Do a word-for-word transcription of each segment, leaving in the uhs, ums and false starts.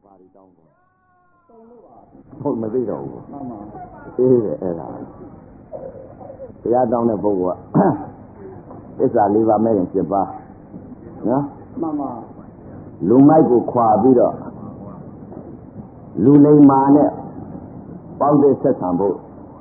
ဘာတွေတောင်းတော့ဟုတ်မသိတော့ဘူးမှန်ပါအေးတယ်အဲ့ဒါတရားတောင်းတဲ့ပုဂ္ဂိုလ်ကသစ္စာလေးပါးမဲ့ရင်ဖြစ်ပါနော်မှန်ပါလူမိုက်ကိုခွာပြီးတော့လူလိမ္မာနဲ့ပေါင်းတဲ့ဆက်ဆံဖို့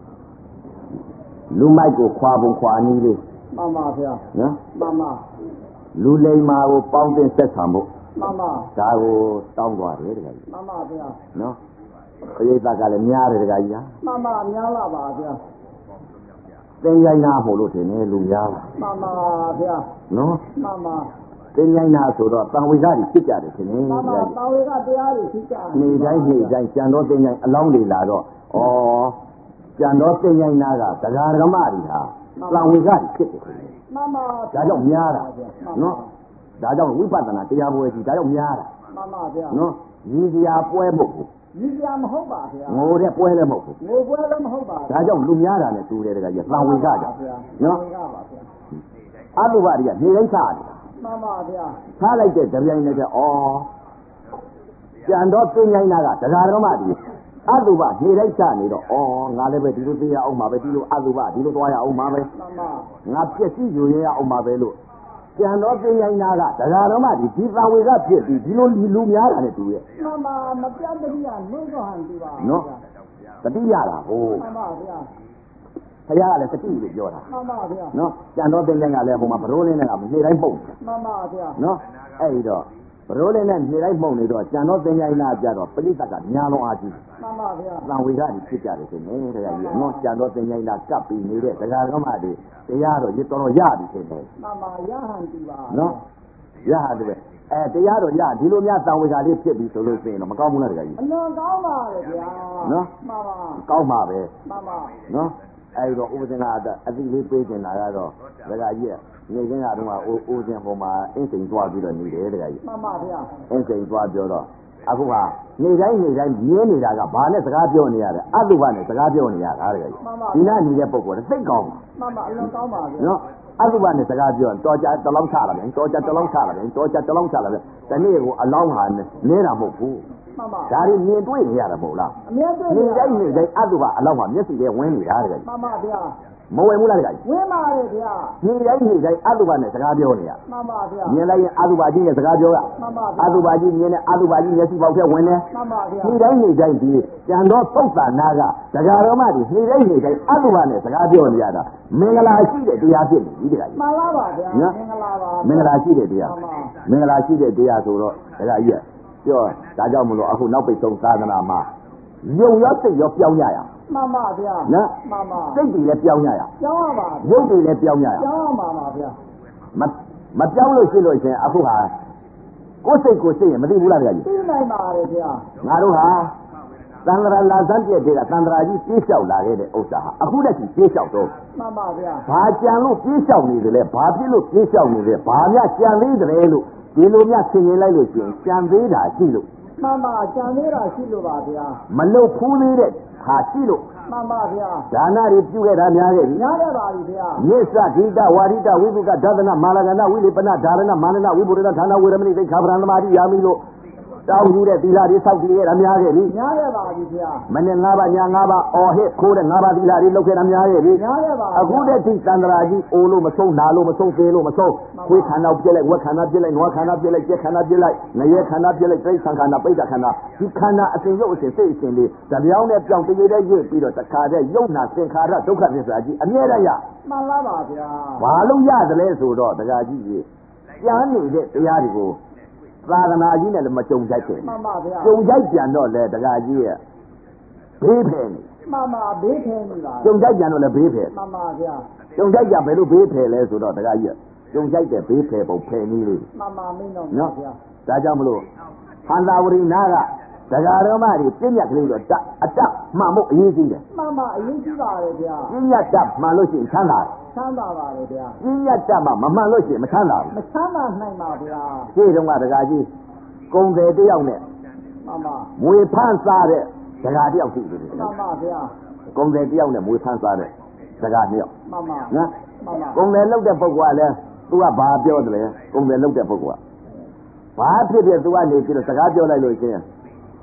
လူမိုက်ကိုခွာပုံခွာနည်းလေးမှန်ပါဗျာနော်မှန်ပါလူလိမ္မာကိုပေါင်းတဲ့ဆက်ဆံဖို့မှန်ပါဒါကိုတောင်းသွားတယ်တကယ်မှန်ပါဗျာနော်ပရိသတ်ကလည်းများတယ်တကယ်ကြီးဟာမှန်ပါများလာပါဗျာသင်္ချိုင်းနာဖို့လို့ထင်တယ်လူများလားမှန်ပါဗျာနော်မှန်ပါသင်္ချိုင်းနာဆိုတော့တန်ဝေကတွေဖြစ်ကြတယ်ထင်တယ်မှန်ပါတန်ဝေကတရားတွေဖြစ်ကြတယ်နေတိုင်းနေတိုင်းကြံတော့သင်္ချိုင်းအလောင်းတွေလာတော့ဩကြံတော့သင်္ချိုင်းနာကတရားဓမ္မတွေဟာတန်ဝေကတွေဖြစ်တယ်မှန်ပါဒါကြောင့်များတာနော်ဒါကြောင့်ဝိပဿနာတရားပွဲကြီးဒါကြောင့်များတာမှန်ပါဗျာနော်ရည်စရာပွဲမဟုတ်ဘူးရည်စရာမဟုတ်ပါဗျာငိုတဲ့ပွဲလည်းမဟုတ်ဘူးငိုပွဲလည်းမဟုတ်ပါဒါကြောင့်လူများတာနဲ့တူတယ်တကယ်ကြီးသံဝေကကြနော်အတုပတွေကနေတိုင်းစားတယ်မှန်ပါဗျာစားလိုက်တဲ့ကြပြိုင်နဲ့ကျဩကြံတော့သင်္ချိုင်းနာကတရားဓမ္မတွေအတုပနေတိုင်းစားနေတော့ဩငါလည်းပဲဒီလိုသိရအောင်ပါပဲဒီလိုအတုပဒီလိုသွားရအောင်ပါပဲမှန်ပါငါပြည့်စည်ယူရအောင်ပါပဲလို့ကျန်တော့သင်္ချိုင်းနာကတရားဓမ္မဒီဒီသံဝေကဖြစ်ပြီးဒီလိုလူများတာနဲ့တူရဲ့မှန်ပါမပြတ်တတိယနှုတ်တော့ဟန်တူပါနော်တတိယလားဟိုမှန်ပါဗျာဘုရားကလည်းတတိလို့ပြောတာမှန်ပါဗျာနော်ကျန်တော့သင်္ချိုင်းကလည်းဟိုမှာဘရိုးလေးနဲ့ကနေ့တိုင်းပုံမှန်ပါဗျာနော်အဲ့ဒီတော့ဘရိုးလေးနဲ့နေ့တိုင်းပုံနေတော့ကျန်တော့သင်္ချိုင်းနာကြတော့ပဋိသတ်ကညာလုံးအားကြီးမှန်ပါဗျာသံဝေကကြီးဖြစ်ကြတယ်ဆိုနေတရားကြီးနော်ကျန်တော့သင်္ချိုင်းနာကပ်ပြီးနေတဲ့တရားဓမ္မတွေတရားတော့ရတော်တော်ရပြီဖြစ်တယ်မှန်ပါရဟန်တူပါနော်ရဟန်တူပဲအဲတရားတော့ရဒီလိုများသံဝေကလေးဖြစ်ပြီဆိုလို့ရှိရင်တော့မကောင်းဘူးလားတရားကြီးအလွန်ကောင်းပါလေဗျာနော်မှန်ပါကောင်းပါပဲမှန်ပါနော်အဲဒီတော့ဥပဇင်ကအတိလေးပေးတင်လာတော့တရားကြီးနေကင်းကတော့အိုးအိုးစဉ်ဟိုမှာအင်းစိန်သွားပြီးတော့နေတယ်တရားကြီးမှန်ပါဗျာအင်းစိန်သွားပြောတော့အခုဟာနေတိုင်းနေတိုင်းမြင်းနေတာကဘာနဲ့စကားပြောနေရလဲအတုပနဲ့စကားပြောနေရတာတရားကြီးဒီနာနေတဲ့ပုံပေါ်သိကောင်းပါမှန်ပါအလွန်ကောင်းပါဗျာနော်အတုပနဲ့စကားပြောတော်ကြတလောင်းချလာတယ်တော်ကြတလောင်းချလာတယ်တော်ကြတလောင်းချလာတယ်တနေ့ကိုအလောင်းဟာနေတာမဟုတ်ဘူးမှန်ပါဒါတွေမြင်တွေ့နေရတာမဟုတ်လားအမြဲတွေ့နေတိုင်းနေတိုင်းအတုပအလောင်းဟာမျက်စိထဲဝင်နေတာတရားကြီးမှန်ပါဗျာမဝင်ဘူးလားတကယ်ဝင်ပါလေဗျာဒီတိုင်းဒီတိုင်းအတုပနဲ့စကားပြောနေရမှန်ပါဗျာမြင်လိုက်ရင်အတုပကြီးနဲ့စကားပြောရမှန်ပါဗျာအတုပကြီးမြင်တဲ့အတုပကြီးမျက်စိပေါက်ထဲဝင်နေမှန်ပါဗျာဒီတိုင်းဒီတိုင်းဒီကျန်တော့သုတ်တာနာကတရားတော်မှဒီဒီတိုင်းဒီတိုင်းအတုပနဲ့စကားပြောနေရတာမင်္ဂလာရှိတဲ့တရားဖြစ်နေပြီတကယ်မှန်လားပါဗျာမင်္ဂလာပါမင်္ဂလာရှိတဲ့တရားမင်္ဂလာရှိတဲ့တရားဆိုတော့တကယ်ကြီးပြောဒါကြောင့်မလို့အခုနောက်ပိတ်ဆုံးသာသနာမှာယုံရောစိတ်ရောပြောင်းကြရမှန်ပါဗျာနော်မှန်ပါစိတ်တွေလည်းပြောင်းကြရပြောင်းရပါရုပ်တွေလည်းပြောင်းကြရပြောင်းရပါပါဗျာမမပြောင်းလို့ရှိလို့ရှင်အခုဟာကိုယ်စိတ်ကိုစိတ်ရင်မသိဘူးလားဗျာကြီးသိနိုင်ပါရဲ့ဗျာငါတို့ဟာသံဃာလာဇန်ပြည့်တွေကသံဃာကြီးပြေးလျှောက်လာခဲ့တဲ့ဥစ္စာဟာအခုတည်းကပြေးလျှောက်တော့မှန်ပါဗျာဘာကြံလို့ပြေးလျှောက်နေတယ်လဲဘာဖြစ်လို့ပြေးလျှောက်နေလဲဘာများကြံသေးတယ်လို့ဒီလိုများဆင်ရင်လိုက်လို့ရှင်ကြံသေးတာရှိလို့မှန်ပါကြံသေးတာရှိလို့ပါဗျာမလုတ်ဖူးသေးတဲ့ဟာရှိလို့မှန်ပါဗျာဒါနတွေပြုခဲ့တာများခဲ့ပြီများခဲ့ပါပြီဗျာမြစ္ဆဒိတဝါရိတဝိသုကဒသနမာလကနာဝိလိပနဒါရဏမာနနဝိပုရဏဌာနဝေရမဏိသိခါဗရဏသမာတိယာမိလို့တောင်းယူတဲ့သီလတွေစောက်ကြည့်ခဲ့တာများခဲ့ပြီများခဲ့ပါပြီဗျာမနေ့၅ပါးည၅ပါးအော်ဟစ်ခိုးတဲ့၅ပါးသီလတွေလုပ်ခဲ့တာများခဲ့ပြီများခဲ့ပါအခုတည်းထိသန္တရာကြီးအိုလို့မဆုံးနာလို့မဆုံးသေးလို့မဆုံးခွေးခန္ဓာပြစ်လိုက်ဝက်ခန္ဓာပြစ်လိုက်နွားခန္ဓာပြစ်လိုက်ကြက်ခန္ဓာပြစ်လိုက်ငရဲခန္ဓာပြစ်လိုက်တိရစ္ဆာန်ခန္ဓာပိဋကခန္ဓာဒီခန္ဓာအစဉ်ရုပ်အစဉ်စိတ်အစဉ်လေးတပြောင်းနဲ့ပြောင်းတရေတဲ့ရစ်ပြီးတော့တခါတည်းယုံနာသင်္ခါရဒုက္ခသစ္စာကြီးအမြဲတမ်းရမှန်လားပါဗျာဘာလို့ရတယ်လဲဆိုတော့တရားကြီးကြီးကြားနေတဲ့တရားတွေကိုသာသနာကြီးနဲ့လည်းမကြုံကြိုက်ခဲ့မှန်ပါဗျာကြုံကြိုက်ပြန်တော့လေတရားကြီးရဲ့ဘေးဖယ်နေမှန်ပါဘေးဖယ်နေတာကြုံကြိုက်ပြန်တော့လည်းဘေးဖယ်မှန်ပါဗျာကြုံကြိုက်ကြဘယ်လိုဘေးဖယ်လဲဆိုတော့တရားကြီးကြုံကြိုက်တဲ့ဘေးဖယ်ပုံဖယ်နည်းလေးမှန်ပါမင်းတော်နော်ဗျာဒါကြောင့်မလို့ဟန္တာဝရိနာကတရားတော်မတွေပြည့်ညက်ကလေးတော့တအတမှန်ဖို့အရေးကြီးတယ်မှန်ပါအရေးကြီးပါလေဗျာပြည့်ညက်တမှန်လို့ရှိရင်ချမ်းသာချမ်းသာပါလေဗျာပြည့်ညက်တမှမမှန်လို့ရှိရင်မချမ်းသာဘူးမချမ်းသာနိုင်ပါဗျာရှင်းတော့ကတရားကြီးကုံတယ်တယောက်နဲ့မှန်ပါမွေဖန်းစားတဲ့တရားတယောက်ရှိတယ်မှန်ပါဗျာကုံတယ်တယောက်နဲ့မွေဖန်းစားတဲ့တရားတယောက်မှန်ပါနော်မှန်ပါကုံတယ်လောက်တဲ့ပုဂ္ဂိုလ်ကလည်းသူကဘာပြောတယ်လဲကုံတယ်လောက်တဲ့ပုဂ္ဂိုလ်ကဘာဖြစ်ဖြစ်သူကနေပြီးတော့စကားပြောလိုက်လို့ချင်း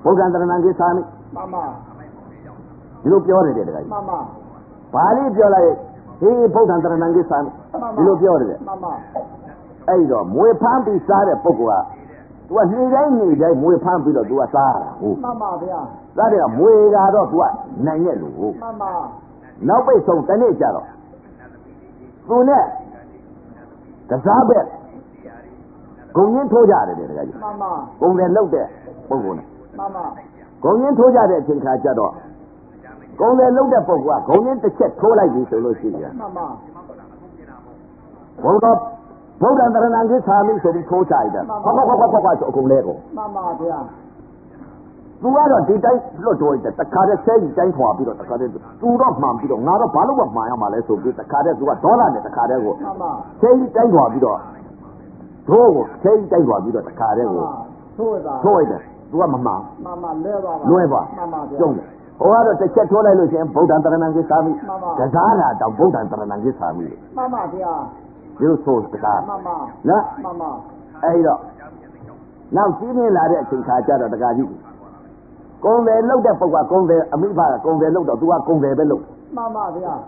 ဗုဒ္ဓံတရဏံကိသာမိမှန်ပါဒီလိုပြောရတယ်တခါကြီးမှန်ပါဘာလေးပြောလိုက်ဟေးဗုဒ္ဓံတရဏံကိသာမိဒီလိုပြောရတယ်မှန်ပါအဲ့တော့မွေဖမ်းပြီးစားတဲ့ပုဂ္ဂိုလ်ကသူကနေ့တိုင်းနေ့တိုင်းမွေဖမ်းပြီးတော့သူကစားတာဟုတ်မှန်ပါဗျာစားတယ်ကမွေကတော့သူကနိုင်ရဲ့လို့ဟုတ်မှန်ပါနောက်ပိတ်ဆုံးတနေ့ကျတော့သူနဲ့ကစားပဲဂုံရင်းထိုးကြတယ်တခါကြီးမှန်ပါဂုံတယ်လောက်တဲ့ပုဂ္ဂိုလ်နဲ့မှန်ပါဂုံရင်းထိုးကြတဲ့အချိန်ခါကျတော့ဂုံတယ်လောက်တဲ့ပုဂ္ဂိုလ်ကဂုံရင်းတစ်ချက်ထိုးလိုက်ပြီဆိုလို့ရှိရင်မှန်ပါဘုရားဗုဒ္ဓံတရဏံကိသာမိဆိုပြီးထိုးချလိုက်တယ်ခွက်ခွက်ခွက်ခွက်ခွက်ဆိုအကုန်လဲကုန်မှန်ပါဗျာသူကတော့ဒီတိုင်းလွတ်တော်တဲ့တခါတည်းဆဲကြီးတိုင်းခွာပြီးတော့တခါတည်းသူတော့မှန်ပြီးတော့ငါတော့ဘာလို့မှမှန်ရမှာလဲဆိုပြီးတခါတည်းသူကဒေါသနဲ့တခါတည်းကိုမှန်ပါဆဲကြီးတိုင်းခွာပြီးတော့ထိုးကိုဆဲကြီးတိုင်းခွာပြီးတော့တခါတည်းကိုထိုးတာထိုးရတယ်သူကမမှန်မှန်မှန်လဲပါလွဲပါမှန်ပါဗျာကျုံးတယ်ဟိုကတော့တစ်ချက်ထိုးလိုက်လို့ရှိရင်ဗုဒ္ဓံတရဏံကိသာမိကစားတာတော့ဗုဒ္ဓံတရဏံကိသာမိမှန်ပါဗျာဒီလိုဆိုတကားမှန်ပါနော်မှန်ပါအဲ့တော့နောက်ကြီးနေလာတဲ့အချိန်ခါကျတော့တကားကြီးကုံတယ်လောက်တဲ့ပုဂ္ဂိုလ်ကုံတယ်အမိဖကကုံတယ်လောက်တော့ तू ကကုံတယ်ပဲလောက်မှန်ပါဗျာ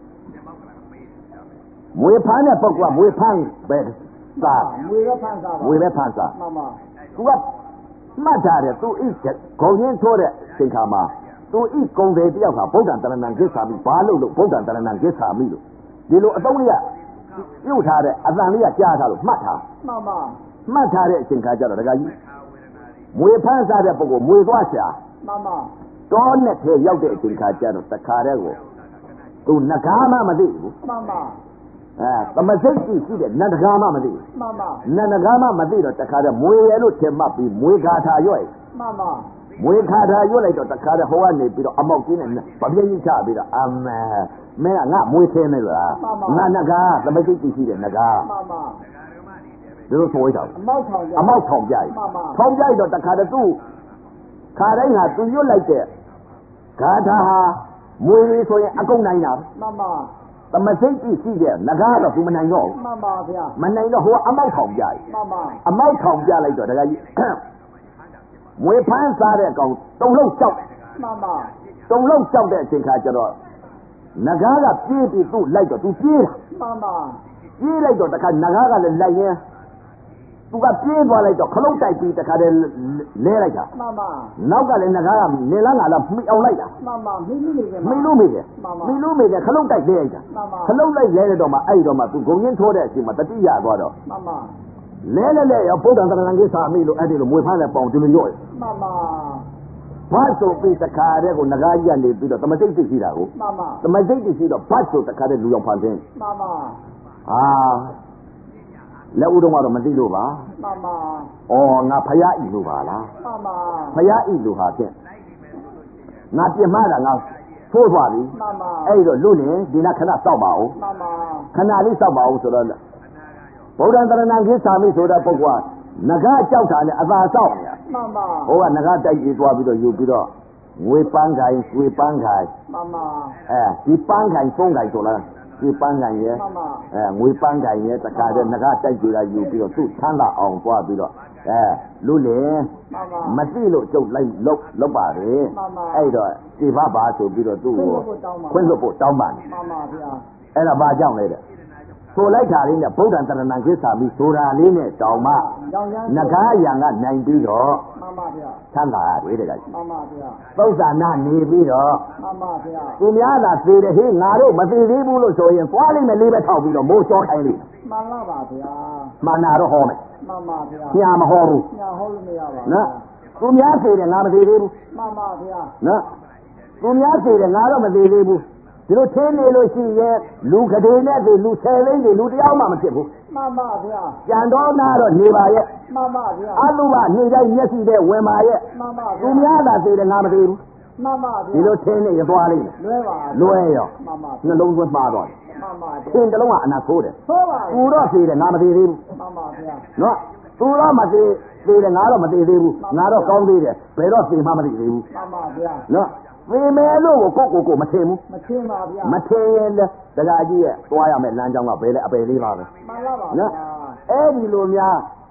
မွေဖမ်းတဲ့ပုဂ္ဂိုလ်ကမွေဖမ်းပဲစားမွေပဲဖမ်းစားပါမွေပဲဖမ်းစားမှန်ပါ तू ကမှတ်ထားတယ် तू ဣဂုံရင်းထိုးတဲ့အချိန်ခါမှာ तू ဣကုံတယ်တယောက်ကဗုဒ္ဓံတရဏံကိသာမိဘာလို့လို့ဗုဒ္ဓံတရဏံကိသာမိလို့ဒီလိုအသုံးလေးကပြုတ်ထားတဲ့အတန်လေးကကြားထားလို့မှတ်ထားမှန်ပါမှတ်ထားတဲ့အချိန်ခါကျတော့ဒကာကြီးမွေဖမ်းစားတဲ့ပုဂ္ဂိုလ်မွေသွားရှာမှန်ပါတောနဲ့ထဲရောက်တဲ့အချိန်ခါကျတော့တခါတည်းကိုသူငကားမှမသိဘူးမှန်ပါအဲသမစိတ်ရှိရှိတဲ့နတ်တကားမှမသိဘူးမှန်ပါနတ်တကားမှမသိတော့တခါတည်းမွေရလို့ထင်မှတ်ပြီးမွေခါထာရွက်မှန်ပါမွေခါထာရွက်လိုက်တော့တခါတည်းဟိုကနေပြီးတော့အမောက်ကြီးနဲ့ဗပြင်းကြီးချပြီးတော့အမဲမင်းကငါမွေခင်းနေလားငါနဂါသမစိတ်ရှိတဲ့နဂါမှန်ပါဒီလိုဆိုရတာအမောက်ထောင်ကြအမောက်ထောင်ကြထောင်ကြတော့တခါတည်းသူ့ခါတိုင်းဟာသူရွတ်လိုက်တဲ့ဂါထာဟာမွေလေးဆိုရင်အကုန်နိုင်တာမှန်ပါသမစိတ်ရှိတဲ့နဂါတော့သူမနိုင်တော့ဘူးမှန်ပါဗျာမနိုင်တော့ဟိုအမောက်ထောင်ကြမှန်ပါအမောက်ထောင်ကြလိုက်တော့တခါကြီးမွေဖမ်းစားတဲ့ကောင်တုံလုံးကြောက်မှန်ပါတုံလုံးကြောက်တဲ့အချိန်ခါကျတော့နဂါကပြေးပြီးသူ့လိုက်တော့သူပြေးတာမှန်ပါပြေးလိုက်တော့တခါနဂါကလည်းလိုက်ရင်သူကပြေးသွားလိုက်တော့ခလုတ်တိုက်ပြီးတခါတည်းလဲလိုက်တာမှန်ပါနောက်ကလည်းနဂါကနေလားငါလားမိအောင်လိုက်တာမှန်ပါမိမိနေတယ်မိလို့မိတယ်မိလို့မိတယ်ခလုတ်တိုက်လဲလိုက်တာခလုတ်လိုက်လဲတော့မှအဲ့တော့မှသူဂုံရင်းထိုးတဲ့အချိန်မှာတတိယသွားတော့မှန်ပါလဲလဲလဲရောဗုဒ္ဓံတရဏံကိသာမိလို့အဲ့ဒီလိုမွေဖမ်းတဲ့ပေါင်ဒီလိုညော့ရမှန်ပါဘတ်ဆိုပြီးတခါတည်းကိုနဂါကြီးကနေပြီးတော့သမစိတ်သိရှိတာကိုမှန်ပါသမစိတ်သိရှိတော့ဘတ်ဆိုတခါတည်းလူအောင်ဖန်ဆင်းမှန်ပါအာလက်ဦးတော့တော့မသိလို့ပါမှန်ပါဩငါဖယားဤလို့ပါလားမှန်ပါဖယားဤလို့ဟာဖြင့်ငါပြင်မတာငါဖိုးသွားပြီမှန်ပါအဲ့တော့လူနေဒီနာခဏစောက်ပါဦးမှန်ပါခဏလေးစောက်ပါဦးဆိုတော့ဗုဒ္ဓံတရဏံကိသာမိဆိုတဲ့ပုဂ္ဂိုလ်ကနဂါကြောက်တာနဲ့အသာစောက်နေမှန်ပါဟိုကနဂါတိုက်ကြီးသွားပြီးတော့ယူပြီးတော့ငွေပန်းခိုင်ငွေပန်းခိုင်မှန်ပါအဲဒီပန်းခိုင်ဖုံးခိုင်ဆိုလားဒီပန်းခိုင်ရဲ့အဲငွေပန်းခိုင်ရဲ့တခါတည်းနဂါတိုက်ကြီးလာယူပြီးတော့သူ့ချမ်းသာအောင်သွားပြီးတော့အဲလူလင်မသိလို့ကျုပ်လိုက်လုတ်လုတ်ပါလေအဲ့တော့ဒီဘပါဆိုပြီးတော့သူ့ကိုခွင့်လွှတ်ဖို့တောင်းပါမှန်ပါဗျာအဲ့ဒါဘာကြောင့်လဲတဲ့ဆိုလိုက်တာလေးနဲ့ဗုဒ္ဓံတရဏံကိသာမိဆိုတာလေးနဲ့တောင်မှနဂါယံကနိုင်ပြီးတော့မှန်ပါဗျာသံသာရတယ်တကယ်မှန်ပါဗျာသုဿာနာနေပြီးတော့မှန်ပါဗျာသူများသာသေတယ်ဟေးငါတို့မသေသေးဘူးလို့ဆိုရင်သွားလိမ့်မယ်လေးပဲထောက်ပြီးတော့မိုးချောခိုင်းလိမ့်မှန်လားပါဗျာမှန်တာတော့ဟောမယ်မှန်ပါဗျာညာမဟောဘူးညာဟောလို့မရပါဘူးနော်သူများသေတယ်ငါမသေသေးဘူးမှန်ပါဗျာနော်သူများသေတယ်ငါတော့မသေသေးဘူးဒီလိုထင်းနေလို့ရှိရဲ့လူကလေးနဲ့ဒီလူဆယ်သိန်းတွေလူတယောက်မှမဖြစ်ဘူးမှန်ပါဗျာကြံတော်နာတော့နေပါရဲ့မှန်ပါဗျာအလူကနေတိုင်းမျက်စိနဲ့ဝင်ပါရဲ့မှန်ပါသူများသာသေးတယ်ငါမသေးဘူးမှန်ပါဗျာဒီလိုထင်းနေရသွားလိမ့်မယ်လွဲပါလွဲရောမှန်ပါနှလုံးသွင်းမှားတော့မှန်ပါထင်းတလုံးကအနာဆိုးတယ်ဆိုးပါသူတော့သေးတယ်ငါမသေးသေးဘူးမှန်ပါဗျာနော်သူတော့မသေးသေးတယ်ငါတော့မသေးသေးဘူးငါတော့ကောင်းသေးတယ်ဘယ်တော့သေမှမသိသေးဘူးမှန်ပါဗျာနော်သေမယ်လို့ကိုကိုကိုမထင်ဘူးမထင်ပါဗျာမထင်ရင်လည်းဒကာကြီးရဲ့သွားရမယ်လမ်းကြောင်းကဘယ်လဲအပယ်လေးပါပဲမှန်ပါပါနော်အဲ့ဒီလိုများ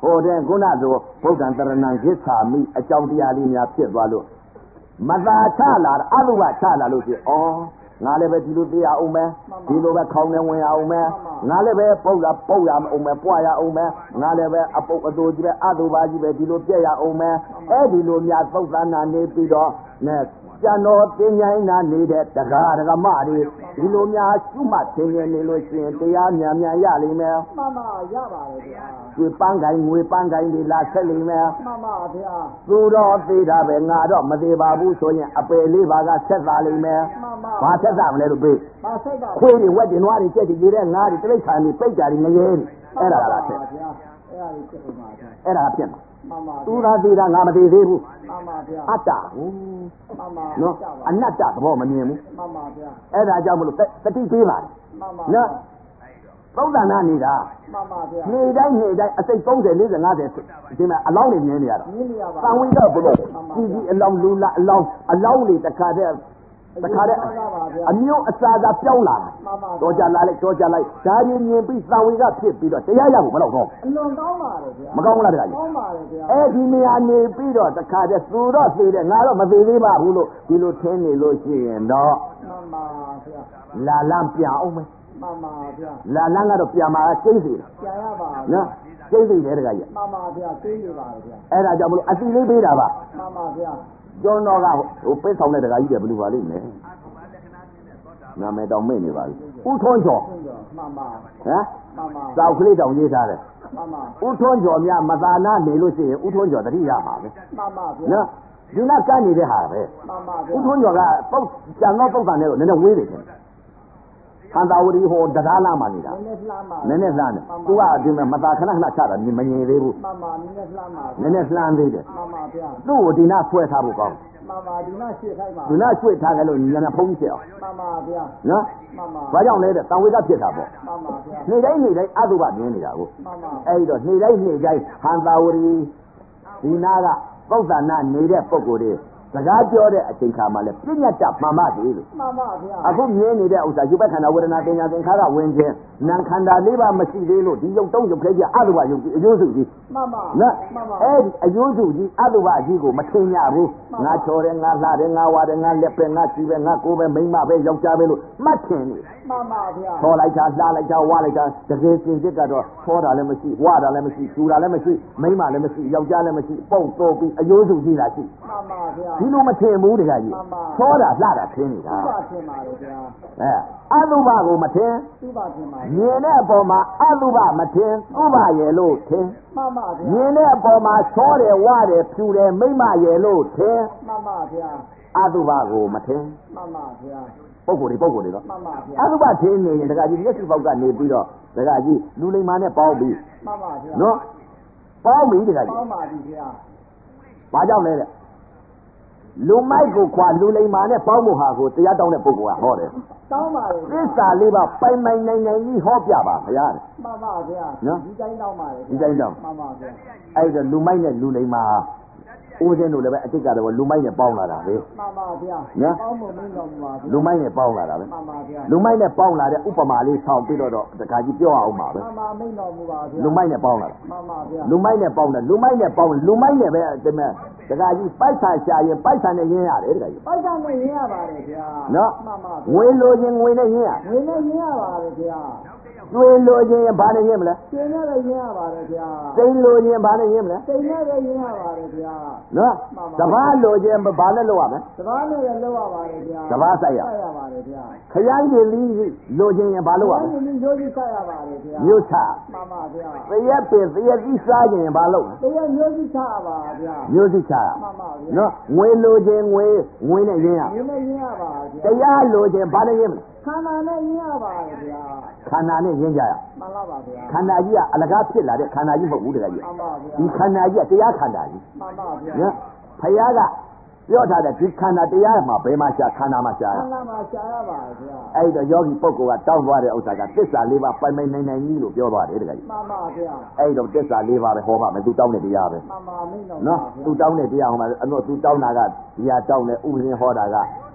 ဟိုတဲ့ခုနကဆိုဘုဒ္ဓံတရဏံကိစ္ဆာမိအကြောင်းတရားလေးများဖြစ်သွားလို့မသာချလာအတုပချလာလို့ရှိဩငါလည်းပဲဒီလိုသိရအောင်မယ်ဒီလိုပဲခေါင်းနဲ့ဝင်ရအောင်မယ်ငါလည်းပဲပုတ်ရပုတ်ရအောင်မယ်ပွားရအောင်မယ်ငါလည်းပဲအပုတ်အတူကြီးပဲအတုပါကြီးပဲဒီလိုပြည့်ရအောင်မယ်အဲ့ဒီလိုများသုတ်သနာနေပြီးတော့နဲ့ကျန်တော်တင်ញိုင်းနာနေတဲ့တကားတကမတွေဒီလိုများရှုမှတ်သင်နေလို့ရှိရင်တရားများများရလိမ့်မယ်မှန်ပါရပါတယ်ဗျာဒီပန်းကိုင်းငွေပန်းကိုင်းတွေလာဆက်လိမ့်မယ်မှန်ပါဗျာသူတော်သေးတာပဲငါတော့မသေးပါဘူးဆိုရင်အပယ်လေးပါးကဆက်သာလိမ့်မယ်မှန်ပါဘာဆက်သာမလဲလို့ပြေးဘာဆက်သာခွေးတွေဝက်တွေနွားတွေကြက်တွေရေးတဲ့ငါးတွေတိရစ္ဆာန်တွေပိတ်ကြတွေငရဲတွေအဲ့ဒါလားဆက်ဗျာအဲ့ဒါကြီးဖြစ်မှာဗျာအဲ့ဒါဖြစ်မှာမှန်ပါသူသာသေးတာငါမသေးသေးဘူးမှန်ပါဗျာအတ္တဟုတ်မှန်ပါနော်အနတ္တသဘောမမြင်ဘူးမှန်ပါဗျာအဲ့ဒါကြောင့်မလို့တတိသေးပါမှန်ပါနော်သုံးသနာနေတာမှန်ပါဗျာနေတိုင်းနေတိုင်းအစိတ်သုံးဆယ်လေးဆယ်ငါးဆယ်ဒီမှာအလောင်းနေမြင်နေရတာမြင်နေရပါသံဝိတော့ဘုလို့ကြီးကြီးအလောင်းလူလာအလောင်းအလောင်းတွေတခါတည်းတခါတည်းအမျိုးအစားစားပြောင်းလာတယ်တော့ကြလာလိုက်တော့ကြလိုက်ဒါရင်းမြင်ပြီးသံဝေကဖြစ်ပြီးတော့တရားရဖို့မလောက်တော့အလွန်ကောင်းပါတယ်ဗျာမကောင်းဘူးလားတရားကြီးကောင်းပါတယ်ဗျာအဲ့ဒီနေရာနေပြီးတော့တခါတည်းသူတော့သေးတယ်ငါတော့မသေးသေးပါဘူးလို့ဒီလိုထင်းနေလို့ရှိရင်တော့မှန်ပါဗျာလာလန်းပြန်အောင်မယ်မှန်ပါဗျာလာလန်းကတော့ပြန်มาကျိတ်စီတယ်ပြန်ရပါနော်ကျိတ်စီတယ်တခါကြီးမှန်ပါဗျာကျိတ်နေပါဗျာအဲ့ဒါကြောင့်မလို့အတိလေးပေးတာပါမှန်ပါဗျာကျောင်းတော်ကဟိုပိတ်ဆောင်တဲ့တခါကြီးတယ်ဘယ်လိုပါလိမ့်မယ်နာမည်တောင်မေ့နေပါပြီဦးထွန်းကျော်မှန်ပါဟမ်မှန်ပါစောက်ကလေးတောင်ရေးထားတယ်မှန်ပါဦးထွန်းကျော်များမသာနာနေလို့ရှိရင်ဦးထွန်းကျော်တတိရမှာပဲမှန်ပါဗျာနော်ဒီနာကနေတဲ့ဟာပဲမှန်ပါဗျာဦးထွန်းကျော်ကပုတ်ကျန်တော့ပုတ်တယ်လို့နည်းနည်းဝေးနေတယ်ခန္ဓာဝရီဟိုတရားလာမှနေတာနည်းနည်းလှမ်းပါနည်းနည်းလှမ်းတယ်သူကဒီမှာမသာခဏခဏချတာမငြိမ်သေးဘူးမှန်ပါနည်းနည်းလှမ်းပါနည်းနည်းလှမ်းသေးတယ်မှန်ပါဗျာသူ့ကိုဒီနာဆွဲထားဖို့ကောင်းမှန်ပါဒီနာရွှေ့ခိုင်းပါဒီနာရွှေ့ထားကြလို့ညနေဖုံးဖြစ်အောင်မှန်ပါဗျာနော်မှန်ပါဘာကြောင့်လဲတဲ့တံဝေကဖြစ်တာပေါ့မှန်ပါဗျာနေ့တိုင်းနေ့တိုင်းအတုပမြင်နေတာကိုမှန်ပါအဲ့ဒီတော့နေ့တိုင်းနေ့တိုင်းခန္ဓာဝရီဒီနာကပုဿနာနေတဲ့ပုဂ္ဂိုလ်တွေစကားပြောတဲ့အချိန်ခါမှလည်းပြညတ်တမှန်ပါသေးလို့မှန်ပါဗျာအခုမြင်နေတဲ့ဥစ္စာယူပခန္ဓာဝေဒနာတင်ညာသင်္ခါရဝင်ခြင်းနာခန္ဓာလေးပါမရှိသေးလို့ဒီယုတ်သုံးယုတ်ခဲကြီးအတုပယုတ်ကြီးအယုစုကြီးမှန်ပါနော်အဲ့ဒီအယုစုကြီးအတုပကြီးကိုမထင်ရဘူးငါချော်တယ်ငါလှတယ်ငါဝါတယ်ငါလက်ပဲငါစီပဲငါကိုယ်ပဲမိမပဲယောက်ျားပဲလို့မှတ်ထင်နေမှန်ပါဗျာချော်လိုက်တာလှလိုက်တာဝါလိုက်တာတကယ်စင်စစ်ကတော့ချောတာလည်းမရှိဝါတာလည်းမရှိကျူတာလည်းမရှိမိမလည်းမရှိယောက်ျားလည်းမရှိပုံတော့ပြီးအယုစုကြီးလာရှိမှန်ပါဗျာဒီလိုမထင်ဘူးတကယ်ကြီးချောတာလှတာထင်နေတာဥပထင်ပါလေဗျာအဲအတုပကိုမထင်ဥပထင်ပါမြင်တဲ့အပေါ်မှာအတုပမထင်ဥပရဲ့လို့ထင်မှန်ပါဗျာမြင်တဲ့အပေါ်မှာချောတယ်ဝါတယ်ဖြူတယ်မိမရဲ့လို့ထင်မှန်ပါဗျာအတုပကိုမထင်မှန်ပါဗျာပုဂ္ဂိုလ်တွေပုဂ္ဂိုလ်တွေတော့မှန်ပါဗျာအတုပထင်နေရင်တကကြီးမျက်စိပေါက်ကနေပြီးတော့တကကြီးလူလိမ္မာနဲ့ပေါင်းပြီးမှန်ပါဗျာနော်ပေါင်းပြီးတကကြီးပေါင်းပါပြီဗျာဘာကြောင့်လဲတဲ့လူမိုက်ကိုခွာလူလိမ္မာနဲ့ပေါင်းဖို့ဟာကိုတရားတောင်းတဲ့ပုဂ္ဂိုလ်ကဟောတယ်တောင်းပါလေသစ္စာလေးပါပိုင်ပိုင်နိုင်နိုင်ကြီးဟောပြပါဘုရားမှန်ပါဗျာနော်ဒီတိုင်းတောင်းပါလေဒီတိုင်းတောင်းမှန်ပါဗျာအဲ့ဒါလူမိုက်နဲ့လူလိမ္မာဦးစင်းတို့လည်းပဲအတိတ်ကတော့လူမိုက်နဲ့ပေါင်းလာတာပဲမှန်ပါဗျာနော်ပေါင်းဖို့မင်းတော်ပါဗျာလူမိုက်နဲ့ပေါင်းလာတာပဲမှန်ပါဗျာလူမိုက်နဲ့ပေါင်းလာတဲ့ဥပမာလေးဆောင်းပြီးတော့တခါကြီးပြောအောင်ပါပဲမှန်ပါမင်းတော်မူပါဗျာလူမိုက်နဲ့ပေါင်းလာတာမှန်ပါဗျာလူမိုက်နဲ့ပေါင်းတယ်လူမိုက်နဲ့ပေါင်းလူမိုက်နဲ့ပဲတမန်တခါကြီးပိုက်ဆံရှာရင်ပိုက်ဆံနဲ့ရင်းရတယ်တခါကြီးပိုက်ဆံနဲ့ရင်းရပါတယ်ဗျာနော်မှန်ပါငွေလိုချင်ငွေနဲ့ရင်းရငွေနဲ့ရင်းရပါတယ်ဗျာကျွေးလိုခြင်းဘာနဲ့ရင်းမလဲကျွေးနဲ့လည်းရင်းရပါတယ်ဗျာစိတ်လိုခြင်းဘာနဲ့ရင်းမလဲစိတ်နဲ့လည်းရင်းရပါတယ်ဗျာနော်တပားလိုခြင်းဘာနဲ့လုပ်ရမလဲတပားနဲ့လည်းလုပ်ရပါတယ်ဗျာတပားဆိုင်ရဆိုင်ရပါတယ်ဗျာခရိုင်းတွေလီးလိုခြင်းရင်ဘာလုပ်ရမလဲခရိုင်းတွေလီးရိုးကြီးဆိုင်ရပါတယ်ဗျာမျိုးချမှန်ပါဗျာသရက်ပင်သရက်ကြီးစားခြင်းရင်ဘာလုပ်လဲသရက်မျိုးကြီးချရပါဗျာမျိုးကြီးချရမှန်ပါဗျာနော်ငွေလိုခြင်းငွေငွေနဲ့ရင်းရငွေနဲ့ရင်းရပါဗျာတရားလိုခြင်းဘာနဲ့ရင်းမလဲခန္ဓာနဲ့ရင်းရပါတယ်ဗျာခန္ဓာနဲ့ရင်းကြရမှန်ပါပါဗျာခန္ဓာကြီးကအလကားဖြစ်လာတဲ့ခန္ဓာကြီးမဟုတ်ဘူးတကယ်ကြီးမှန်ပါဗျာဒီခန္ဓာကြီးကတရားခန္ဓာကြီးမှန်ပါဗျာနော်ဖယားကပြောထားတဲ့ဒီခန္ဓာတရားမှာဘယ်မှာရှာခန္ဓာမှာရှာခန္ဓာမှာရှာရပါဗျာအဲ့တော့ယောဂီပုဂ္ဂိုလ်ကတောင်းသွားတဲ့ဥစ္စာကသစ္စာလေးပါးပိုင်ပိုင်နိုင်နိုင်ကြီးလို့ပြောသွားတယ်တကယ်ကြီးမှန်ပါဗျာအဲ့တော့သစ္စာလေးပါးပဲဟောပါမယ်သူတောင်းတဲ့တရားပဲမှန်ပါမင်းတော်နော်သူတောင်းတဲ့တရားဟောမှာအဲ့တော့သူတောင်းတာကဒီဟာတောင်းတဲ့ဥပဒေဟောတာက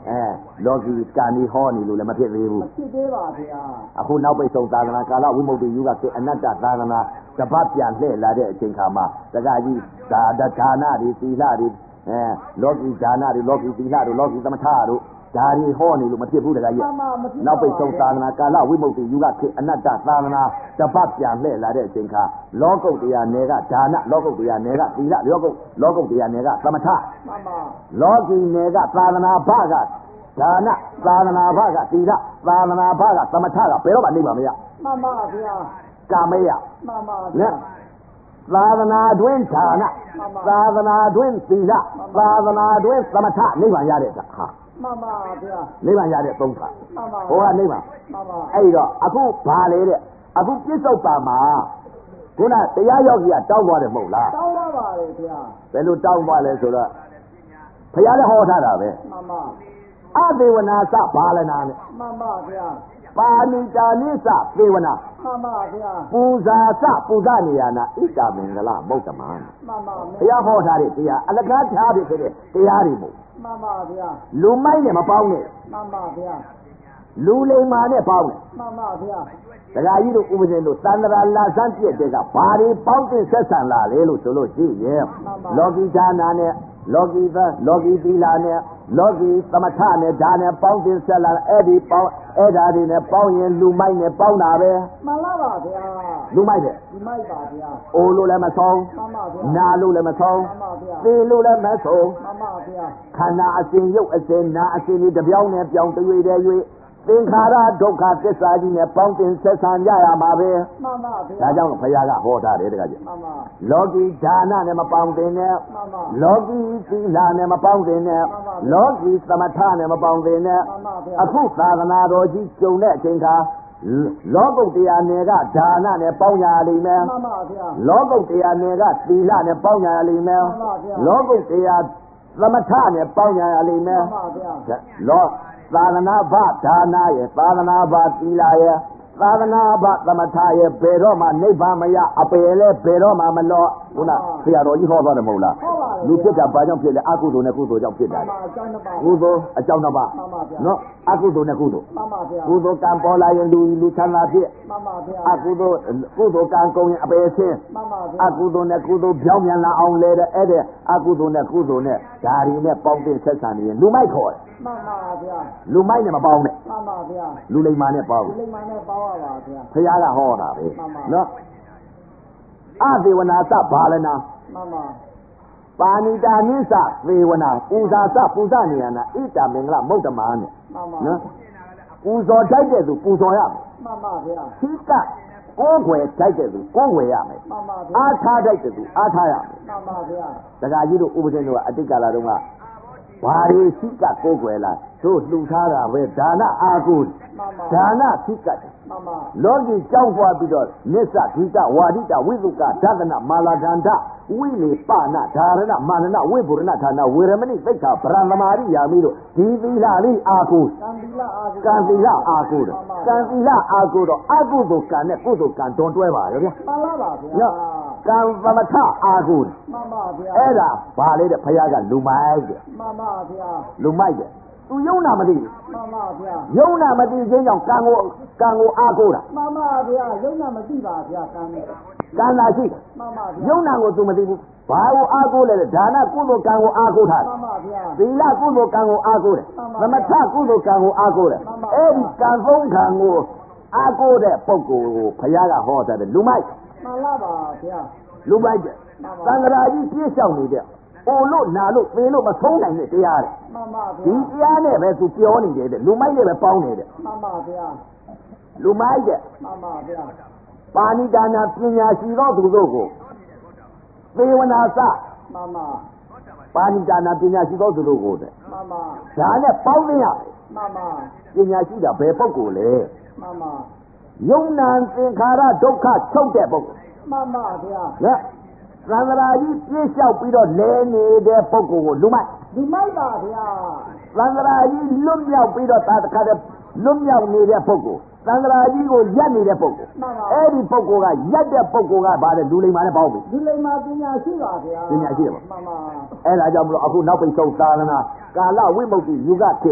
လောကီကံဒီဟောနေလို့လည်းမဖြစ်သေးဘူးမဖြစ်သေးပါဗျာအခုနောက်ပိတ်ဆုံးသာသနာကာလဝိမု ക്തി ယုဂခေအနတ္တသာသနာတပတ်ပြန်လှည့်လာတဲ့အချိန်ခါမှာတက္ကကြီးဒါဒါနတွေသီလတွေအဲလောကီဒါနတွေလောကီသီလတို့လောကီသမထတို့ဒါတွေဟောနေလို့မဖြစ်ဘူးတက္ကကြီးနောက်ပိတ်ဆုံးသာသနာကာလဝိမု ക്തി ယုဂခေအနတ္တသာသနာတပတ်ပြန်လှည့်လာတဲ့အချိန်ခါလောကုတ္တရာနယ်ကဒါနလောကုတ္တရာနယ်ကသီလလောကုလောကုတ္တရာနယ်ကသမထလောကီနယ်ကသာသနာဘကဒါနသာသနာဘကသီလသာသနာဘကသမထကဘယ်တော့မှနေပါမရမှန်ပါဗျာကာမယမှန်ပါဗျာသာသနာတွင်ဒါနသာသနာတွင်သီလသာသနာတွင်သမထနိဗ္ဗာန်ရတဲ့ဟာမှန်ပါဗျာနိဗ္ဗာန်ရတဲ့သုံးခါမှန်ပါဟောကနိဗ္ဗာန်မှန်ပါအဲ့တော့အခုဘာလေတဲ့အခုပြစ္ဆုတ်ပါမှာခုနတရားယောဂီကတောင်းသွားတယ်မဟုတ်လားတောင်းသွားပါလေဗျာဘယ်လိုတောင်းသွားလဲဆိုတော့ဘုရားလည်းဟောထားတာပဲမှန်ပါအသေဝနာသဘာလနာနဲ့မှန်ပါဗျာပါဏိတာနိသသေဝနာမှန်ပါဗျာပူဇာသပူဇနေယနာဣတာမင်္ဂလမုတ်တမန်မှန်ပါဘုရားဟောထားတဲ့တရားအလကားထားပြီးခဲ့တဲ့တရားတွေမို့မှန်ပါဗျာလူမိုက်နဲ့မပေါင်းနဲ့မှန်ပါဗျာလူလိမ္မာနဲ့ပေါင်းတယ်မှန်ပါဗျာဒကာကြီးတို့ဥပဇင်တို့သန္တရာလာဆန်းပြည့်တဲ့ကဘာတွေပေါင်းတင်ဆက်ဆံလာလဲလို့ဆိုလို့ရှိရင်လောကီဌာနနဲ့လောကီသလောကီသီလာနဲ့လောကီသမထနဲ့ဒါနဲ့ပေါင်းတင်ဆက်လာအဲ့ဒီပေါင်းအဲ့ဓာတွေနဲ့ပေါင်းရင်လူမိုက်နဲ့ပေါင်းတာပဲမှန်လားပါဗျာလူမိုက်တဲ့လူမိုက်ပါဗျာအိုလို့လည်းမဆုံးမှန်ပါဗျာနာလို့လည်းမဆုံးမှန်ပါဗျာသေလို့လည်းမဆုံးမှန်ပါဗျာခန္ဓာအစဉ်ရုပ်အစဉ်နာအစဉ်ဒီတပြောင်းနဲ့ပြောင်းတရွေတဲ့ရွေသင်္ခါရဒုက္ခသစ္စာကြီးနဲ့ပေါင်းတင်ဆက်ဆံကြရမှာပဲမှန်ပါဗျာဒါကြောင့်ဘုရားကဟောထားတယ်တကယ်ကြီးမှန်ပါလောကီဒါနနဲ့မပေါင်းတင်နဲ့မှန်ပါလောကီသီလနဲ့မပေါင်းတင်နဲ့လောကီသမထနဲ့မပေါင်းတင်နဲ့အခုသာသနာတော်ကြီးကျုံတဲ့အချိန်ခါလောကုတ္တရာနယ်ကဒါနနဲ့ပေါင်းရလိမ့်မယ်မှန်ပါဗျာလောကုတ္တရာနယ်ကသီလနဲ့ပေါင်းရလိမ့်မယ်မှန်ပါဗျာလောကုတ္တရာသမထနဲ့ပေါင်းရလိမ့်မယ်မှန်ပါဗျာလောသာသနာဘဒါနရဲ့သာသနာဘသီလရဲ့သာသနာဘသမထရဲ့ဘယ်တော့မှနိဗ္ဗာန်မရအပေလဲဘယ်တော့မှမလောခုနဆရာတော်ကြီးဟောသွားတယ်မဟုတ်လားလူဖြစ်တာဘာကြောင့်ဖြစ်လဲအကုသိုလ်နဲ့ကုသိုလ်ကြောင့်ဖြစ်တာကုသိုလ်အကြောင်းနှစ်ပါးနော်အကုသိုလ်နဲ့ကုသိုလ်ကုသိုလ်ကံပေါ်လာရင်လူလူချမ်းသာဖြစ်အကုသိုလ်ကုသိုလ်ကံကုန်ရင်အပေဆင်းအကုသိုလ်နဲ့ကုသိုလ်ပြောင်းပြန်လာအောင်လဲတဲ့အဲ့တဲ့အကုသိုလ်နဲ့ကုသိုလ်နဲ့ဓာရီနဲ့ပေါင်းတင်ဆက်ဆံနေရင်လူမိုက်ခေါ်တယ်မှန်ပါဗျာလူမိုက်နဲ့မပေါင်းနဲ့မှန်ပါဗျာလူလိမ္မာနဲ့ပေါင်းလူလိမ္မာနဲ့ပေါင်းရပါဗျာဘုရားကဟောတာပဲနော်အသေဝနာသဘာလနာမှန်ပါပါဏိတာနိသသေဝနာပူဇာသပူဇနေယနာဣတာမင်္ဂလမုတ်တမန်နဲ့မှန်ပါနော်ပူဇော်ထိုက်တဲ့သူပူဇော်ရမယ်မှန်ပါဗျာခိကကိုယ်ွယ်ထိုက်တဲ့သူကိုယ်ွယ်ရမယ်မှန်ပါဗျာအားထားထိုက်တဲ့သူအားထားရမယ်မှန်ပါဗျာဒကာကြီးတို့ဥပဒေတို့ကအတိတ်ကာလတုန်းကဘာတွေရှိကကိုယ်ွယ်လားတို့လှူထားတာပဲဒါနအာကုဒါနခိကမှန်ပါလောကီကြောက်သွားပြီးတော့နစ္စခိကဝါဒိတဝိသုကဒသနမာလာဒန္တဝိလေပနဓာရဏမာနနဝိပုရဏဌာနဝေရမဏိသိက္ခာဗရံသမာရိယာမိတို့ဒီသီလလေးအာကုကံသီလအာကုကံသီလအာကုတော့အကုသိုလ်ကံနဲ့ကုသိုလ်ကံတွန်တွဲပါရောဗျာမှန်ပါပါဗျာကံသမထအာကုမှန်ပါဗျာအဲ့ဒါဘာလဲတဲ့ဘုရားကလူမိုက်တဲ့မှန်ပါဗျာလူမိုက်တဲ့သူယုံနာမသိဘူးမှန်ပါဗျာယုံနာမသိခြင်းကြောင့်ကံကိုကံကိုအားကိုးတာမှန်ပါဗျာယုံနာမသိပါဗျာကံနဲ့ကံလာရှိမှန်ပါဗျာယုံနာကိုသူမသိဘူးဘာကိုအားကိုးလဲဒါနကုသိုလ်ကံကိုအားကိုးထားတယ်မှန်ပါဗျာသီလကုသိုလ်ကံကိုအားကိုးတယ်သမထကုသိုလ်ကံကိုအားကိုးတယ်အဲ့ဒီကံသုံးကံကိုအားကိုးတဲ့ပုဂ္ဂိုလ်ကိုဘုရားကဟောထားတယ်လူမိုက်မှန်လားပါဗျာလူမိုက်တဲ့သံဃာကြီးပြည့်လျှောက်နေတဲ့အိုလို့နာလို့သေလို့မဆုံးနိုင်တဲ့တရားတဲ့မှန်ပါဗျာဒီတရားနဲ့ပဲသူပြောနေတယ်တဲ့လူမိုက်နဲ့ပဲပေါင်းနေတယ်မှန်ပါဗျာလူမိုက်တဲ့မှန်ပါဗျာပါဏိဒါနာပညာရှိသောသူတို့ကိုသေဝနာသမှန်ပါပါဏိဒါနာပညာရှိသောသူတို့ကိုတဲ့မှန်ပါဒါနဲ့ပေါင်းနေရမှန်ပါပညာရှိတာဘယ်ပုဂ္ဂိုလ်လဲမှန်ပါယုံနာသင်္ခါရဒုက္ခချုပ်တဲ့ပုဂ္ဂိုလ်မှန်ပါဗျာဟဲ့သံဃာကြီးပြည့်လျှောက်ပြီးတော့လဲနေတဲ့ပုဂ္ဂိုလ်ကိုလူမိုက်လူမိုက်ပါဗျာသံဃာကြီးလွတ်မြောက်ပြီးတော့တာတခါတည်းလွတ်မြောက်နေတဲ့ပုဂ္ဂိုလ်သံဃာကြီးကိုရက်နေတဲ့ပုဂ္ဂိုလ်အဲ့ဒီပုဂ္ဂိုလ်ကရက်တဲ့ပုဂ္ဂိုလ်ကဗါတဲ့လူလိမ္မာနဲ့ပေါင်းပြီလူလိမ္မာပညာရှိပါဗျာပညာရှိတယ်ပါမှန်ပါအဲ့ဒါကြောင့်မလို့အခုနောက်ပိတ်ဆုံးသာသနာကာလဝိမု ക്തി ယုဂခေ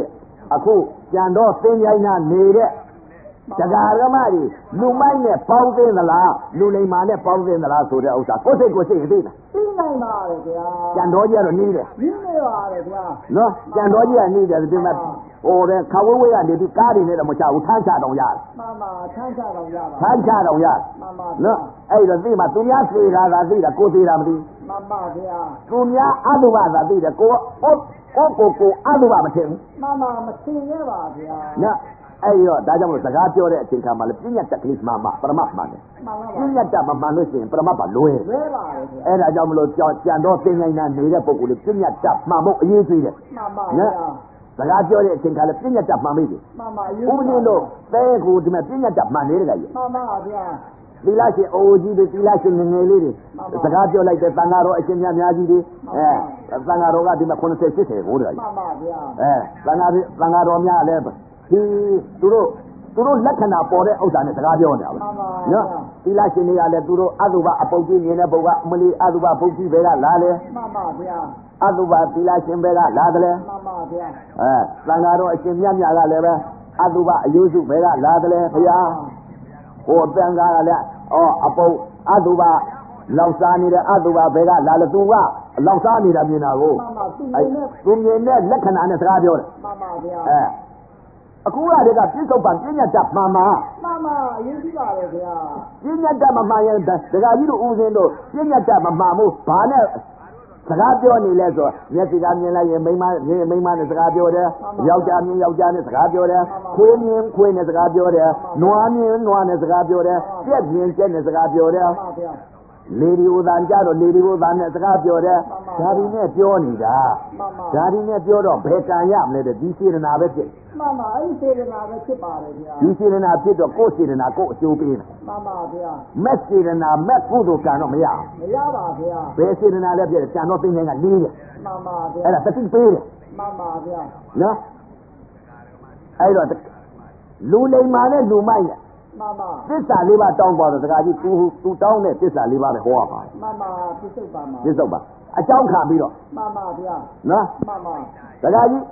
အခုကြံတော့သင်္ချိုင်းနာနေတဲ့တရားဓမ္မတွေလူမိုက်နဲ့ပေါင်းသိသလားလူလိမ္မာနဲ့ပေါင်းသိသလားဆိုတဲ့ဥစ္စာကိုယ်စိတ်ကိုယ်စိတ်သိလားသိနိုင်ပါလေဗျာကြံတော်ကြီးကတော့နေတယ်နေနေပါလေဗျာနော်ကြံတော်ကြီးကနေတယ်ဒီမှာဟိုတဲ့ခဝဝေးကနေပြီးကားတွေနဲ့တော့မချဘူးထမ်းချတော့ရတယ်မှန်ပါထမ်းချတော့ရပါထမ်းချတော့ရတယ်မှန်ပါနော်အဲ့တော့သိမှသူများသိတာသာသိတာကိုသိတာမသိမှန်ပါဗျာသူများအတုပသာသိတယ်ကိုကိုကိုကိုကိုအတုပမထင်ဘူးမှန်ပါမထင်ရပါဗျာနော်အဲ့တော့ဒါကြောင့်မလို့စကားပြောတဲ့အချိန်ခါမှာလည်းပြဉ္ညာတက်ကလေးမှမှပရမတ်မှန်တယ်ပြဉ္ညာတက်မမှန်လို့ရှိရင်ပရမတ်ပါလွဲလွဲပါလေအဲ့ဒါကြောင့်မလို့ကြံတော့သင်္ချိုင်းနာနေတဲ့ပုဂ္ဂိုလ်လေးပြဉ္ညာတက်မှန်ဖို့အရေးကြီးတယ်မှန်ပါဗျာစကားပြောတဲ့အချိန်ခါလည်းပြဉ္ညာတက်မှန်ပြီမှန်ပါအရေးဥပဒေလို့သဲကိုဒီမှာပြဉ္ညာတက်မှန်နေတဲ့ကြီးမှန်ပါဗျာသီလရှင်အိုကြီးတွေသီလရှင်ငငယ်လေးတွေစကားပြောလိုက်တဲ့တန်ဃာတော်အရှင်များများကြီးတွေအဲတန်ဃာတော်ကဒီမှာ80 80ကိုတည်းမှန်ပါဗျာအဲတန်ဃာတန်ဃာတော်များလည်းဒီသူတို့သူတို့လက္ခဏာပေါ်တဲ့ဥစ္စာနဲ့စကားပြောနေတာပဲနော်သီလရှင်တွေကလည်းသူတို့အတုပအပုတ်ကြီးမြင်တဲ့ပုဂ္ဂိုလ်အမလီအတုပပုတ်ကြီးပဲကလာလေမှန်ပါဗျာအတုပသီလရှင်ပဲကလာတယ်လေမှန်ပါဗျာအဲတန်ဃာတော်အရှင်မြတ်များကလည်းပဲအတုပအယုစုပဲကလာတယ်လေဘုရားဟိုတန်ဃာကလည်းအော်အပုတ်အတုပလောက်စားနေတဲ့အတုပပဲကလာလေသူကလောက်စားနေတာမြင်တာကိုမှန်ပါသူမြင်တဲ့လက္ခဏာနဲ့စကားပြောတယ်မှန်ပါဗျာအဲအခုကတည်းကပြစ္ဆုတ်ပံပြဉ္ညာတမှန်ပါမှန်ပါအရေးကြီးပါလေဗျာပြဉ္ညာတမမှန်ရင်ဒကာကြီးတို့ဦးစင်းတို့ပြဉ္ညာတမမှန်ဘူးဘာနဲ့စကားပြောနေလဲဆိုမျက်စိကမြင်လိုက်ရင်မိန်းမမြင်မိန်းမနဲ့စကားပြောတယ်ယောက်ျားမြင်ယောက်ျားနဲ့စကားပြောတယ်ခွေးမြင်ခွေးနဲ့စကားပြောတယ်နွားမြင်နွားနဲ့စကားပြောတယ်ကြက်မြင်ကြက်နဲ့စကားပြောတယ်လေဒီဥသာကြတော့လေဒီဥသာနဲ့စကားပြောတယ်ဒါဒီနဲ့ပြောနေတာဒါဒီနဲ့ပြောတော့ဘယ်ကံရမလဲတဲ့ဒီစေတနာပဲဖြစ်မှန်ပါအဲ့ဒီစေတနာပဲဖြစ်ပါတယ်ဗျာဒီစေတနာဖြစ်တော့ကိုယ်စေတနာကိုယ်အကျိုးပေးတယ်မှန်ပါဗျာမက်စေတနာမက်ကုသိုလ်ကံတော့မရဘူးမရပါဗျာဘယ်စေတနာလဲပြည့်တယ်ကံတော့သိနေကလေးတယ်မှန်ပါဗျာအဲ့ဒါတတိပေးတယ်မှန်ပါဗျာနော်အဲ့တော့လူလိမ္မာနဲ့လူမိုက်နဲ့မှန်ပါသစ္စာလေးပါးတောင်းပါတော့တခါကြီးသူသူတောင်းတဲ့သစ္စာလေးပါးပဲဟောရပါတယ်မှန်ပါပြစ္ဆုတ်ပါမှာပြစ္ဆုတ်ပါအကြောင်းခံပြီးတော့မှန်ပါဗျာနော်မှန်ပါတခါကြီး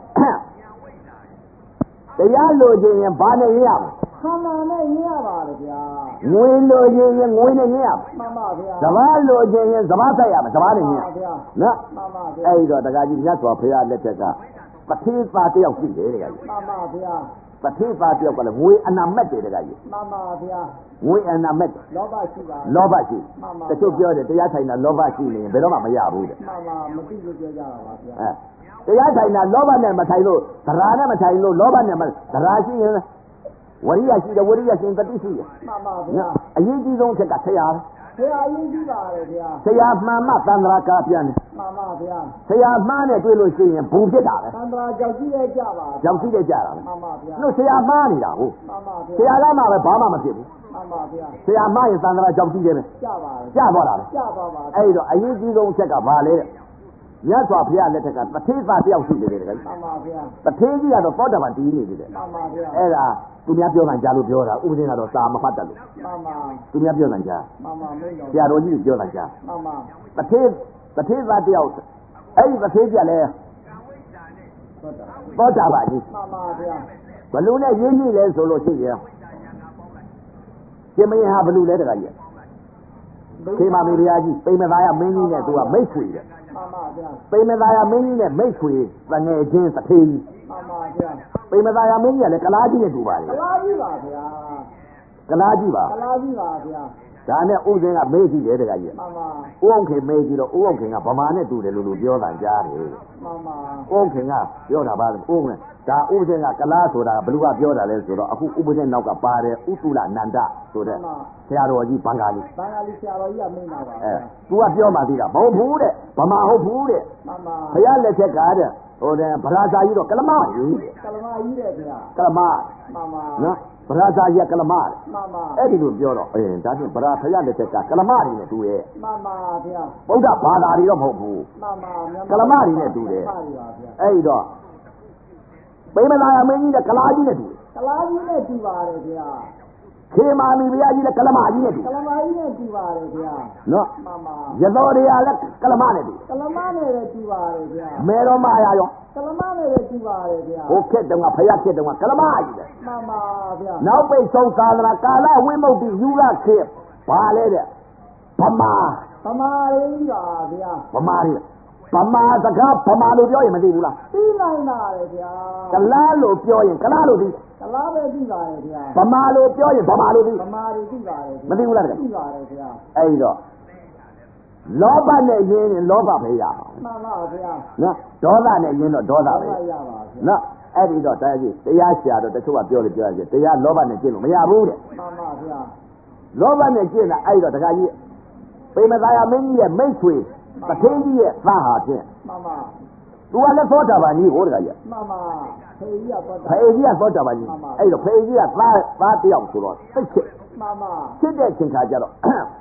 တရားလိုချင်ရင်ဘာနဲ့ရရမလဲခန္ဓာနဲ့ရရပါလေဗျာငွေလိုချင်ရင်ငွေနဲ့ရရမှာမှန်ပါဗျာစဘာလိုချင်ရင်စဘာဆက်ရမှာစဘာနဲ့ရရနော်မှန်ပါဗျာအဲ့တော့တခါကြီးမြတ်စွာဘုရားလက်ထက်ကပတိပါတယောက်ရှိတယ်တခါကြီးမှန်ပါဗျာပတိပါတယောက်ကလည်းငွေအနာမက်တယ်တခါကြီးမှန်ပါဗျာငွေအနာမက်လောဘရှိပါလောဘရှိတချို့ပြောတယ်တရားထိုင်တာလောဘရှိနေရင်ဘယ်တော့မှမရဘူးတဲ့မှန်ပါမသိလို့ပြောကြတာပါဗျာအဲတရားထိုင်တာလောဘနဲ့မထိုင်လို့သရာနဲ့မထိုင်လို့လောဘနဲ့မသရာရှိရင်ဝရိယရှိတယ်ဝရိယရှင်တတိရှိတယ်မှန်ပါဗျာအရေးကြီးဆုံးအချက်ကဆရာဆရာအရေးကြီးပါလေဗျာဆရာမှန်မှသံဃာကာပြန်တယ်မှန်ပါဗျာဆရာမှားနဲ့တွေ့လို့ရှိရင်ဘူးဖြစ်တာပဲသံဃာကြောက်ကြည့်ရကြပါကြောက်ကြည့်ရကြတာမှန်ပါဗျာလို့ဆရာမှားနေတာဟုတ်မှန်ပါဗျာဆရာကမှပဲဘာမှမဖြစ်ဘူးမှန်ပါဗျာဆရာမှားရင်သံဃာကြောက်ကြည့်တယ်ပဲကြပါကြသွားတာပဲကြပါပါအဲ့တော့အရေးကြီးဆုံးအချက်ကဘာလဲတဲ့မြတ်စွာဘုရားလက်ထက်ကတထေသာတယောက်ရှိတယ်တဲ့မှန်ပါဗျာတထေကြီးကတော့သောတာပန်တည်နေတယ်မှန်ပါဗျာအဲ့ဒါသူများပြောတာကြားလို့ပြောတာဥပဒေကတော့စာမဖတ်တတ်လို့မှန်ပါသူများပြောတာကြားမှန်ပါမင်းတော်ဆရာတော်ကြီးပြောတာကြားမှန်ပါတထေတထေသာတယောက်အဲ့ဒီတထေကြီးကလည်းသောတာပန်ကြီးမှန်ပါဗျာဘလူနဲ့ရင်းကြီးလဲဆိုလို့ရှိရင်ရှင်မင်းဟာဘလူလဲတခါကြီးခေမာမေရိယာကြီးပိမသာယမင်းကြီးနဲ့သူကမိတ်ဆွေတယ်မှန်ပါဗျာပိမသာယမင်းကြီးနဲ့မိတ်ဆွေတငယ်ချင်းတထေကြီးမှန်ပါဗျာပိမသာယမင်းကြီးကလည်းကလားကြီးနဲ့တူပါလေကလားကြီးပါဗျာကလားကြီးပါကလားကြီးပါဗျာဒါနဲ့ဥစဉ်ကမေးကြည့်တယ်တခါကြီးမှန်ပါဥအောင်ခင်မေးကြည့်တော့ဥအောင်ခင်ကဗမာနဲ့တူတယ်လို့လို့ပြောတာကြားတယ်မှန်ပါဥအောင်ခင်ကပြောတာပါဥအောင်ဒါဥစဉ်ကကလားဆိုတာဘလူကပြောတာလဲဆိုတော့အခုဥပဒေနောက်ကပါတယ်ဥတုလနန္ဒဆိုတဲ့ဆရာတော်ကြီးဘင်္ဂါလီဘင်္ဂါလီဆရာတော်ကြီးကမင်းပါပါအဲ तू ကပြောမှသေးတာမဟုတ်ဘူးတဲ့ဗမာဟုတ်ဘူးတဲ့မှန်ပါဘုရားလက်ထက်ကတဲ့ဟိုတဲ့ဗရာဇာကြီးတော့ကလမကြီးကလမကြီးတဲ့ဗျာကလမမှန်ပါနော်ဗရာဇာကြီးကကလမတဲ့မှန်ပါအဲ့ဒီလိုပြောတော့အင်းဒါဖြင့်ဗရာဖယားလက်ထက်ကကလမတွေနဲ့တူရဲ့မှန်ပါဗျာဗုဒ္ဓဘာသာတွေတော့မဟုတ်ဘူးမှန်ပါကလမတွေနဲ့တူတယ်အဲ့တော့ပိမလာယမင်းကြီးနဲ့ကလားကြီးနဲ့တူတယ်ကလားကြီးနဲ့တူပါတယ်ဗျာခေမာမီဘုရားကြီးနဲ့ကလမကြီးနဲ့တူကလမကြီးနဲ့တူပါတယ်ဗျာနော်မှန်ပါရတော်တွေကလည်းကလမနဲ့တူကလမနဲ့လည်းတူပါတယ်ဗျာမေတော်မာယာရောကကလမနဲ့လည်းတူပါတယ်ဗျာဟိုခက်တုန်းကဖယားခက်တုန်းကကလမကြီးတယ်မှန်ပါဗျာနောက်ပိတ်ဆုံးသာသနာကာလဝိမု ക്തി ယူရခေတ်ဘာလဲတဲ့ဗမာဗမာရင်းပါဗျာဗမာရင်းဗမာစကားဗမာလို့ပြောရင်မသိဘူးလားသိနိုင်ပါတယ်ဗျာကလားလို့ပြောရင်ကလားလို့သိကလားပဲသိပါတယ်ဗျာဗမာလို့ပြောရင်ဗမာလို့သိဗမာလို့သိပါတယ်မသိဘူးလားသိပါတယ်ဗျာအဲ့တော့လောဘနဲ့ရင်းရင်လောဘပဲရပါမှန်ပါဗျာနော်ဒေါသနဲ့ရင်းတော့ဒေါသပဲရပါဗျာနော်အဲ့ဒီတော့တရားကြီးတရားရှာတော့တချို့ကပြောတယ်ပြောရတယ်တရားလောဘနဲ့ကျင့်လို့မရဘူးတဲ့မှန်ပါဗျာလောဘနဲ့ကျင့်တာအဲ့တော့တခါကြီးပေမသာယာမင်းကြီးရဲ့မိတ်ဆွေတထင်းကြီးရဲ့သားဟာဖြင့်မှန်ပါသူကလည်းသောတာပန်ကြီးဟိုတခါကြီးမှန်ပါဖေကြီးကသောတာဖေကြီးကသောတာပန်ကြီးအဲ့တော့ဖေကြီးကသားသားတယောက်ဆိုတော့သိချစ်မှန်ပါဖြစ်တဲ့ချိန်ခါကျတော့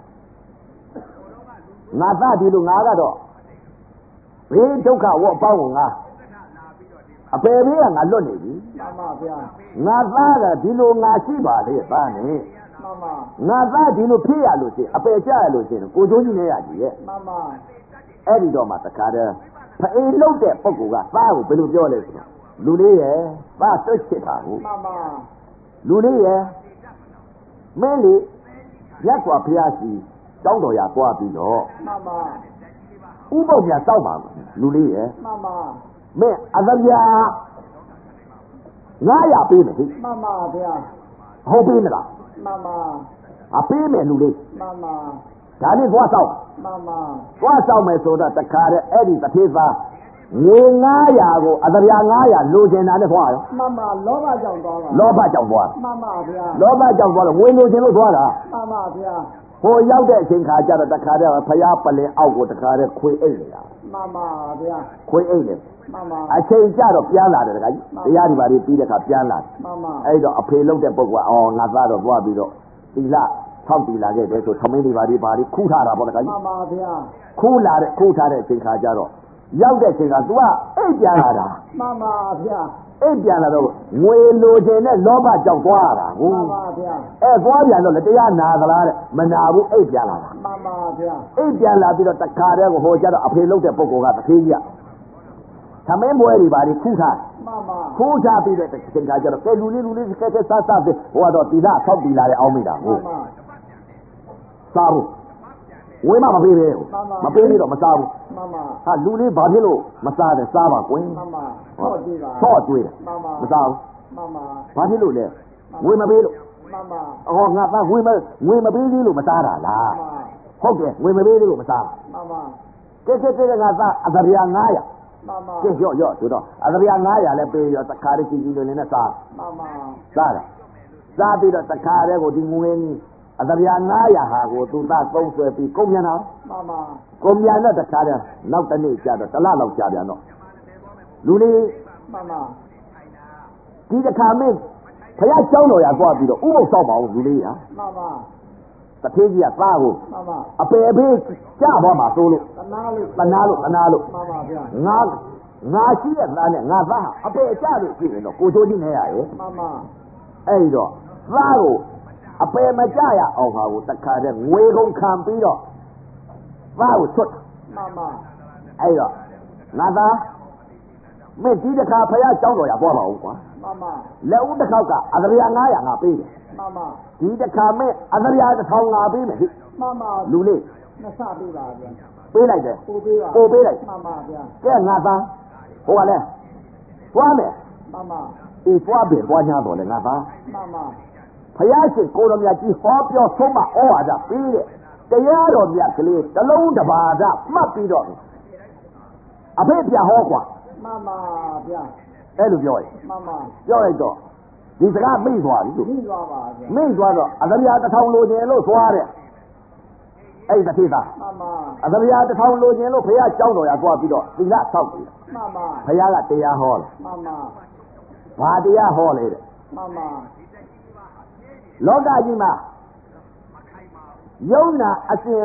ငါသားဒီလိုငါကတော့ဘေးဒုက္ခဝတ်အပေါင်းကိုငါအပေဘေးကငါလွတ်နေပြီမှန်ပါဗျာငါသားကဒီလိုငါရှိပါလေသားနဲ့မှန်ပါငါသားဒီလိုဖြစ်ရလို့ရှိရင်အပေကျရလို့ရှိရင်ကိုကျိုးကြီးနေရကြီးရဲ့မှန်ပါအဲ့ဒီတော့မှတခါတည်းဖအေးလုံးတဲ့ပုဂ္ဂိုလ်ကသားကိုဘယ်လိုပြောလဲဆိုတော့လူလေးရဲ့သားတွတ်ချစ်တာကိုမှန်ပါလူလေးရဲ့မင်းလေးရက်ကွာဖျားစီတောင်းတော်ရသွားပြီးတော့မှန်ပါဥပုပ်ပြတောက်ပါလူလေးရဲ့မှန်ပါမင်းအသဗျာငါးရာပေးမယ်ဟိမှန်ပါဗျာဟုတ်ပြီမလားမှန်ပါအပေးမယ်လူလေးမှန်ပါဒါနဲ့သွားတောက်မှန်ပါသွားတောက်မယ်ဆိုတော့တခါတည်းအဲ့ဒီတထေးသားငွေငါးရာကိုအသဗျာငါးရာလိုချင်တာနဲ့သွားရောမှန်ပါလောဘကြောင့်သွားတာလောဘကြောင့်သွားမှန်ပါဗျာလောဘကြောင့်သွားတော့ငွေလိုချင်လို့သွားတာမှန်ပါဗျာဟိုရောက်တဲ့အချိန်ခါကျတော့တခါတည်းဖျားပလင်အောက်ကိုတခါတည်းခွေအိတ်နေတာမှန်ပါဗျာခွေအိတ်နေမှန်ပါအချိန်ကျတော့ပြန်လာတယ်တခါကြီးတရားဒီပါလေးပြီးတဲ့ခါပြန်လာတယ်မှန်ပါအဲ့တော့အဖေလုံးတဲ့ပုဂ္ဂိုလ်ကအော်ငါသားတော့သွားပြီးတော့သီလဆောက်တည်လာခဲ့တယ်ဆိုသမင်းဒီပါလေးပါလေးခူးထားတာပေါ့တခါကြီးမှန်ပါဗျာခူးလာတဲ့ခူးထားတဲ့အချိန်ခါကျတော့ရောက်တဲ့အချိန်က तू ကအိတ်ပြန်လာတာမှန်ပါဗျာအိတ်ပြန်လာတော့ငွေလိုချင်တဲ့လောဘကြောင့်သွားတာဟုတ်မှန်ပါဗျာအဲသွားပြန်တော့တရားနာသလားတဲ့မနာဘူးအိတ်ပြန်လာတာမှန်ပါဗျာအိတ်ပြန်လာပြီးတော့တခါတည်းကိုဟိုကျတော့အဖေလုံးတဲ့ပုဂ္ဂိုလ်ကတထေးကြီးကသမင်းပွဲတွေပါလေခူးထားမှန်ပါခူးထားပြီးတဲ့အချိန်ကကျတော့ကဲလူလေးလူလေးကဲကဲစားစားပြီးဟိုကတော့တီလာဆောက်တီလာတဲ့အောင်းမိတာဟုတ်မှန်စားဘူးဝေးမမပေးပဲမပေးပြီးတော့မစားဘူးမှန်ပါဟာလူလေးဘာဖြစ်လို့မစားတယ်စားပါကွင်းမှန်ပါဆော့တွေးပါဆော့တွေးတယ်မှန်ပါမစားဘူးမှန်ပါဘာဖြစ်လို့လဲဝေးမပေးလို့မှန်ပါအော်ငါသားဝေးမဝေးမပေးသေးလို့မစားတာလားဟုတ်တယ်ဝေးမပေးသေးလို့မစားမှန်ပါကဲကဲကဲငါသားအသဗျာငါးရာမှန်ပါကဲရော့ရော့ဆိုတော့အသဗျာငါးရာလည်းပေးရောတခါတည်းကြည့်ကြည့်လို့လည်းနဲ့စားမှန်ပါစားတယ်စားပြီးတော့တခါတည်းကိုဒီငွေကြီးအသဗျာငါးရာဟာကိုသူသားသုံးဆွဲပြီးကုန်ပြန်တာမှန်ပါကုန်ပြန်တော့တခါတည်းနောက်တစ်နေ့ကြာတော့တစ်လလောက်ကြာပြန်တော့လူလေးမှန်ပါဒီတခါမင်းဖယားเจ้าတော်ရသွားပြီးတော့ဥပုပ်ဆောက်ပါဦးလူလေးဟာမှန်ပါတထေးကြီးကသားကိုမှန်ပါအပေအဖေးကြသွားမှာသို့လို့တနာလို့တနာလို့တနာလို့မှန်ပါဗျာငါငါရှိတဲ့သားနဲ့ငါသားဟာအပေကြလို့ရှိရင်တော့ကိုချိုးကြီးနေရရဲ့မှန်ပါအဲ့တော့သားကိုအပေမကြရအောင်ဟာကိုတခါတည်းငွေကုန်ခံပြီးတော့သားကိုဆွတ်မှန်ပါအဲ့တော့ငါသားမင်းဒီတခါဖယားเจ้าတော်ရသွားပါဦးကွာမှန်ပါလက်ဦးတစ်ခေါက်ကအသဗျာငါးရာငါပေးတယ်မှန်ပါဒီတခါမင်းအသဗျာတစ်ထောင်ငါပေးမယ်ဟိမှန်ပါလူလေးနှစ်ဆပေးပါဗျာပေးလိုက်တယ်ပို့ပေးပါပို့ပေးလိုက်မှန်ပါဗျာကဲငါသားဟိုကလည်းသွားမယ်မှန်ပါအေးသွားပြီသွားညာတော့လေငါသားမှန်ပါဖယားရှင်ကိုတော်မြတ်ကြီးဟောပြောဆုံးမဩဝါဒပေးတဲ့တရားတော်မြတ်ကလေးတစ်လုံးတစ်ပါးသာမှတ်ပြီးတော့အဖေပြဟောကွာမှန်ပါဗျာအဲ့လိုပြောရင်မှန်ပါပြောလိုက်တော့ဒီစကားမိသွားပြီလို့မိသွားပါဗျာမိသွားတော့အသဗျာတစ်ထောင်လိုချင်လို့သွားတဲ့အဲ့ဒီတစ်သားမှန်ပါအသဗျာတစ်ထောင်လိုချင်လို့ဖယားเจ้าတော်ရသွားပြီးတော့သီလဆောက်ပြီမှန်ပါဖယားကတရားဟောတယ်မှန်ပါဘာတရားဟောလဲတဲ့မှန်ပါလောကကြီးမှာယုံနာအစဉ်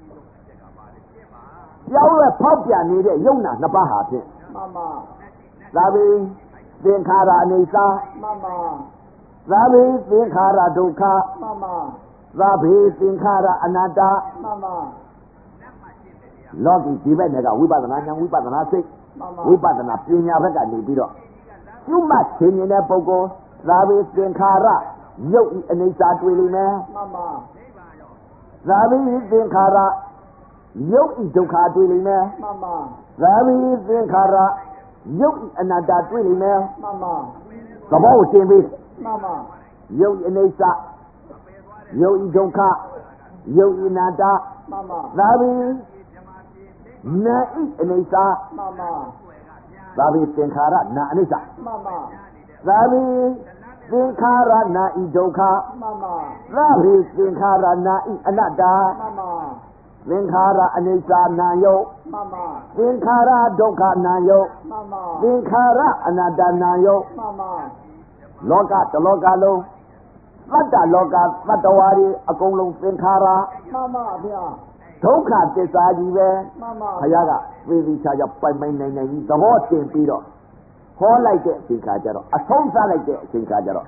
ပြောင်းလဲဖောက်ပြန်နေတဲ့ယုံနာနှစ်ပါးဟာဖြင့်မှန်ပါသာဘိသင်္ခါရအိဋ္ဌာမှန်ပါသာဘိသင်္ခါရဒုက္ခမှန်ပါသာဘိသင်္ခါရအနတ္တမှန်ပါလောကီဒီဘက်နဲ့ကဝိပဿနာဉာဏ်ဝိပဿနာစိတ်ဝိပဿနာပညာဘက်ကနေပြီးတော့ကျွတ်မှချင်းနေတဲ့ပုဂ္ဂိုလ်သာဝေသင်္ခါရရုပ်ဤအနေစာတွေ့လိမ့်မယ်မှန်ပါသာဝေသင်္ခါရရုပ်ဤဒုက္ခတွေ့လိမ့်မယ်မှန်ပါသာဝေသင်္ခါရရုပ်ဤအနတ္တတွေ့လိမ့်မယ်မှန်ပါသဘောကိုတင်ပြီးမှန်ပါရုပ်ဤအနေစာရုပ်ဤဒုက္ခရုပ်ဤအနတ္တမှန်ပါသာဝေနာဤအနေစာမှန်ပါသာဝေသင်္ခါရနာအနိစ္စမှန်ပါသာဝေသင်္ခါရနာဤဒုက္ခမှန်ပါသာဝေသင်္ခါရနာဤအနတ္တမှန်ပါသင်္ခါရအနိစ္စနာယုတ်မှန်ပါသင်္ခါရဒုက္ခနာယုတ်မှန်ပါသင်္ခါရအနတ္တနာယုတ်မှန်ပါလောကတလောကလုံးသတ္တလောကသတ္တဝါတွေအကုန်လုံးသင်္ခါရမှန်ပါဗျာဒုက္ခသစ္စာကြီးပဲမှန်ပါဘုရားကသေသေးချာချာပိုင်ပိုင်နိုင်နိုင်ကြီးသဘောတင်ပြီးတော့ဟောလိုက်တဲ့အချိန်ခါကျတော့အဆုံးသတ်လိုက်တဲ့အချိန်ခါကျတော့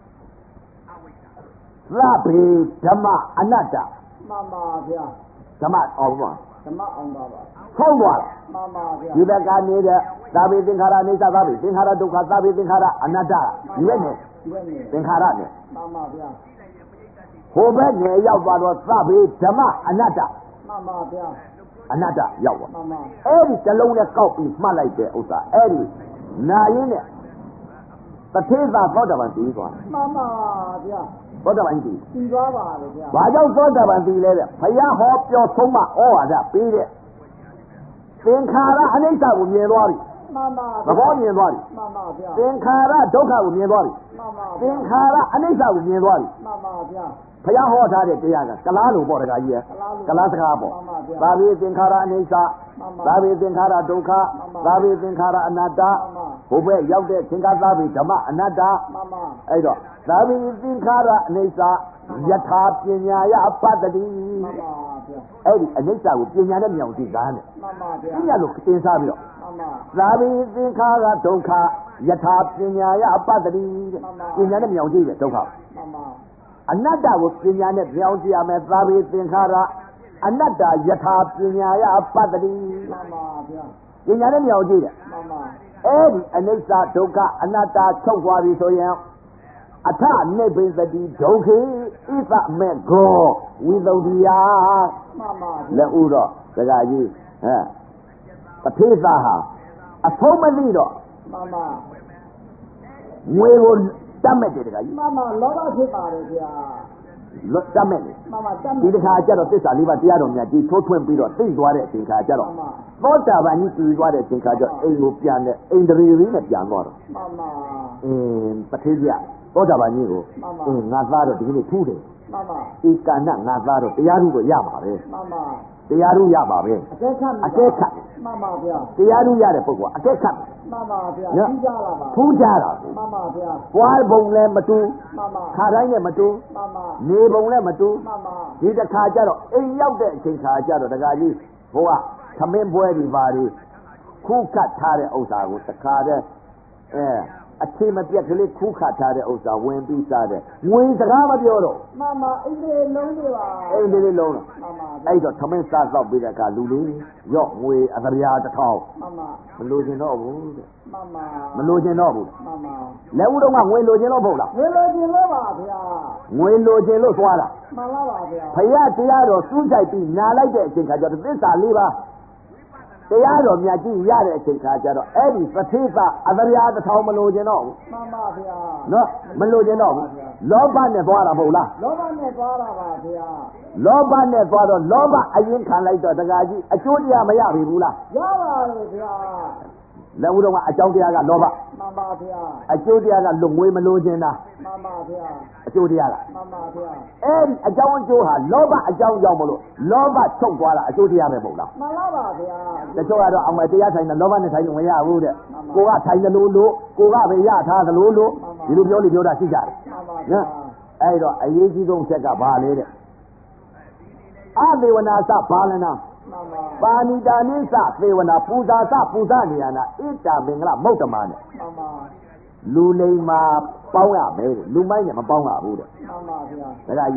သဗ္ဗေဓမ္မအနတ္တမှန်ပါဗျာဓမ္မအောင်ပါဓမ္မအောင်ပါပါဆုံးသွားတာမှန်ပါဗျာဒီဘက်ကနေတဲ့သဗ္ဗေသင်္ခါရအိဋ္ဌသဗ္ဗေသင်္ခါရဒုက္ခသဗ္ဗေသင်္ခါရအနတ္တဒီဘက်နဲ့သင်္ခါရနဲ့မှန်ပါဗျာဟိုဘက်နဲ့ရောက်သွားတော့သဗ္ဗေဓမ္မအနတ္တမှန်ပါဗျာအနတ္တရောက်သွားမှန်ပါအဲ့ဒီတစ်လုံးနဲ့ကောက်ပြီးမှတ်လိုက်တဲ့ဥစ္စာအဲ့ဒီနာရင်းနဲ့တထေသာသောတာပန်ပြီးသွားမှန်ပါဗျာသောတာပန်ပြီးပြီးသွားပါလေဗျာဘာကြောင့်သောတာပန်ပြီးလဲတဲ့ဘုရားဟောပြောဆုံးမဩဝါဒပေးတဲ့သင်္ခါရအနိစ္စကိုမြင်သွားပြီမှန်ပါသဘောမြင်သွားပြီမှန်ပါဗျာသင်္ခါရဒုက္ခကိုမြင်သွားပြီမှန်ပါသင်္ခါရအနိစ္စကိုမြင်သွားပြီမှန်ပါဗျာဘုရားဟောထားတဲ့တရားကကလားလို့ပေါ့တခါကြီးရဲ့ကလားစကားပေါ့သာဝေသင်္ခါရအနိစ္စသာဝေသင်္ခါရဒုက္ခသာဝေသင်္ခါရအနတ္တဘုဘဲရောက်တဲ့သင်္ခါသာဝေဓမ္မအနတ္တအဲ့တော့သာဝေသင်္ခါရအနိစ္စယထာပညာယပတ္တိမှန်ပါဗျာအဲ့ဒီအနိစ္စကိုပညာနဲ့မြောင်ကြည့်သားနဲ့မှန်ပါဗျာပညာလို့သင်စားပြီးတော့မှန်ပါသာဝေသင်္ခါရဒုက္ခယထာပညာယပတ္တိပညာနဲ့မြောင်ကြည့်တယ်ဒုက္ခမှန်ပါအနတ္တကိုပညာနဲ့ပြောင်းကြည့်ရမယ်သာဝေသင်္ခါရအနတ္တယထာပညာယပတ္တိမှန်ပါဗျာပညာနဲ့မြောင်ကြည့်တယ်မှန်ပါအဲ့ဒီအနိစ္စဒုက္ခအနတ္တချုပ်သွားပြီဆိုရင်အထနိဗ္ဗိသတိဒုက္ခေဣသမေကောဝိသုဒ္ဓိယမှန်ပါလက်ဥတော့ဒကာကြီးဟဲ့တထေသာဟာအဆုံးမသိတော့မှန်ပါငွေကိုတတ်မဲ့တယ်တခါကြီးမှန်ပါလောဘဖြစ်ပါတယ်ဗျာလွတ်တတ်မဲ့တယ်မှန်ပါတတ်မဲ့ဒီတခါကျတော့သစ္စာလေးပါးတရားတော်မြတ်ကြီးထိုးထွင်းပြီးတော့သိသွားတဲ့အချိန်ခါကျတော့သောတာပန်ကြီးပြီးသွားတဲ့အချိန်ခါကျတော့အိမ်ကိုပြန်တဲ့အိန္ဒြေလေးနဲ့ပြန်သွားတော့မှန်ပါအင်းပထေကြီးသောတာပန်ကြီးကိုအင်းငါသားတော့ဒီနေ့ထူးတယ်မှန်ပါဧကဏငါသားတော့တရားထုကိုရပါပဲမှန်ပါတရားထုရပါပဲအကဲခတ်အကဲခတ်မှန်ပါဗျာတရားထုရတဲ့ပုဂ္ဂိုလ်အကဲခတ်မှန်ပါဗျာထူးကြလာပါထူးကြတာမှန်ပါဗျာပွားပုံလည်းမတူမှန်ပါခါတိုင်းလည်းမတူမှန်ပါနေပုံလည်းမတူမှန်ပါဒီတစ်ခါကျတော့အိမ်ရောက်တဲ့အချိန်ခါကျတော့တခါကြီးဘိုးကသမင်းပွဲတွေပါတွေခုခတ်ထားတဲ့ဥစ္စာကိုတခါတည်းအဲအချိန်မပြတ်ကလေးခုခတ်ထားတဲ့ဥစ္စာဝင်ပြီးစားတဲ့ငွေစကားမပြောတော့မှန်ပါအိမ်လေးလုံးတွေပါအိမ်လေးလုံးတော့မှန်ပါအဲ့တော့သမင်းစားတော့ပြီးတဲ့အခါလူလေးရော့ငွေအသရာတစ်ထောင်မှန်ပါမလိုချင်တော့ဘူးတဲ့မှန်ပါမလိုချင်တော့ဘူးမှန်ပါလက်ဦးတော့ကငွေလိုချင်တော့မဟုတ်လားငွေလိုချင်လို့ပါဗျာငွေလိုချင်လို့သွားတာမှန်လားပါဗျာဖယားတရားတော်စူးစိုက်ပြီးနာလိုက်တဲ့အချိန်ခါကျတော့သစ္စာလေးပါတရားတော်မြတ်ကြီးရတဲ့အချိန်ခါကျတော့အဲ့ဒီသတိသအသရာတစ်ထောင်မလိုချင်တော့ဘူးမှန်ပါဗျာနော်မလိုချင်တော့ဘူးလောဘနဲ့သွားတာမဟုတ်လားလောဘနဲ့သွားတာပါဗျာလောဘနဲ့သွားတော့လောဘအရင်ခံလိုက်တော့တခါကြီးအကျိုးတရားမရပြီဘူးလားရပါတယ်ဗျာလက်ဦးတော်ကအကြောင်းတရားကလောဘမှန်ပါဗျာအကျိုးတရားကလွတ်ငွေမလိုချင်တာမှန်ပါဗျာအကျိုးတရားကမှန်ပါဗျာအဲ့ဒီအကြောင်းအကျိုးဟာလောဘအကြောင်းကြောင့်မလို့လောဘချုပ်သွားတာအကျိုးတရားပဲမဟုတ်လားမှန်ပါပါဗျာတချို့ကတော့အမှန်တရားဆိုင်တဲ့လောဘနဲ့ဆိုင်လို့မရဘူးတဲ့ကိုကဆိုင်တယ်လို့လို့ကိုကပဲရထားသလိုလို့ဒီလိုပြောလို့ပြောတာရှိကြတယ်မှန်ပါဗျာအဲ့တော့အရေးကြီးဆုံးချက်ကဘာလဲတဲ့အသေဝနာသဘာလနာပါဏိတာနိသသေဝနာပူဇာသပူဇာနေရနာဣတာမင်္ဂလမௌတ္တမနဲ့မှန်ပါလူလိမ္မာပေါင်းရမယ်လူမိုင်းနဲ့မပေါင်းရဘူးတဲ့မှန်ပါဗျာဒါကကြီး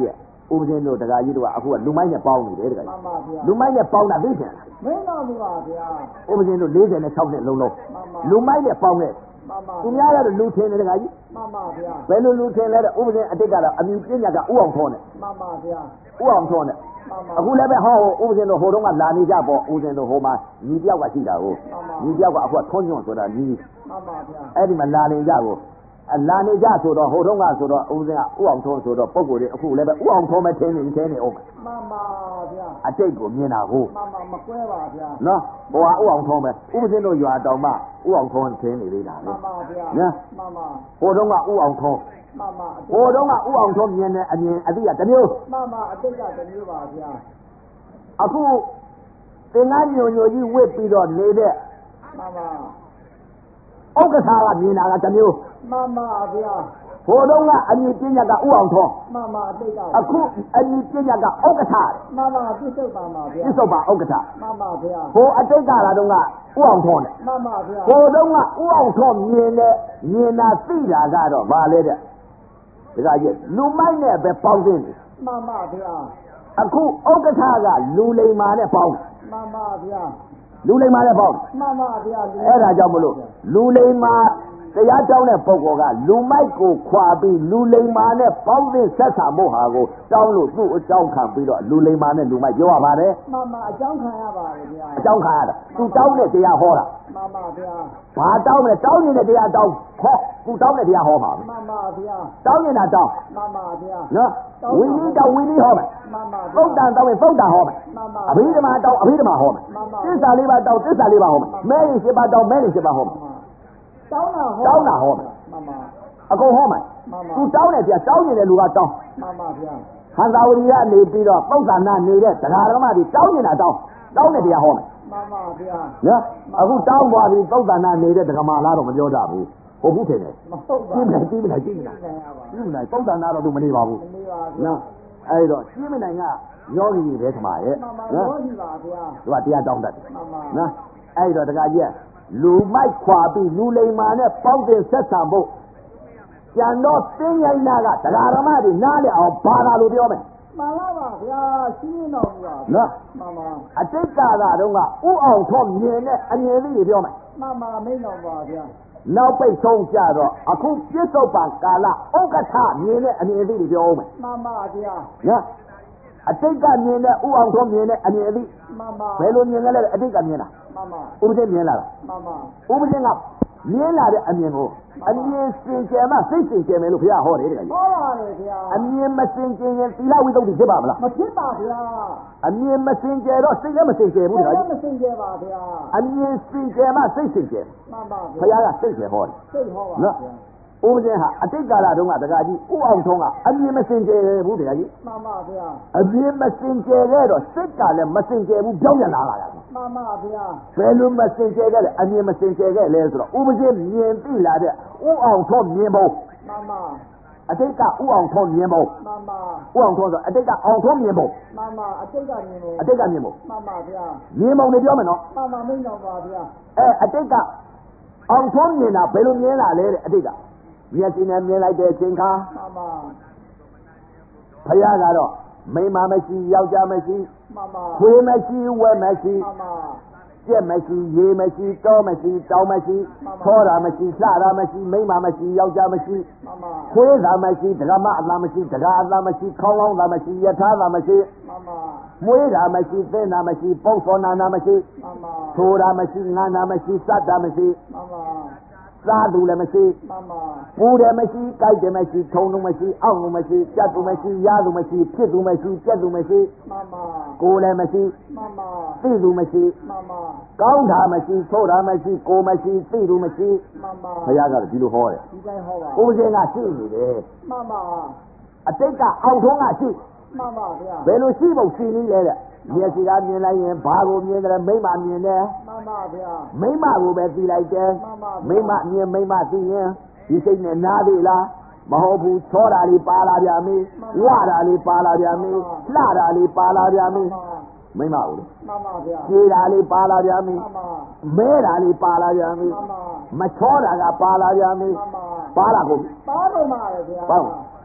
ဦးဇင်းတို့တရားကြီးတို့ကအခုကလူမိုက်နဲ့ပေါင်းနေတယ်တရားကြီးလူမိုက်နဲ့ပေါင်းတာသိချင်လားမင်းတော်ဘူးပါဗျာဦးဇင်းတို့၄၆နှစ်လုံးလုံးလူမိုက်နဲ့ပေါင်းတဲ့သူများကတော့လူထင်းတယ်တရားကြီးမှန်ပါဗျာဘယ်လိုလူထင်းလဲတဲ့ဦးဇင်းအတိတ်ကတော့အမြင်ပညာကဥအောင်ထောနဲ့မှန်ပါဗျာဥအောင်ထောနဲ့အခုလည်းပဲဟောဦးဇင်းတို့ဟိုတုန်းကလာနေကြပေါ့ဦးဇင်းတို့ဟိုမှာညီတယောက်ကရှိတာကိုညီတယောက်ကအခုကထွန်းညွန့်ဆိုတာညီမှန်ပါဗျာအဲ့ဒီမှာလာနေကြကိုအလာနေကြဆိုတော့ဟိုတုန်းကဆိုတော့ဦးဇင်းကဥအောင်ထုံးဆိုတော့ပုံကိုယ်တွေအခုလည်းပဲဥအောင်ထုံးမဲ့ထင်းနေထင်းနေအောင်မှန်ပါဗျာအတိတ်ကိုမြင်တာကိုမှန်ပါမကွဲပါဗျာနော်ဟိုကဥအောင်ထုံးပဲဥပဇင်းတို့ရွာတောင်မှဥအောင်ထုံးထင်းနေသေးတာလေမှန်ပါဗျာနော်မှန်ပါဟိုတုန်းကဥအောင်ထုံးမှန်ပါဟိုတုန်းကဥအောင်ထုံးမြင်တဲ့အမြင်အတိတ်ကတစ်မျိုးမှန်ပါအတိတ်ကတစ်မျိုးပါဗျာအခုသင်္ကန်းညိုညိုကြီးဝစ်ပြီးတော့နေတဲ့မှန်ပါဥက္ကဋ္ဌကမြင်တာကတစ်မျိုးမှန်ပါဗျာဟိုတုန်းကအမြင်ပညာကဥအောင်ထုံးမှန်ပါအတိတ်ကအခုအမြင်ပညာကဥက္ကဋ္ဌမှန်ပါပြစ္ဆုတ်ပါပါဗျာပြစ္ဆုတ်ပါဥက္ကဋ္ဌမှန်ပါဗျာဟိုအတိတ်ကလာတုန်းကဥအောင်ထုံးနဲ့မှန်ပါဗျာဟိုတုန်းကဥအောင်ထုံးမြင်တဲ့မြင်တာသိတာကတော့ဗာလဲတဲ့ဒါကကြီးလူမိုက်နဲ့ပဲပေါင်းသိတယ်မှန်ပါဗျာအခုဥက္ကဋ္ဌကလူလိမ္မာနဲ့ပေါင်းမှန်ပါဗျာလူလိမ္မာနဲ့ပေါင်းမှန်ပါဗျာအဲ့ဒါကြောင့်မလို့လူလိမ္မာတရားကြောင်းတဲ့ပုဂ္ဂိုလ်ကလူမိုက်ကိုခွာပြီးလူလိမ္မာနဲ့ပေါင်းသိဆက်ဆံဖို့ဟာကိုတောင်းလို့သူ့အကြောင်းခံပြီးတော့လူလိမ္မာနဲ့လူမိုက်ပြောရပါတယ်မှန်ပါအကြောင်းခံရပါတယ်ဗျာအကြောင်းခံရတာသူတောင်းတဲ့တရားဟောတာမှန်ပါဗျာဘာတောင်းမလဲတောင်းနေတဲ့တရားတောင်းဟောသူတောင်းတဲ့တရားဟောပါမှန်ပါဗျာတောင်းနေတာတောင်းမှန်ပါဗျာနော်ဝိနည်းတောင်းဝိနည်းဟောမယ်မှန်ပါသုတ်တန်တောင်းရင်သုတ်တန်ဟောမယ်မှန်ပါအဘိဓမ္မာတောင်းအဘိဓမ္မာဟောမယ်သစ္စာလေးပါတောင်းသစ္စာလေးပါဟောမယ်မဲရင်ရှိပါတောင်းမဲရင်ရှိပါဟောမယ်တောင်းတာဟောတောင်းတာဟောမယ်မှန်ပါအကုန်ဟောမယ်သူတောင်းတယ်ပြတောင်းနေတဲ့လူကတောင်းမှန်ပါဗျာဟန်သာဝရီကနေပြီးတော့ပု္ပ္ပန္နနေတဲ့တရားဓမ္မတွေတောင်းနေတာတောင်းတောင်းတဲ့တရားဟောမယ်မှန်ပါဗျာနော်အခုတောင်းသွားပြီးပု္ပ္ပန္နနေတဲ့ဓမ္မလားတော့မပြောကြဘူးဟုတ်ဘူးထင်တယ်မဟုတ်ပါဘူးကြည့်မလိုက်ကြည့်မလိုက်ကြည့်မလိုက်ကြည့်မလိုက်ပု္ပ္ပန္နတော့သူမနေပါဘူးမနေပါဘူးနော်အဲ့တော့ကြည့်မနိုင်ကယောဂီတွေပဲထမရဲ့နော်ယောဂီပါဗျာသူကတရားတောင်းတတ်တယ်မှန်ပါနော်အဲ့တော့တခါကြီးလူမိုက်ခွာပြီးလူလိမ္မာနဲ့ပေါင်းတင်ဆက်ဆံဖို့ကျန်တော့သင်္ချိုင်းနာကတရားဓမ္မတွေနားလည်အောင်ဘာသာလို့ပြောမယ်မှန်ပါပါဗျာရှင်းတော့ဘူးပါနော်မှန်ပါအတိတ်ကာလတုန်းကဥအောင်ထောမြင်တဲ့အမြင်လေးတွေပြောမယ်မှန်ပါမိတ်တော်ပါဗျာနောက်ပိတ်ဆုံးကြတော့အခုပြစ္ဆုတ်ပံကာလဥက္ကဋ္ဌမြင်တဲ့အမြင်လေးတွေပြောအောင်မယ်မှန်ပါဗျာနော်အတိတ်ကမြင်တဲ့ဥအောင်ထောမြင်တဲ့အမြင်လေးမှန်ပါဘယ်လိုမြင်လဲအတိတ်ကမြင်တာမှန်ပါဥပဒေမြင်လာတာမှန်ပါဥပဒေကမြင်လာတဲ့အမြင်ကိုအမြင်စင်ကြယ်မှစိတ်စင်ကြယ်မယ်လို့ဘုရားဟောတယ်တကယ်ဟောပါတယ်ဗျာအမြင်မစင်ကြယ်ရင်သီလဝိသုဒ္ဓိဖြစ်ပါမလားမဖြစ်ပါဗျာအမြင်မစင်ကြယ်တော့စိတ်လည်းမစင်ကြယ်ဘူးတကယ်မစင်ကြယ်ပါဗျာအမြင်စင်ကြယ်မှစိတ်စင်ကြယ်မှန်ပါဘုရားကစိတ်ကြယ်ဟောတယ်စိတ်ဟောပါဗျာဥပဒေဟာအတိတ်ကာလတုန်းကတကကြီးဥအောင်ထုံးကအမြင်မစင်ကြယ်ဘူးတကကြီးမှန်ပါဗျာအမြင်မစင်ကြယ်ခဲ့တော့စိတ်ကလည်းမစင်ကြယ်ဘူးပြောင်းရလာတာမှန်ပါဗျာဘယ်လိုမစင်ကြယ်ခဲ့လဲအမြင်မစင်ကြယ်ခဲ့လဲဆိုတော့ဥပဒေမြင်သိလာတဲ့ဥအောင်ထုံးမြင်ဖို့မှန်ပါအတိတ်ကဥအောင်ထုံးမြင်ဖို့မှန်ပါဥအောင်ထုံးဆိုအတိတ်ကအောင်ထုံးမြင်ဖို့မှန်ပါအတိတ်ကမြင်ဖို့အတိတ်ကမြင်ဖို့မှန်ပါဗျာမြင်ပုံတွေပြောမယ်နော်မှန်ပါမိတ်တော်ပါဗျာအဲအတိတ်ကအောင်ထုံးမြင်တာဘယ်လိုမြင်လာလဲတဲ့အတိတ်ကမျက်စိနဲ့မြင်လိုက်တဲ့အချိန်ခါမှန်ပါဘုရားကတော့မိန်းမမရှိယောက်ျားမရှိမှန်ပါခွေးမရှိဝက်မရှိမှန်ပါကြက်မရှိရေမရှိတောမရှိတောင်မရှိခေါ်တာမရှိလှတာမရှိမိန်းမမရှိယောက်ျားမရှိမှန်ပါခွေးသာမရှိဒဂမအလားမရှိဒဂအလားမရှိခေါင်းကောင်းသာမရှိယထာသာမရှိမှန်ပါမွေးတာမရှိသင်းတာမရှိပုပ်စောနာနာမရှိမှန်ပါထိုးတာမရှိငါးတာမရှိစတ်တာမရှိမှန်ပါစားသူလည်းမရှိမှန်ပါပူတယ်မရှိကြိုက်တယ်မရှိထုံလုံးမရှိအောက်လုံးမရှိကြက်သူမရှိရသူမရှိဖြစ်သူမရှိကြက်သူမရှိမှန်ပါကိုယ်လည်းမရှိမှန်ပါသိသူမရှိမှန်ပါကောင်းတာမရှိဆိုးတာမရှိကိုယ်မရှိသိသူမရှိမှန်ပါဘုရားကဒီလိုဟောတယ်ဒီတိုင်းဟောပါဦးဇင်းကရှိနေတယ်မှန်ပါအတိတ်ကအောက်ထုံးကရှိမှန်ပါဗျာဘယ်လိုရှိဖို့ရှိနေလဲတဲ့မျက်စိကမြင်လိုက်ရင်ဘာကိုမြင်တယ်မိမမြင်တယ်မှန်ပါဗျာမိမကိုပဲသိလိုက်တယ်မိမမြင်မိမသိရင်ဒီစိတ်နဲ့နားသေးလားမဟုတ်ဘူးချောတာလေးပါလာပြန်ပြီဝတာလေးပါလာပြန်ပြီလှတာလေးပါလာပြန်ပြီမိမကိုလေမှန်ပါဗျာခြေတာလေးပါလာပြန်ပြီမှန်ပါမဲတာလေးပါလာပြန်ပြီမှန်ပါမချောတာကပါလာပြန်ပြီမှန်ပါပါလာကုန်ပါလို့ပါလေဗျာဟုတ်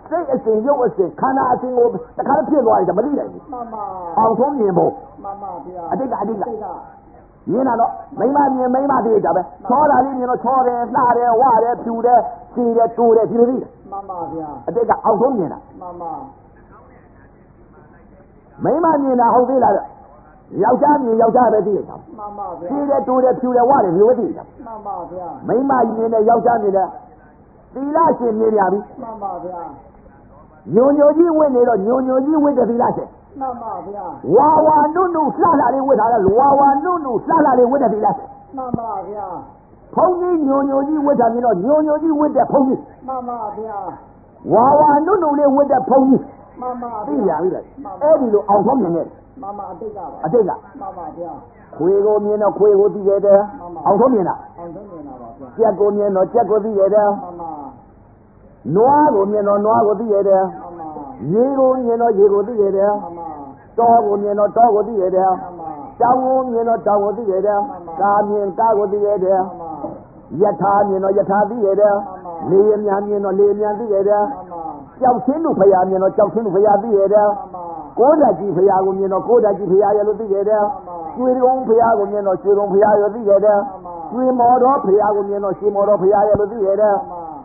စိတ်အစဉ်ရုပ်အစဉ်ခန္ဓာအစဉ်ကိုတခါတော့ဖြစ်သွားတယ်မသိနိုင်ဘူးမှန်ပါအောင်ဆုံးမြင်ဖို့မှန်ပါဗျာအတိတ်ကအတိတ်ကမြင်လာတော့မိမမြင်မိမသိကြပဲချောတာလေးမြင်တော့ချောတယ်လှတယ်ဝတယ်ဖြူတယ်ခြေတယ်တိုးတယ်ဒီလိုသိတယ်မှန်ပါဗျာအတိတ်ကအောင်ဆုံးမြင်တာမှန်ပါမိမမြင်တာဟုတ်သေးလားယောက်ျားမြင်ယောက်ျားပဲသိရတာမှန်ပါဗျာခြေတယ်တိုးတယ်ဖြူတယ်ဝတယ်ဒီလိုသိရတာမှန်ပါဗျာမိမမြင်တယ်ယောက်ျားမြင်တယ်သီလရှင်မြင်ရပြီမှန်ပါဗျာညိုညိုကြီးဝင့်နေတော့ညိုညိုကြီးဝင့်တဲ့သီလရှင်မှန်ပါဗျာဝါဝါနုနုလှလှလေးဝင့်တာလဲဝါဝါနုနုလှလှလေးဝင့်တဲ့သီလရှင်မှန်ပါဗျာဘုန်းကြီးညိုညိုကြီးဝင့်တာမြင်တော့ညိုညိုကြီးဝင့်တဲ့ဘုန်းကြီးမှန်ပါဗျာဝါဝါနုနုလေးဝင့်တဲ့ဘုန်းကြီးမှန်ပါသိရပြီလေအဲ့ဒီလိုအောင်ဆုံးမြင်နေမှန်ပါအတိတ်ကပါအတိတ်ကမှန်ပါဗျာခွေကိုမြင်တော့ခွေကိုသိခဲ့တယ်အောင်ဆုံးမြင်တာအောင်ဆုံးမြင်တာပါဗျာကြက်ကိုမြင်တော့ကြက်ကိုသိခဲ့တယ်မှန်ပါနွားကိုမြင်တော့နွားကိုသိခဲ့တယ်မှန်ပါရေကိုမြင်တော့ရေကိုသိခဲ့တယ်မှန်ပါတောကိုမြင်တော့တောကိုသိခဲ့တယ်မှန်ပါတောင်ကိုမြင်တော့တောင်ကိုသိခဲ့တယ်ကာမြင်ကာကိုသိခဲ့တယ်မှန်ပါယထာမြင်တော့ယထာသိခဲ့တယ်လေမြမြင်တော့လေမြသိခဲ့တယ်မှန်ပါကြောက်ချင်းတို့ဖရာမြင်တော့ကြောက်ချင်းတို့ဖရာသိခဲ့တယ်မှန်ပါကိုးဓာကြီးဖရာကိုမြင်တော့ကိုးဓာကြီးဖရာရဲ့လို့သိခဲ့တယ်ကျွေတုံးဖရာကိုမြင်တော့ကျွေတုံးဖရာရဲ့သိခဲ့တယ်ကျွေမော်တော်ဖရာကိုမြင်တော့ကျွေမော်တော်ဖရာရဲ့လို့သိခဲ့တယ်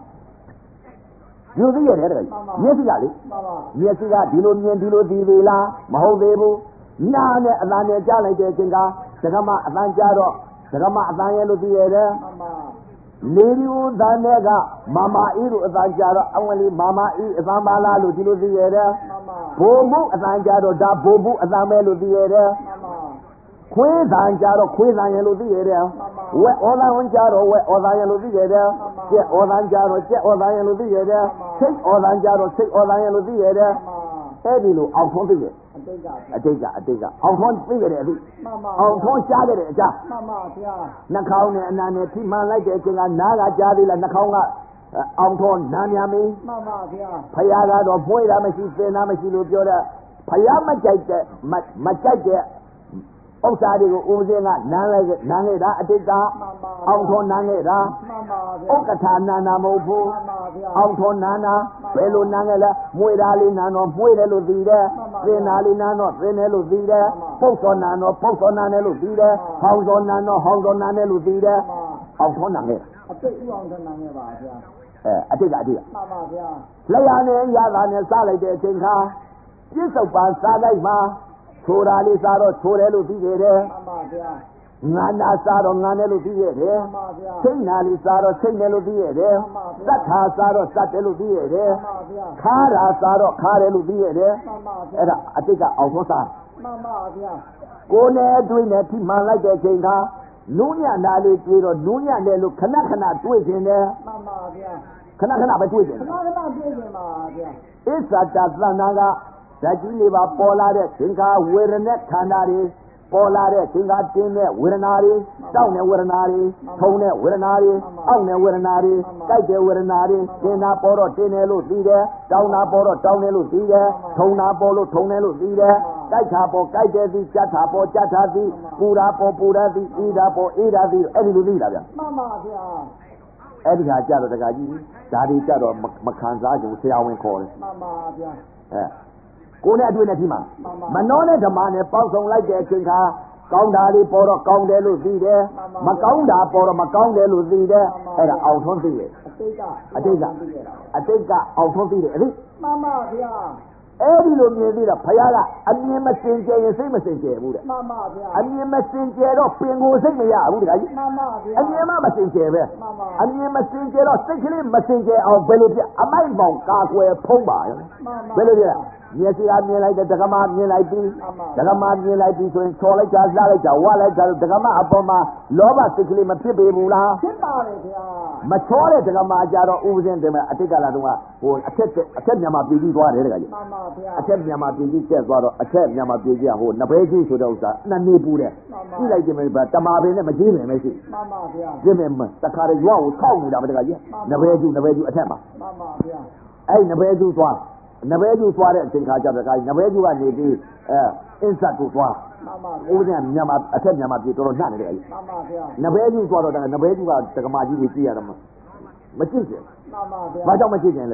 ဒီလိုသိရတယ်တဲ့မျက်စိကလေမျက်စိကဒီလိုမြင်ဒီလိုသိသေးလားမဟုတ်သေးဘူးနားနဲ့အသံနဲ့ကြားလိုက်တဲ့အချိန်ကဒကမအသံကြားတော့ဒကမအသံရဲ့လို့သိရတယ်လေဒီဦးသံတဲ့ကမမအေးတို့အသံကြားတော့အဝလေးမမအေးအသံပါလားလို့ဒီလိုသိရတယ်ဘိုလ်မှုအသံကြားတော့ဒါဘိုလ်မှုအသံပဲလို့သိရတယ်ခွေးသံကြားတော့ခွေးသံရဲ့လို့သိရတယ်ဝက်ဩသံဝင်ကြားတော့ဝက်ဩသံရဲ့လို့သိရတယ်ကျက်ဩသံကြားတော့ကျက်ဩသံရဲ့လို့သိရတယ်စိတ်ဩသံကြားတော့စိတ်ဩသံရဲ့လို့သိရတယ်အဲ့ဒီလိုအောင်ဆုံးသိရအတိတ်ကအတိတ်ကအတိတ်ကအောင်ဆုံးသိရတဲ့အသည့်အောင်ဆုံးရှားခဲ့တဲ့အကြောင်းမှန်ပါဗျာနှာခေါင်းနဲ့အနာနဲ့ထိမှန်လိုက်တဲ့အချိန်ကနားကကြားသေးလားနှာခေါင်းကအောင်ဆုံးနားများမင်းမှန်ပါဗျာဖယားကတော့မွေးတာမရှိသင်တာမရှိလို့ပြောတဲ့ဖယားမကြိုက်တဲ့မကြိုက်တဲ့ဥစ္စာတွေကိုဦးစင်းကနမ်းလိုက်နမ်းခဲ့တာအတိတ်ကအောင်ထွန်နမ်းခဲ့တာဥက္ကဋ္ဌနန္နာမဟုတ်ဘူးအောင်ထွန်နန္နာဘယ်လိုနမ်းခဲ့လဲမွေတာလေးနမ်းတော့မွေတယ်လို့သိတယ်သင်တာလေးနမ်းတော့သင်တယ်လို့သိတယ်ပုတ်စောနမ်းတော့ပုတ်စောနမ်းတယ်လို့သိတယ်ဟောင်းစောနမ်းတော့ဟောင်းစောနမ်းတယ်လို့သိတယ်အောင်ထွန်နမ်းခဲ့အတိတ်ဥအောင်ထွန်နမ်းခဲ့ပါဗျာအဲအတိတ်ကအတိတ်မှန်ပါဗျာလက်ရနဲ့ရတာနဲ့စားလိုက်တဲ့အချိန်ခါပြစ္ဆုတ်ပန်စားလိုက်မှာထိုးတာလေးစားတော့ထိုးတယ်လို့သိခဲ့တယ်မှန်ပါဗျာငါနာစားတော့ငါနဲ့လို့သိခဲ့တယ်မှန်ပါဗျာစိတ်နာလေးစားတော့စိတ်နဲ့လို့သိခဲ့တယ်မှန်ပါဗျာသတ်ထာစားတော့သတ်တယ်လို့သိခဲ့တယ်မှန်ပါဗျာခါတာစားတော့ခါတယ်လို့သိခဲ့တယ်မှန်ပါဗျာအဲ့ဒါအတိတ်ကအောင်ဆုံးစားမှန်ပါဗျာကိုယ်နဲ့တွေ့နဲ့ထိမှန်လိုက်တဲ့ချိန်ကနူးညံ့တာလေးတွေ့တော့နူးညံ့တယ်လို့ခဏခဏတွေ့ခြင်းတယ်မှန်ပါဗျာခဏခဏပဲတွေ့ခြင်းခဏခဏတွေ့ခြင်းပါဗျာအစ္ဆတသန္တာကဓာတ်ကြီးလေးပါပေါ်လာတဲ့သင်္ခါဝေဒနာခန္ဓာတွေပေါ်လာတဲ့သင်္ခါတင်းတဲ့ဝေဒနာတွေတောက်တဲ့ဝေဒနာတွေထုံတဲ့ဝေဒနာတွေအောင့်တဲ့ဝေဒနာတွေကြိုက်တဲ့ဝေဒနာတွေတင်းတာပေါ်တော့တင်းတယ်လို့သိတယ်တောင်းတာပေါ်တော့တောင်းတယ်လို့သိတယ်ထုံတာပေါ်လို့ထုံတယ်လို့သိတယ်ကြိုက်တာပေါ်ကြိုက်တယ်သိကြက်တာပေါ်ကြက်တာသိပူတာပေါ်ပူတာသိအေးတာပေါ်အေးတာသိအဲ့ဒီလိုသိတာဗျမှန်ပါဗျာအဲ့ဒီခါကြတော့တခါကြီးဒါတွေကြတော့မခံစားကြဘူးဆရာဝန်ခေါ်တယ်မှန်ပါဗျာအဲကိုယ်နဲ့အတွေ့နဲ့ဒီမှာမနှောနဲ့ဓမ္မနဲ့ပေါင်းစုံလိုက်တဲ့အချိန်ခါကောင်းတာလေးပေါ်တော့ကောင်းတယ်လို့သိတယ်မကောင်းတာပေါ်တော့မကောင်းတယ်လို့သိတယ်အဲ့ဒါအောင်ထွန်းသိတယ်အတိတ်ကအတိတ်ကအတိတ်ကအောင်ထွန်းသိတယ်အဲ့ဒီမှန်ပါဗျာအဲ့ဒီလိုမြင်ပြီးတော့ဘုရားကအမြင်မစင်ကြယ်ရင်စိတ်မစင်ကြယ်ဘူးတဲ့မှန်ပါဗျာအမြင်မစင်ကြယ်တော့ပင်ကိုစိတ်မရဘူးတခါကြီးမှန်ပါဗျာအမြင်မမစင်ကြယ်ပဲအမြင်မစင်ကြယ်တော့စိတ်ကလေးမစင်ကြယ်အောင်ဘယ်လိုပြအမိုက်ပေါင်ကာကွယ်ဖုံးပါရောဘယ်လိုပြမျက်စိကမြင်လိုက်တဲ့ဒကမမြင်လိုက်ပြီးဒကမမြင်လိုက်ပြီးဆိုရင်ချော်လိုက်တာလှလိုက်တာဝါလိုက်တာဒကမအပေါ်မှာလောဘစိတ်ကလေးမဖြစ်ပေဘူးလားဖြစ်ပါတယ်ဗျာမချောတဲ့ဒကမကြတော့ဥပဇင်းတယ်မဲ့အတိတ်ကလာတော့ဟိုအထက်အထက်မြန်မာပြည်ကြီးသွားတယ်တကကြီးမှန်ပါဗျာအထက်မြန်မာပြည်ကြီးကျက်သွားတော့အထက်မြန်မာပြည်ကြီးကဟိုနဘဲကြီးဆိုတဲ့ဥစ္စာနှစ်နေပူတယ်ကြည့်လိုက်တယ်မဲ့တမာပင်နဲ့မကြီးပင်ပဲရှိမှန်ပါဗျာဒီမဲ့တခါတည်းရွာကိုထောက်နေတာပဲတကကြီးနဘဲကြီးနဘဲကြီးအထက်မှာမှန်ပါဗျာအဲ့နဘဲကြီးသွားနဘဲကျူသွားတဲ့အချိန်ခါကျတော့နဘဲကျူကနေပြီးအဲအင်းဆက်ကိုသွားမှန်ပါဗျာဦးဇင်းမြန်မာအထက်မြန်မာပြည်တော်တော်နှံ့နေတယ်အဲ့မှန်ပါဗျာနဘဲကျူသွားတော့နဘဲကျူကတက္ကမကြီးကိုကြည့်ရတော့မကြည့်ချင်မှန်ပါဗျာဘာကြောင့်မကြည့်ချင်လဲ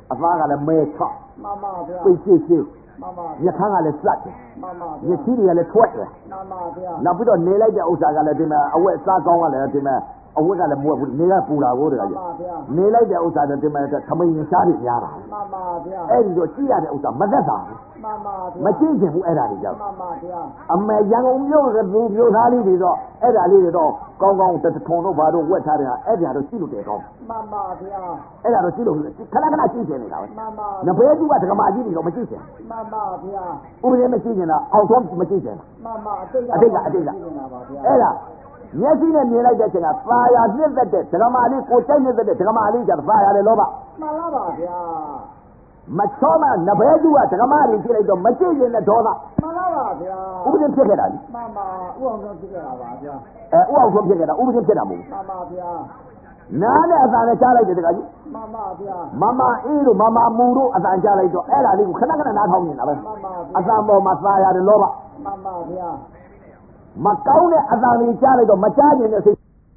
အသားကလည်းမဲချောက်မှန်ပါဗျာပိတ်ရှိရှိမှန်ပါရခန်းကလည်းစက်တယ်မှန်ပါရချီတွေကလည်းထွက်တယ်မှန်ပါဗျာနောက်ပြီးတော့နေလိုက်တဲ့ဥစ္စာကလည်းဒီမှာအဝက်စားကောင်းကလည်းဒီမှာအဝက်ကလည်းမဟုတ်ဘူးနေကပူတာကိုတကကြီးနေလိုက်တဲ့ဥစ္စာတွေဒီမှာသမိန်ရှားတွေများတာမှန်ပါဗျာအဲ့ဒီတော့ကြည့်ရတဲ့ဥစ္စာမသက်သာဘူးမှန်ပါဗျာမကြည့်ချင်ဘူးအဲ့ဒါတွေကြောင့်မှန်ပါဗျာအမေရန်ကုန်မြို့ကလူမျိုးသားလေးတွေတော့အဲ့ဒါလေးတွေတော့ကောင်းကောင်းတထုံတို့ဘာတို့ဝက်ထားတဲ့အဲ့ဒါတော့ကြည့်လို့တယ်ကောင်းမှန်ပါဗျာအဲ့ဒါတော့ကြည့်လို့ခဏခဏကြည့်ချင်နေတာပဲမှန်ပါနဘေးသူကဒကမာကြီးတွေတော့မကြည့်ချင်မှန်ပါဗျာဥပဒေမကြည့်ချင်တာအောင်ဆုံးမကြည့်ချင်တာမှန်ပါအတိတ်ကအတိတ်ကအတိတ်ကအဲ့ဒါမျက်စိနဲ့မြင်လိုက်တဲ့အချိန်ကသာယာနှစ်သက်တဲ့ဒကမာလေးကိုကြိုက်နှစ်သက်တဲ့ဒကမာလေးကြသာယာတယ်လောဘမှန်လားပါဗျာမချောမနဘဲသူကဒကမာတွေကြည့်လိုက်တော့မကြည့်ရင်လည်းဒေါသမှန်လားပါဗျာဥပဒေဖြစ်ခဲ့တာလေမှန်ပါဥအောင်ဆုံးဖြစ်ခဲ့တာပါဗျာအဲဥအောင်ဆုံးဖြစ်ခဲ့တာဥပဒေဖြစ်တာမဟုတ်ဘူးမှန်ပါဗျာနားနဲ့အသာနဲ့ကြားလိုက်တယ်တကကြီးမှန်ပါဗျာမမအေးတို့မမမူတို့အသာကြားလိုက်တော့အဲ့ဒါလေးကိုခဏခဏနားထောင်နေတာပဲမှန်ပါဗျာအသာပေါ်မှာသာရတယ်လောဘမှန်ပါဗျာမကောင်းတဲ့အသာလေးကြားလိုက်တော့မကြားခြင်းနဲ့စိတ်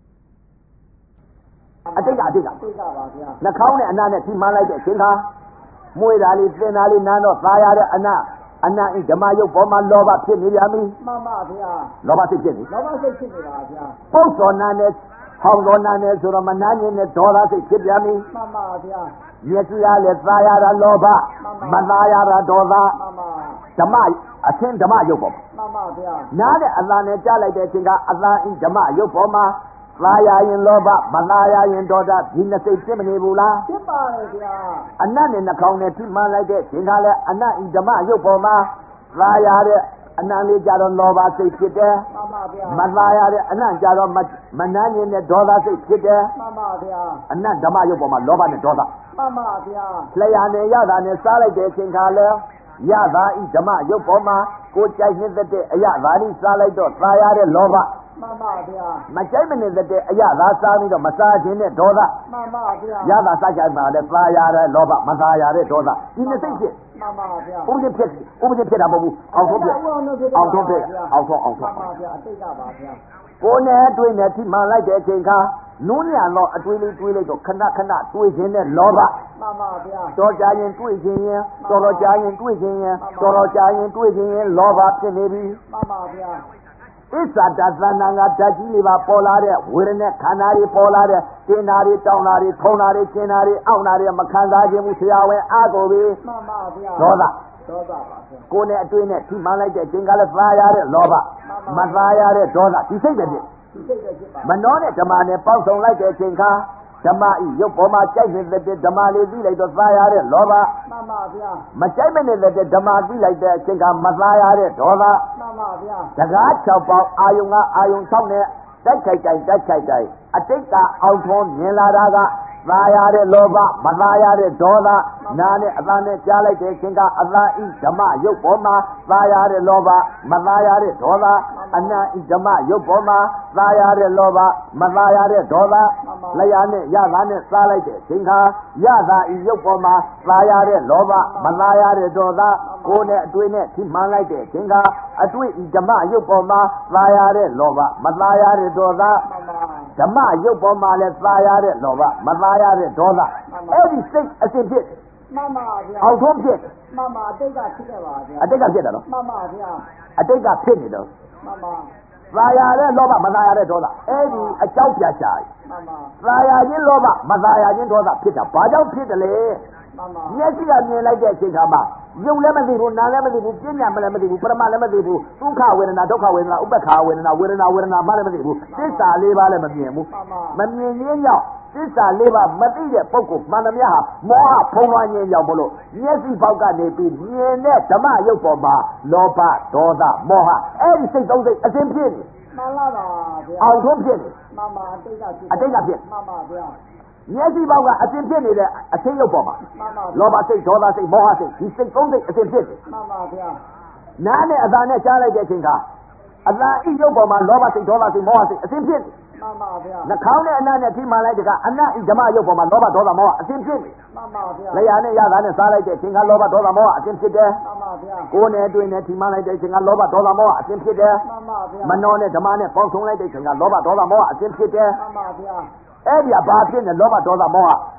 အတိတ်ကအတိတ်ကသိတာပါဗျာနှာခေါင်းနဲ့အနားနဲ့ထိမှန်းလိုက်တဲ့အချိန်ခါမွေးတာလေးသင်တာလေးနားတော့သာရတဲ့အနာအနာဤဓမ္မယုတ်ပေါ်မှာလောဘဖြစ်နေပြန်ပြီမှန်ပါဗျာလောဘစိတ်ဖြစ်နေလောဘစိတ်ဖြစ်နေတာဗျာပုတ်တော်နာနဲ့ဟောင်းတော်နာနဲ့ဆိုတော့မနာညင်းနဲ့ဒေါသစိတ်ဖြစ်ပြန်ပြီမှန်ပါဗျာမျက်စိရလည်းသာရတာလောဘမသာရတာဒေါသမှန်ပါဓမ္မအသင်ဓမ္မယုတ်ပေါ်မှန်ပါဗျာနားတဲ့အသာနဲ့ကြားလိုက်တဲ့အချိန်ကအသာဤဓမ္မယုတ်ပေါ်မှာသာယာရင်လောဘမသာယာရင်ဒေါသဒီနှစ်စိတ်ဖြစ်မနေဘူးလားဖြစ်ပါလေဗျာအနတ်နဲ့နှာခေါင်းနဲ့ထိမှန်လိုက်တဲ့ချိန်ခါလဲအနတ်ဤဓမ္မရုပ်ပေါ်မှာသာယာတဲ့အနတ်လေးကြတော့လောဘစိတ်ဖြစ်တယ်မှန်ပါဗျာမသာယာတဲ့အနတ်ကြတော့မနှမ်းခြင်းနဲ့ဒေါသစိတ်ဖြစ်တယ်မှန်ပါဗျာအနတ်ဓမ္မရုပ်ပေါ်မှာလောဘနဲ့ဒေါသမှန်ပါဗျာလျှာနဲ့ရတာနဲ့စားလိုက်တဲ့ချိန်ခါလဲရတာဤဓမ္မရုပ်ပေါ်မှာကိုကြိုက်နှစ်သက်တဲ့အရသာဤစားလိုက်တော့သာယာတဲ့လောဘမှန်ပါဗျာမကြိုက်မနေတဲ့အရသာစားပြီးတော့မစားခြင်းနဲ့ဒေါသမှန်ပါဗျာရတာစားကြမှာလဲသာယာတဲ့လောဘမသာယာတဲ့ဒေါသဒီနှစ်စိတ်ဖြစ်မှန်ပါဗျာဥပဒေဖြစ်ဥပဒေဖြစ်တာမဟုတ်ဘူးအောင်ဆုံးဖြစ်အောင်ဆုံးဖြစ်အောင်ဆုံးအောင်ဆုံးမှန်ပါဗျာအတိတ်ကပါဗျာကိုယ်နဲ့အတွေ့နဲ့ထိမှန်လိုက်တဲ့အချိန်ခါနုံးညံတော့အတွေ့လေးတွေးလိုက်တော့ခဏခဏတွေးခြင်းနဲ့လောဘမှန်ပါဗျာတော်ကြရင်တွေးခြင်းရင်တော်တော်ကြရင်တွေးခြင်းရင်တော်တော်ကြရင်တွေးခြင်းရင်လောဘဖြစ်နေပြီမှန်ပါဗျာဣစ္ဆာတသဏ္ဍာန်ကဓာတ်ကြီးလေးပါပေါ်လာတဲ့ဝေဒနာခန္ဓာတွေပေါ်လာတဲ့တင်တာတွေတောင်းတာတွေထုံတာတွေကျင်တာတွေအောင့်တာတွေမခံစားခြင်းဘူးဆရာဝန်အားကိုပြီမှန်ပါဗျာဒေါသဒေါသပါဗျာကိုယ်နဲ့အတွေ့နဲ့ထိမှန်လိုက်တဲ့အချိန်ကလည်းသာရတဲ့လောဘမသာရတဲ့ဒေါသဒီစိတ်ပဲဖြစ်ဒီစိတ်ပဲဖြစ်ပါမနှောနဲ့ဓမ္မနဲ့ပေါင်းစုံလိုက်တဲ့အချိန်ခါဓမ္မဤရုပ်ပေါ်မှာကြိုက်နေတဲ့ဓမ္မလေးသိလိုက်တော့သာရတဲ့လောဘမှန်ပါဗျာမကြိုက်မနေတဲ့ဓမ္မသိလိုက်တဲ့အချိန်ကမသာရတဲ့ဒေါသမှန်ပါဗျာတကား၆ပေါင်းအာယုံကအာယုံ၆နဲ့တိုက်ခိုက်တိုက်တိုက်ခိုက်တိုက်အတိတ်ကအောင်ထုံးမြင်လာတာကသာရတဲ့လောဘမသာရတဲ့ဒေါသနာနဲ့အသာနဲ့ကြားလိုက်တဲ့အချိန်ကအသာဤဓမ္မရုပ်ပေါ်မှာသာရတဲ့လောဘမသာရတဲ့ဒေါသအနတ်ဤဓမ္မရုပ်ပေါ်မှာသာရတဲ့လောဘမသာရတဲ့ဒေါသလျာနဲ့ရတာနဲ့စားလိုက်တဲ့အချိန်ခါရတာဤရုပ်ပေါ်မှာသာရတဲ့လောဘမသာရတဲ့ဒေါသကိုယ်နဲ့အတွေ့နဲ့ထိမှန်လိုက်တဲ့အချိန်ကအတွေ့ဤဓမ္မရုပ်ပေါ်မှာသာရတဲ့လောဘမသာရတဲ့ဒေါသဓမ္မရုပ်ပေါ်မှာလည်းသာရတဲ့လောဘမသာရတဲ့ဒေါသအဲ့ဒီစိတ်အစဉ်ဖြစ်မှန်ပါဗျာအောင်ထုံးဖြစ်မှန်ပါအတိတ်ကဖြစ်ခဲ့ပါဗျာအတိတ်ကဖြစ်တယ်နော်မှန်ပါဗျာအတိတ်ကဖြစ်နေတော့မှန်ပါသာယာတဲ့လောဘမသာယာတဲ့ဒေါသအဲ့ဒီအကြောင်းပြချာမှန်ပါသာယာခြင်းလောဘမသာယာခြင်းဒေါသဖြစ်တာဘာကြောင့်ဖြစ်တယ်လဲမှန်ပါမျက်စိကမြင်လိုက်တဲ့အချိန်ခါမှာယုံလည်းမသိဘူးနာလည်းမသိဘူးပညာမလည်းမသိဘူးပရမလည်းမသိဘူးဒုက္ခဝေဒနာဒုက္ခဝေဒနာဥပ္ပခာဝေဒနာဝေဒနာဝေဒနာမှလည်းမသိဘူးသစ္စာလေးပါးလည်းမမြင်ဘူးမမြင်ခြင်းကြောင့်သစ္စာလေးပါးမသိတဲ့ပုဂ္ဂိုလ်မှန်သမျှဟာမောဟဖုံးလွှမ်းခြင်းကြောင့်မလို့မျက်စိပေါက်ကနေပြီးမြင်တဲ့ဓမ္မရုပ်ပေါ်မှာလောဘဒေါသမောဟအဲ့ဒီစိတ်သုံးစိတ်အစဉ်ဖြစ်နေမှန်လားပါဗျာအောင်ထုံးဖြစ်နေမှန်ပါအတိတ်ကဖြစ်အတိတ်ကဖြစ်မှန်ပါဗျာမျက်စိပေါက်ကအစဉ်ဖြစ်နေတဲ့အသိရုပ်ပေါ်မှာလောဘစိတ်ဒေါသစိတ်မောဟစိတ်ဒီစိတ်သုံးစိတ်အစဉ်ဖြစ်နေမှန်ပါဗျာနားနဲ့အသာနဲ့ကြားလိုက်တဲ့အချိန်ကအသာဤရုပ်ပေါ်မှာလောဘစိတ်ဒေါသစိတ်မောဟစိတ်အစဉ်ဖြစ်နေမှန်ပါဗျာနှာခေါင်းနဲ့အနံ့နဲ့ထိမှန်လိုက်တဲ့ကအနံ့ဤဓမ္မရုပ်ပေါ်မှာလောဘဒေါသမောဟအစဉ်ဖြစ်နေမှန်ပါဗျာလျာနဲ့ရတာနဲ့စားလိုက်တဲ့အချိန်ကလောဘဒေါသမောဟအစဉ်ဖြစ်တယ်မှန်ပါဗျာကိုယ်နဲ့တွေ့နဲ့ထိမှန်လိုက်တဲ့အချိန်ကလောဘဒေါသမောဟအစဉ်ဖြစ်တယ်မှန်ပါဗျာမနှောနဲ့ဓမ္မနဲ့ပေါင်းထုံလိုက်တဲ့အချိန်ကလောဘဒေါသမောဟအစဉ်ဖြစ်တယ်မှန်ပါဗျာအဲ့ဒီကဘာဖြစ်နေလောဘဒေါသမောဟ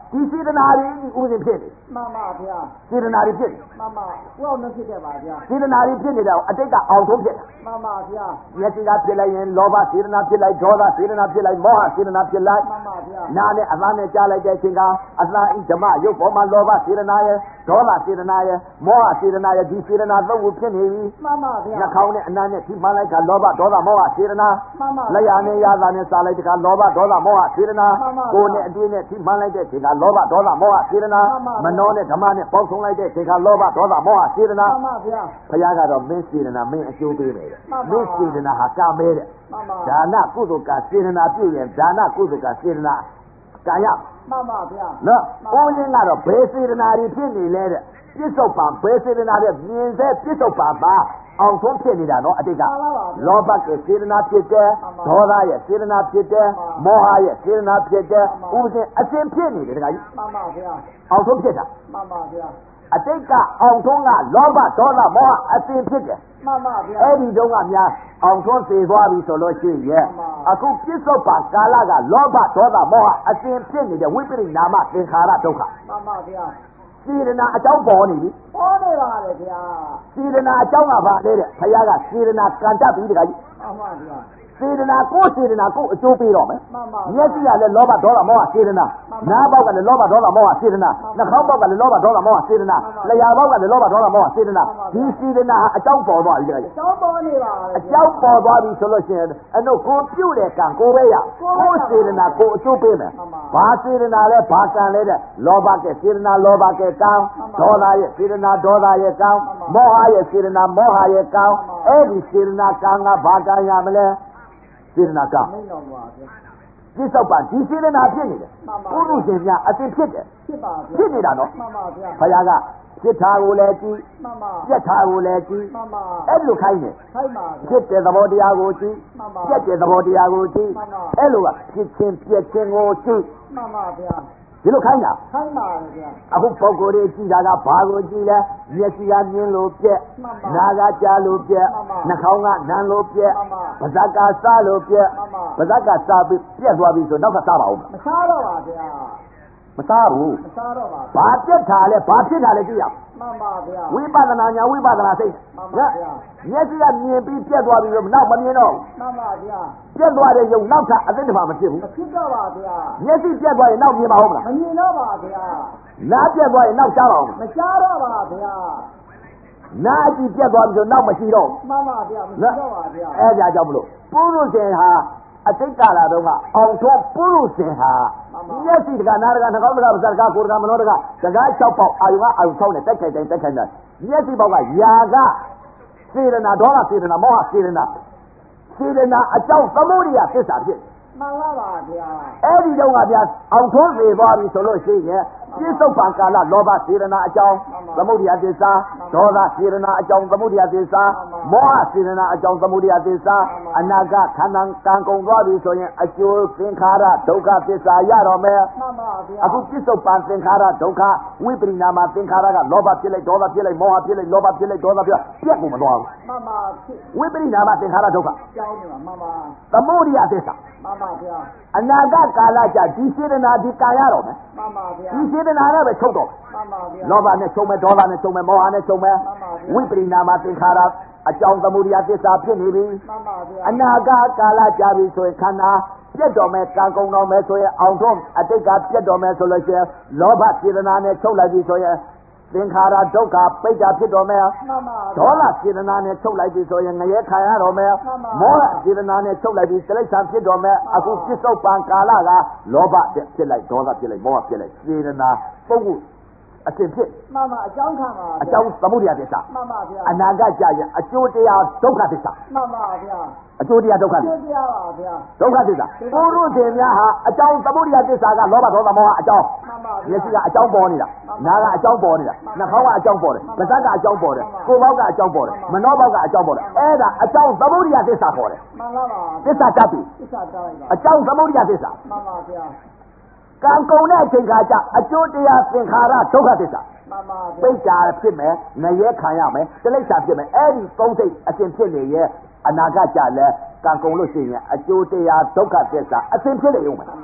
ဒီစေတနာတွေဥပဒေဖြစ်နေမှန်ပါဗျာစေတနာတွေဖြစ်နေမှန်ပါဘုရားမဖြစ်ခဲ့ပါဗျာစေတနာတွေဖြစ်နေတော့အတိတ်ကအောင်ဆုံးဖြစ်မှန်ပါဗျာမျက်စိကဖြစ်လိုက်ရင်လောဘစေတနာဖြစ်လိုက်ဒေါသစေတနာဖြစ်လိုက်မောဟစေတနာဖြစ်လိုက်မှန်ပါဗျာနာနဲ့အသားနဲ့ကြားလိုက်တဲ့အချိန်ကအသာဣဓမ္မရုပ်ပေါ်မှာလောဘစေတနာရဲ့ဒေါသစေတနာရဲ့မောဟစေတနာရဲ့ဒီစေတနာသုံးခုဖြစ်နေပြီမှန်ပါဗျာနှာခေါင်းနဲ့အနားနဲ့ထိမှန်လိုက်ကလောဘဒေါသမောဟစေတနာမှန်ပါလက်ရနဲ့ရတာနဲ့စားလိုက်တဲ့ကလောဘဒေါသမောဟစေတနာကိုယ်နဲ့အတွေ့နဲ့ထိမှန်လိုက်တဲ့အချိန်ကလောဘဒေါသမောဟစေတနာမနောနဲ့ဓမ္မနဲ့ပေါင်းစုံလိုက်တဲ့အချိန်ကလောဘဒေါသမောဟစေတနာမှန်ပါဗျာဘုရားကတော့မင်းစေတနာမင်းအကျိုးပေးတယ်မင်းစေတနာဟာကာမဲတဲ့ဒါနကုသိုလ်ကစေတနာပြုရင်ဒါနကုသိုလ်ကစေတနာကာယမှန်ပါဗျာနော်ဦးရင်းကတော့ဘယ်စေတနာတွေဖြစ်နေလဲတဲ့ပြစ္ဆုတ်ပံဘယ်စေတနာတဲ့မြင်စေပြစ္ဆုတ်ပံပါအောင်ဆုံးဖြစ်နေတာနော်အတိတ်ကလောဘကစေတနာဖြစ်တယ်ဒေါသရဲ့စေတနာဖြစ်တယ်မောဟရဲ့စေတနာဖြစ်တယ်ဥပဒေအစဉ်ဖြစ်နေတယ်တခါကြီးမှန်ပါဗျာအောင်ဆုံးဖြစ်တာမှန်ပါဗျာအတိတ်ကအောင်ဆုံးကလောဘဒေါသမောဟအစဉ်ဖြစ်တယ်မှန်ပါဗျာအဲ့ဒီတုန်းကများအောင်ဆုံးစေသွားပြီဆိုလို့ရှိရင်အခုပြစ္ဆုတ်ပါကာလကလောဘဒေါသမောဟအစဉ်ဖြစ်နေတဲ့ဝိပရိနာမသင်္ခါရဒုက္ခမှန်ပါဗျာစေတနာအကြောင်းပေါ်နေပြီပေါ်နေပါလေဗျာစေတနာအကြောင်းကဘာလဲတဲ့ဘုရားကစေတနာကံတတ်ပြီတခါကြီးမှန်ပါဗျာစေတနာကိုစေတနာကိုအကျိုးပေးတော့မယ်မှန်ပါမျက်စိကလည်းလောဘဒေါသမောဟစေတနာနားပေါက်ကလည်းလောဘဒေါသမောဟစေတနာနှာခေါင်းပေါက်ကလည်းလောဘဒေါသမောဟစေတနာလျှာပေါက်ကလည်းလောဘဒေါသမောဟစေတနာဒီစေတနာဟာအကြောင်းပေါ်သွားပြီတခါကြီးအကြောင်းပေါ်နေပါလေအကြောင်းပေါ်သွားပြီဆိုလို့ရှိရင်အဲ့တော့ကိုပြုတ်တဲ့ကံကိုပဲရကိုစေတနာကိုအကျိုးပေးမယ်ဘာစေတနာလဲဘာကံလဲတဲ့လောဘကစေတနာလောဘကကံဒေါသရဲ့စေတနာဒေါသရဲ့ကံမောဟရဲ့စေတနာမောဟရဲ့ကံအဲ့ဒီစေတနာကံကဘာကံရမလဲစေတနာကမင်းတော်ပါဗျာပြစ္ဆုတ်ပံဒီစေတနာဖြစ်နေတယ်ပုရုရှင်များအစဉ်ဖြစ်တယ်ဖြစ်ပါဗျာဖြစ်နေတာနော်မှန်ပါဗျာဘုရားကဖြစ်တာကိုလည်းကြည့်မှန်ပါပြက်တာကိုလည်းကြည့်မှန်ပါအဲ့လိုခိုင်းတယ်ခိုင်းပါဖြစ်တဲ့သဘောတရားကိုကြည့်မှန်ပါပြက်တဲ့သဘောတရားကိုကြည့်အဲ့လိုကဖြစ်ခြင်းပြက်ခြင်းကိုကြည့်မှန်ပါဗျာဒီလိုခိုင်းတာခိုင်းပါလေဗျာအခုပုံကိုယ်တွေကြည့်တာကဘာကိုကြည့်လဲမျက်စိကမြင်လို့ပြက်နားကကြားလို့ပြက်နှာခေါင်းကနားလို့ပြက်ပါးစပ်ကစားလို့ပြက်ပါးစပ်ကစားပြီးပြက်သွားပြီဆိုနောက်ကစားပါဦးမစားတော့ပါဗျာမစားဘူးမစားတော့ပါဘာပြက်တာလဲဘာဖြစ်တာလဲကြည့်ရမှန်ပါဗျာဝိပဿနာညာဝိပဿနာစိတ်မှန်ပါဗျာမျက်စိကမြင်ပြီးပြက်သွားပြီဆိုနောက်မမြင်တော့မှန်ပါဗျာပြက်သွားတဲ့ရုပ်နောက်ထပ်အသိတမှာမဖြစ်ဘူးမဖြစ်တော့ပါဗျာမျက်စိပြက်သွားရင်နောက်မြင်ပါဦးမလားမမြင်တော့ပါဗျာနားပြက်သွားရင်နောက်ကြားပါဦးမကြားတော့ပါဗျာနားကြည့်ပြက်သွားပြီဆိုနောက်မရှိတော့မှန်ပါဗျာမရှိတော့ပါဗျာအဲ့ဒါကြောင့်မလို့ပုရုရှင်ဟာအတိတ်ကာလတုန်းကအောင်ထုတ်ပုရုရှင်ဟာမျက်စိတကနာတကနှာခေါင်းတကပါးစပ်တကကိုယ်တကမနောတကစကား၆ပေါက်အာယုကအာယု၆နဲ့တက်ခိုက်တိုင်းတက်ခိုက်တိုင်းမျက်စိပေါက်ကယာကစေတနာဒေါသစေတနာမောဟစေတနာစေတနာအကြောင်းသမုဒိယသစ္စာဖြစ်မှန်ပါပါဗျာအဲ့ဒီတော့ကဗျာအောင်ထုံးနေသွားပြီဆိုလို့ရှိရင်ပြစ္ဆုတ်ပံကာလလောဘစေတနာအကြောင်းသမုဒိယသစ္စာဒေါသစေတနာအကြောင်းသမုဒိယသစ္စာမောဟစေတနာအကြောင်းသမုဒိယသစ္စာအနာဂတ်ခန္ဓာကံကုန်သွားပြီဆိုရင်အကျိုးသင်္ခါရဒုက္ခသစ္စာရတော့မယ်မှန်ပါဗျာအခုပြစ္ဆုတ်ပံသင်္ခါရဒုက္ခဝိပရိနာမသင်္ခါရကလောဘဖြစ်လိုက်ဒေါသဖြစ်လိုက်မောဟဖြစ်လိုက်လောဘဖြစ်လိုက်ဒေါသဖြစ်ပြက်ကုန်မသွားဘူးမှန်ပါဖြစ်ဝိပရိနာမသင်္ခါရဒုက္ခကြောင်းနေမှာမှန်ပါသမုဒိယသစ္စာမှန်ပါဗျာအနာဂတ်ကာလကြဒီစေတနာဒီကာရတော့မယ်မှန်ပါဗျာဒီစေတနာနဲ့ပဲချုပ်တော့မှန်ပါဗျာလောဘနဲ့ချုပ်မယ်ဒေါသနဲ့ချုပ်မယ်မောဟနဲ့ချုပ်မယ်ဝိပရိနာမသင်္ခါရအကြောင်းသမုဒိယသစ္စာဖြစ်နေပြီမှန်ပါဗျာအနာဂတ်ကာလကြပြီဆိုရင်ခန္ဓာပြတ်တော်မယ်ကံကုန်တော်မယ်ဆိုရင်အောင်တော့အတိတ်ကပြတ်တော်မယ်ဆိုလို့ရှိရင်လောဘစေတနာနဲ့ချုပ်လိုက်ပြီဆိုရင်သင်္ခါရဒုက္ခပိဋကဖြစ်တော်မယ်ဒေါသစေတနာနဲ့ချုပ်လိုက်ပြီဆိုရင်ငရဲခံရတော်မယ်မောဟစေတနာနဲ့ချုပ်လိုက်ပြီတိရစ္ဆာန်ဖြစ်တော်မယ်အခုပြစ္ဆုတ်ပံကာလကလောဘဖြစ်လိုက်ဒေါသဖြစ်လိုက်မောဟဖြစ်လိုက်စေတနာပုဂ္ဂိုလ်အစဉ်ဖြစ်မှန်ပါအကြောင်းခံပါအကြောင်းသမုဒိယသစ္စာမှန်ပါဗျာအနာဂတ်ကြရင်အကျိုးတရားဒုက္ခသစ္စာမှန်ပါဗျာအကျိုးတရားဒုက္ခသစ္စာအကျိုးတရားပါဗျာဒုက္ခသစ္စာပုရုသေများဟာအကြောင်းသမုဒိယသစ္စာကလောဘဒေါသမောဟအကြောင်းမှန်ပါဗျာမျက်စိကအကြောင်းပေါ်နေတာနားကအကြောင်းပေါ်နေတာနှာခေါင်းကအကြောင်းပေါ်တယ်ပါးစပ်ကအကြောင်းပေါ်တယ်ကိုယ်ပေါက်ကအကြောင်းပေါ်တယ်မနှောပေါက်ကအကြောင်းပေါ်တယ်အဲ့ဒါအကြောင်းသမုဒိယသစ္စာခေါ်တယ်မှန်ပါပါသစ္စာတတ်ပြီသစ္စာတတ်လိုက်ပါအကြောင်းသမုဒိယသစ္စာမှန်ပါဗျာကံကုန်တဲ့အချိန်ခါကျအကျိုးတရားသင်္ခါရဒုက္ခသစ္စာမှန်ပါဗျာပိဋကဖြစ်မယ်ငရဲခံရမယ်တိရစ္ဆာန်ဖြစ်မယ်အဲ့ဒီသုံးစိတ်အစဉ်ဖြစ်နေရဲ့အနာဂတ်ကြလဲကံကုန်လို့ရှိရင်အကျိုးတရားဒုက္ခသစ္စာအစဉ်ဖြစ်နေရုံပဲ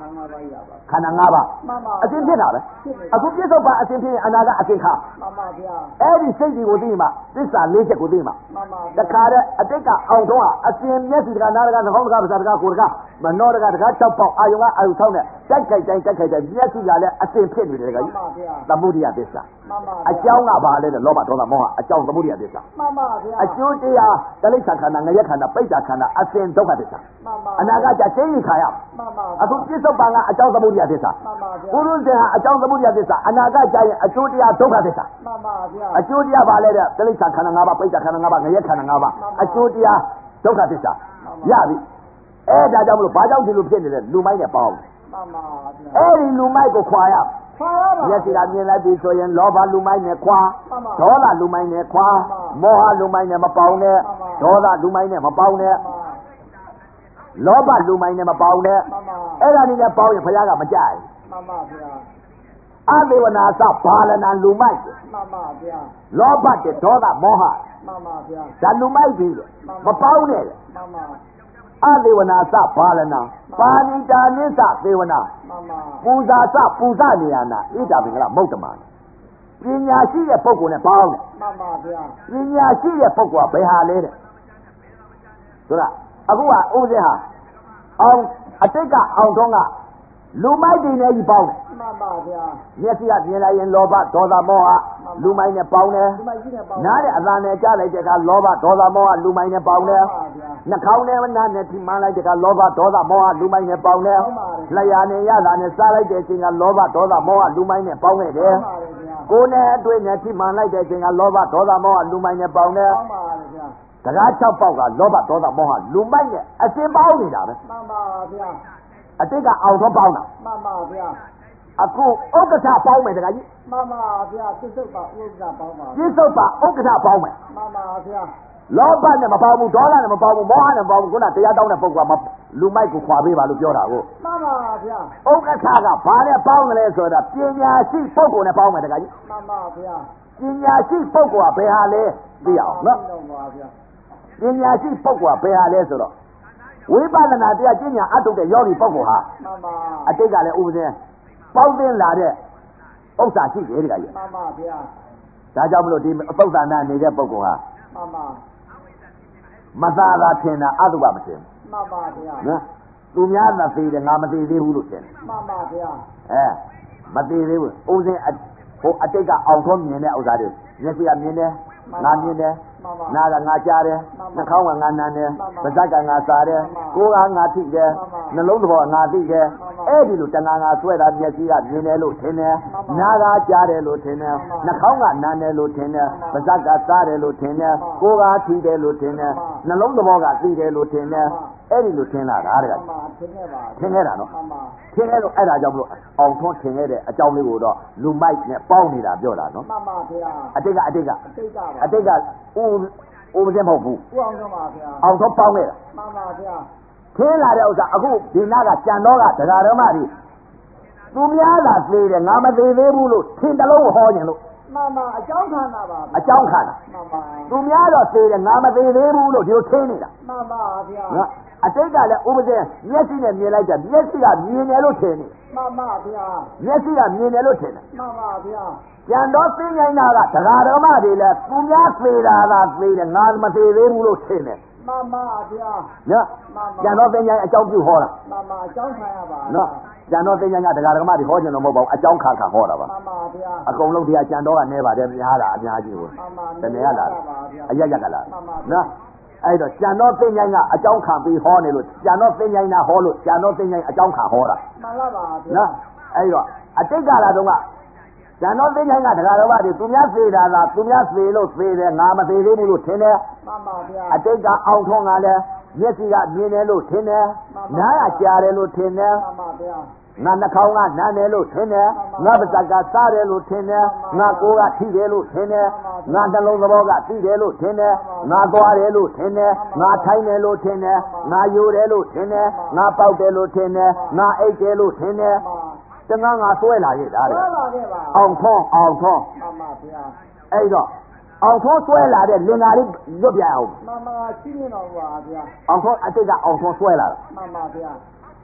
ခန္ဓာ၅ပါးအစဉ်ဖြစ်တာပဲအခုပြစ္ဆုတ်ပန်အစဉ်ဖြစ်ရင်အနာကအစဉ်ခါမှန်ပါဗျာအဲ့ဒီစိတ်တွေကိုသိမှသစ္စာ၄ချက်ကိုသိမှမှန်ပါတခါတဲ့အတိတ်ကအောင်တော့အစဉ်မျက်စိတကနာတကနှာခေါင်းတကပါးစပ်တကကိုယ်တကမနှောတကတက၆ပေါက်အာယုံကအာယုံ၆နဲ့တိုက်ခိုက်တိုင်းတိုက်ခိုက်တိုင်းမျက်စိကလည်းအစဉ်ဖြစ်နေတယ်တကကြီးသမုဒိယသစ္စာမှန်ပါအကြောင်းကဘာလဲလောဘဒေါသမောဟအကြောင်းသမုဒိယသစ္စာမှန်ပါဗျာအကျိုးတရားတလိ္ဆာခန္ဓာငရဲခန္ဓာပိဋကခန္ဓာအစဉ်ဒုက္ခသစ္စာမှန်ပါအနာကကြကျင်းရင်ခါရမှန်ပါအခုပြစ္ဆုတ်ပန်ကအကြောင်းသမုဒိယသစ္စာမှန်ပါဗျာပုရုဇဉ်ဟာအကြောင်းသမုဒိယသစ္စာအနာကကြရင်အကျိုးတရားဒုက္ခသစ္စာမှန်ပါဗျာအကျိုးတရားဘာလဲတဲ့တလိ္ဆာခန္ဓာ၅ပါးပိဋကခန္ဓာ၅ပါးငရဲခန္ဓာ၅ပါးအကျိုးတရားဒုက္ခသစ္စာရပြီအဲဒါကြောင့်မလို့ဘာကြောင့်ဒီလိုဖြစ်နေလဲလူမိုက်နဲ့ပေါင်းမှန်ပါဗျာအဲဒီလူမိုက်ကိုခွာရခွာရပါမျက်စိကမြင်လိုက်ပြီဆိုရင်လောဘလူမိုက်နဲ့ခွာဒေါသလူမိုက်နဲ့ခွာမောဟလူမိုက်နဲ့မပေါင်းနဲ့ဒေါသလူမိုက်နဲ့မပေါင်းနဲ့လောဘလူမိုက်နဲ့မပေါင်းနဲ့အဲ့ဒါနေနဲ့ပေါင်းရင်ဘုရားကမကြိုက်မှန်ပါဗျာအသေဝနာသဘာလနာလူမိုက်မှန်ပါဗျာလောဘတဲ့ဒေါသမောဟမှန်ပါဗျာဒါလူမိုက်ပြီမပေါင်းနဲ့မှန်ပါအသေဝနာသဘာလနာပါဏိတာနိသသေဝနာမှန်ပါပူဇာသပူဇနေယနာဣဒာမင်္ဂလမௌတ္တမပညာရှိတဲ့ပုဂ္ဂိုလ်နဲ့ပေါင်းတယ်မှန်ပါဗျာပညာရှိတဲ့ပုဂ္ဂိုလ်ကဘယ်ဟာလဲတဲ့ဆိုတော့အခုကဥပဇင်းဟာအောင်အတိတ်ကအောင်တော့ကလူမိုက်တွေနဲ့ကြီးပေါင်းတယ်မှန်ပါဗျာမျက်စိကမြင်လိုက်ရင်လောဘဒေါသမောဟလူမိုက်နဲ့ပေါင်းတယ်နားတဲ့အသာနဲ့ကြားလိုက်တဲ့အခါလောဘဒေါသမောဟလူမိုက်နဲ့ပေါင်းတယ်နှာခေါင်းနဲ့နားနဲ့ထိမှန်းလိုက်တဲ့အခါလောဘဒေါသမောဟလူမိုက်နဲ့ပေါင်းတယ်လျှာနဲ့ရတာနဲ့စားလိုက်တဲ့အချိန်ကလောဘဒေါသမောဟလူမိုက်နဲ့ပေါင်းခဲ့တယ်ကိုယ်နဲ့အတွေ့နဲ့ထိမှန်းလိုက်တဲ့အချိန်ကလောဘဒေါသမောဟလူမိုက်နဲ့ပေါင်းတယ်တကား၆ပေါက်ကလောဘဒေါသမောဟလူမိုက်နဲ့အစဉ်ပေါင်းနေတာပဲမှန်ပါဗျာအတိတ်ကအောင်တော့ပေါင်းတာမှန်ပါဗျာအခုဥက္ကဋ္ဌပေါင်းမယ်တခါကြီးမှန်ပါဗျာပြစ္ဆုတ်ပါဥက္ကဋ္ဌပေါင်းပါပြစ္ဆုတ်ပါဥက္ကဋ္ဌပေါင်းမယ်မှန်ပါဗျာလောဘနဲ့မပေါင်းဘူးဒေါသနဲ့မပေါင်းဘူးမောဟနဲ့မပေါင်းဘူးခုနတရားတောင်းတဲ့ပုဂ္ဂိုလ်ကလူမိုက်ကိုခွာပေးပါလို့ပြောတာကိုမှန်ပါဗျာဥက္ကဋ္ဌကဘာနဲ့ပေါင်းတယ်လဲဆိုတာပညာရှိပုဂ္ဂိုလ်နဲ့ပေါင်းမယ်တခါကြီးမှန်ပါဗျာပညာရှိပုဂ္ဂိုလ်ကဘယ်ဟာလဲသိအောင်နော်မှန်ပါဗျာပညာရှိပုဂ္ဂိုလ်ကဘယ်ဟာလဲဆိုတော့ဝိပဿနာတရားကျင့်ညာအထုတ်တဲ့ယောဂီပုဂ္ဂိုလ်ဟာမှန်ပါအတိတ်ကလည်းဥပဇင်းပေါင်းတင်လာတဲ့ဥစ္စာရှိတယ်တခါကြီးမှန်ပါဗျာဒါကြောင့်မလို့ဒီပုဿနာနေတဲ့ပုဂ္ဂိုလ်ဟာမှန်ပါမသာသာထင်တာအတုပမထင်မှန်ပါဗျာနော်သူများသာသိတယ်ငါမသိသေးဘူးလို့ထင်မှန်ပါဗျာအဲမသိသေးဘူးဥစဉ်ဟိုအတိတ်ကအောင်ထုံးမြင်တဲ့ဥစ္စာတွေမျက်စိကမြင်တယ်ငါမြင်တယ်နာကငါကြားတယ်နှာခေါင်းကငါနာတယ်ပါးစပ်ကငါစားတယ်ကိုယ်ကငါထိတယ်နှလုံးသဘောကငါသိတယ်အဲ့ဒီလိုတဏှာငါဆွဲတာမျက်စိကမြင်တယ်လို့ထင်တယ်နာကကြားတယ်လို့ထင်တယ်နှာခေါင်းကနာတယ်လို့ထင်တယ်ပါးစပ်ကစားတယ်လို့ထင်တယ်ကိုယ်ကထိတယ်လို့ထင်တယ်နှလုံးသဘောကသိတယ်လို့ထင်တယ်အဲ့ဒီလိုထင်လာတာတကယ်ထင်ခဲ့တာနော်ထင်ခဲ့တော့အဲ့ဒါကြောင့်မလို့အောင်ထွန်းထင်ခဲ့တဲ့အကြောင်းလေးကိုတော့လူမိုက်နဲ့ပေါင်းနေတာပြောတာနော်မှန်ပါဗျာအတိတ်ကအတိတ်ကအတိတ်ကအတိတ်ကဥဥပဇင်းမဟုတ်ဘူးဥအောင်ထွန်းပါဗျာအောင်ထွန်းပေါင်းခဲ့တာမှန်ပါဗျာထင်လာတဲ့ဥစ္စာအခုဒီနာကကြံတော့ကဒကာဓမ္မတွေသူများသာသေးတယ်ငါမသေးသေးဘူးလို့ထင်တလုံးဟောခြင်းလို့မှန်ပါအကြောင်းခန္ဓာပါအကြောင်းခန္ဓာမှန်ပါသူများတော့သေးတယ်ငါမသေးသေးဘူးလို့ဒီလိုထင်နေတာမှန်ပါဗျာနော်အတိတ်ကလည်းဥပဇင်းမျက်စိနဲ့မြင်လိုက်တာမျက်စိကမြင်တယ်လို့ထင်နေမှန်ပါဗျာမျက်စိကမြင်တယ်လို့ထင်တယ်မှန်ပါဗျာကျန်တော့သိဉာဏ်နာကဒကာဓမ္မတွေလည်းသူများသေးတာသာသေးတယ်ငါမသေးသေးဘူးလို့ထင်တယ်မှန်ပါဗျာနော်ကျန်တော့သိဉာဏ်အကြောင်းပြုဟောတာမှန်ပါအကြောင်းခံရပါနော်ကျန်တော့သိဉာဏ်ကဒကာဓမ္မတွေဟောခြင်းတော့မဟုတ်ပါဘူးအကြောင်းခံခံဟောတာပါမှန်ပါဗျာအကုန်လုံးတရားကျန်တော့ကနေပါတယ်များတာအများကြီးကိုမှန်ပါတနေ့ကလာအရရက်ကလာနော်အဲ့တော့ကျန်တော့သိဉာဏ်ကအကြောင်းခံပြီးဟောနေလို့ကျန်တော့သိဉာဏ်နာဟောလို့ကျန်တော့သိဉာဏ်အကြောင်းခံဟောတာမှန်ပါပါဗျာနော်အဲ့တော့အတိတ်ကလာတော့ကကျန်တော့သိဉာဏ်ကဒကာတော်ဘာတွေသူများသေးတာလားသူများသေးလို့သေးတယ်ငါမသေးသေးဘူးလို့ထင်တယ်မှန်ပါဗျာအတိတ်ကအောင်ထုံးကလည်းမျက်စိကမြင်တယ်လို့ထင်တယ်နားကကြားတယ်လို့ထင်တယ်မှန်ပါဗျာငါနှာခေါင်းကနားတယ်လို့ထင်တယ်ငါပါးစပ်ကစားတယ်လို့ထင်တယ်ငါကိုယ်ကထိတယ်လို့ထင်တယ်ငါနှလုံးသဘောကသိတယ်လို့ထင်တယ်ငါသွားတယ်လို့ထင်တယ်ငါထိုင်တယ်လို့ထင်တယ်ငါယိုတယ်လို့ထင်တယ်ငါပေါက်တယ်လို့ထင်တယ်ငါအိတ်တယ်လို့ထင်တယ်တငါငါဆွဲလာရဲ့ဒါလေအောင်ထုံးအောင်ထုံးမှန်ပါဗျာအဲ့တော့အောင်ထုံးဆွဲလာတဲ့လင်္ကာလေးလွတ်ပြအောင်မှန်ပါရှင်းနေတော့ပါဗျာအောင်ထုံးအတိတ်ကအောင်ထုံးဆွဲလာတာမှန်ပါဗျာ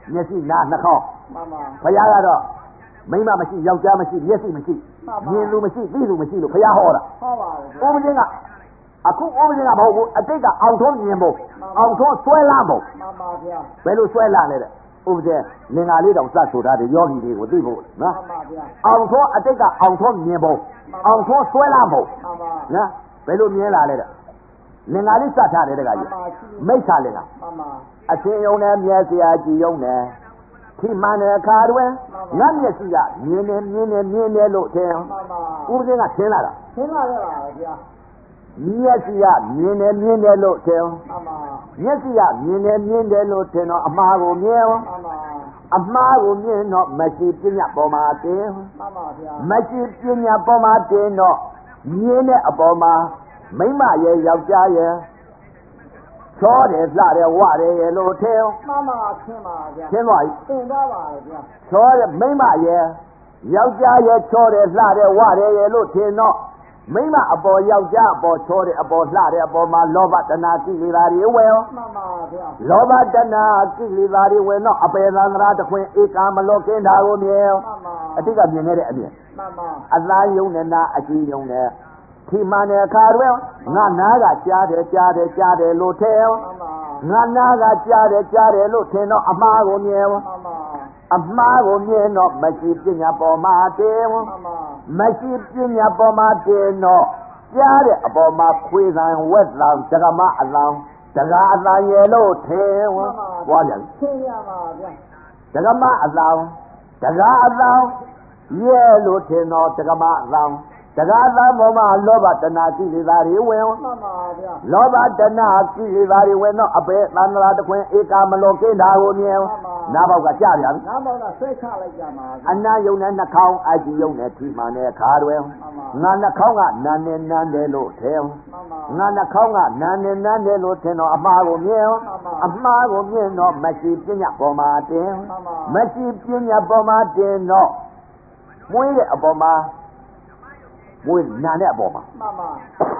မျက်စိနားနှာခေါင်းဘုရားကတော့မိမမရှိယောက်ျားမရှိမျက်စိမရှိမြင်လူမရှိသိလူမရှိလို့ဘုရားဟောတာဟောပါတယ်ဥပဒေကအခုဥပဒေကမဟုတ်ဘူးအတိတ်ကအောင်ထုံးမြင်ဖို့အောင်ထုံးဆွဲလာဖို့မှန်ပါဗျာဘယ်လိုဆွဲလာလဲတဲ့ဥပဒေလင်္ကာလေးတောင်စတ်ဆိုတာတွေယောဂီတွေကိုသိဖို့နော်မှန်ပါဗျာအောင်ထုံးအတိတ်ကအောင်ထုံးမြင်ဖို့အောင်ထုံးဆွဲလာဖို့မှန်ပါနော်ဘယ်လိုမြင်လာလဲတဲ့လင်္ကာလေးစတ်ထားတယ်တကကြီးမိစ္ဆာလင်္ကာမှန်ပါအချင်းယုံနဲ့မျက်စိအကြည့်ယုံနဲ့ထိမှန်တဲ့အခါတွင်ငါမျက်စိကမြင်နေမြင်နေမြင်နေလို့ထင်ဥပဒေကထင်လာတာထင်လာရပါဗျာမျက်စိကမြင်နေမြင်နေလို့ထင်မျက်စိကမြင်နေမြင်နေလို့ထင်တော့အမှားကိုမြင်အမှားကိုမြင်တော့မရှိပညာပေါ်မှာတင်မရှိပညာပေါ်မှာတင်တော့မြင်တဲ့အပေါ်မှာမိမရဲ့ယောက်ျားရဲ့ချောတယ်လှတယ်ဝတယ်ရဲ့လို့ထင်မှန်ပါထင်ပါဗျာထင်ပါပြီသင်သွားပါလေဗျာချောတယ်မိမရဲ့ယောက်ျားရဲ့ချောတယ်လှတယ်ဝတယ်ရဲ့လို့ထင်တော့မိမအပေါ်ယောက်ျားအပေါ်ချောတယ်အပေါ်လှတယ်အပေါ်မှာလောဘတဏှာကိလေသာတွေဝင်မှန်ပါဗျာလောဘတဏှာကိလေသာတွေဝင်တော့အပေသန္တရာတခွင်ဧကမလောကင်းတာကိုမြင်မှန်ပါအတိတ်ကမြင်ခဲ့တဲ့အမြင်မှန်ပါအသားယုံနဲ့နာအကြည့်ယုံနဲ့ထိမှန်တဲ့အခါတွင်ငါနာကကြားတယ်ကြားတယ်ကြားတယ်လို့ထင်ငါနာကကြားတယ်ကြားတယ်လို့ထင်တော့အမှားကိုမြင်အမှားကိုမြင်တော့မရှိပညာပေါ်မှာတင်မရှိပညာပေါ်မှာတင်တော့ကြားတဲ့အပေါ်မှာခွေးသံဝက်သံဒကမအလောင်းဒကာအလောင်းရဲ့လို့ထင်ဟောပြန်ထင်ရပါဗျာဒကမအလောင်းဒကာအလောင်းရဲ့လို့ထင်တော့ဒကမအလောင်းတကားသားပေါ်မှာလောဘတဏှာကိလေသာတွေဝင်မှန်ပါဗျာလောဘတဏှာကိလေသာတွေဝင်တော့အပေသန္တရာတခွင်ဧကမလောကင်းတာကိုမြင်နားပေါက်ကကြာပြန်နားပေါက်ကဆွဲချလိုက်ကြမှာအနာယုံနဲ့နှာခေါင်းအကြည့်ယုံနဲ့ထိမှန်တဲ့ခါတွင်ငါနှာခေါင်းကနာနေနန်းတယ်လို့ထင်ငါနှာခေါင်းကနာနေနန်းတယ်လို့ထင်တော့အမှားကိုမြင်အမှားကိုမြင်တော့မရှိပညာပေါ်မှာတင်မရှိပညာပေါ်မှာတင်တော့မွေးတဲ့အပေါ်မှာမွေးနာတဲ့အပေါ်မှာမှန်ပါ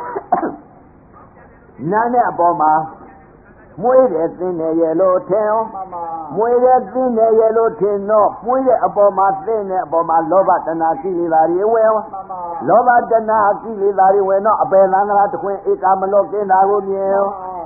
နာတဲ့အပေါ်မှာမွေးတဲ့သင်းတယ်ရဲ့လို့ထင်မှန်ပါမွေးတဲ့သင်းတယ်ရဲ့လို့ထင်တော့မွေးတဲ့အပေါ်မှာသင်းတဲ့အပေါ်မှာလောဘတဏှာကိလေသာတွေဝင်မှန်ပါလောဘတဏှာကိလေသာတွေဝင်တော့အပေသန္တရာတခွင်ဧကမလောကင်းတာကိုမြင်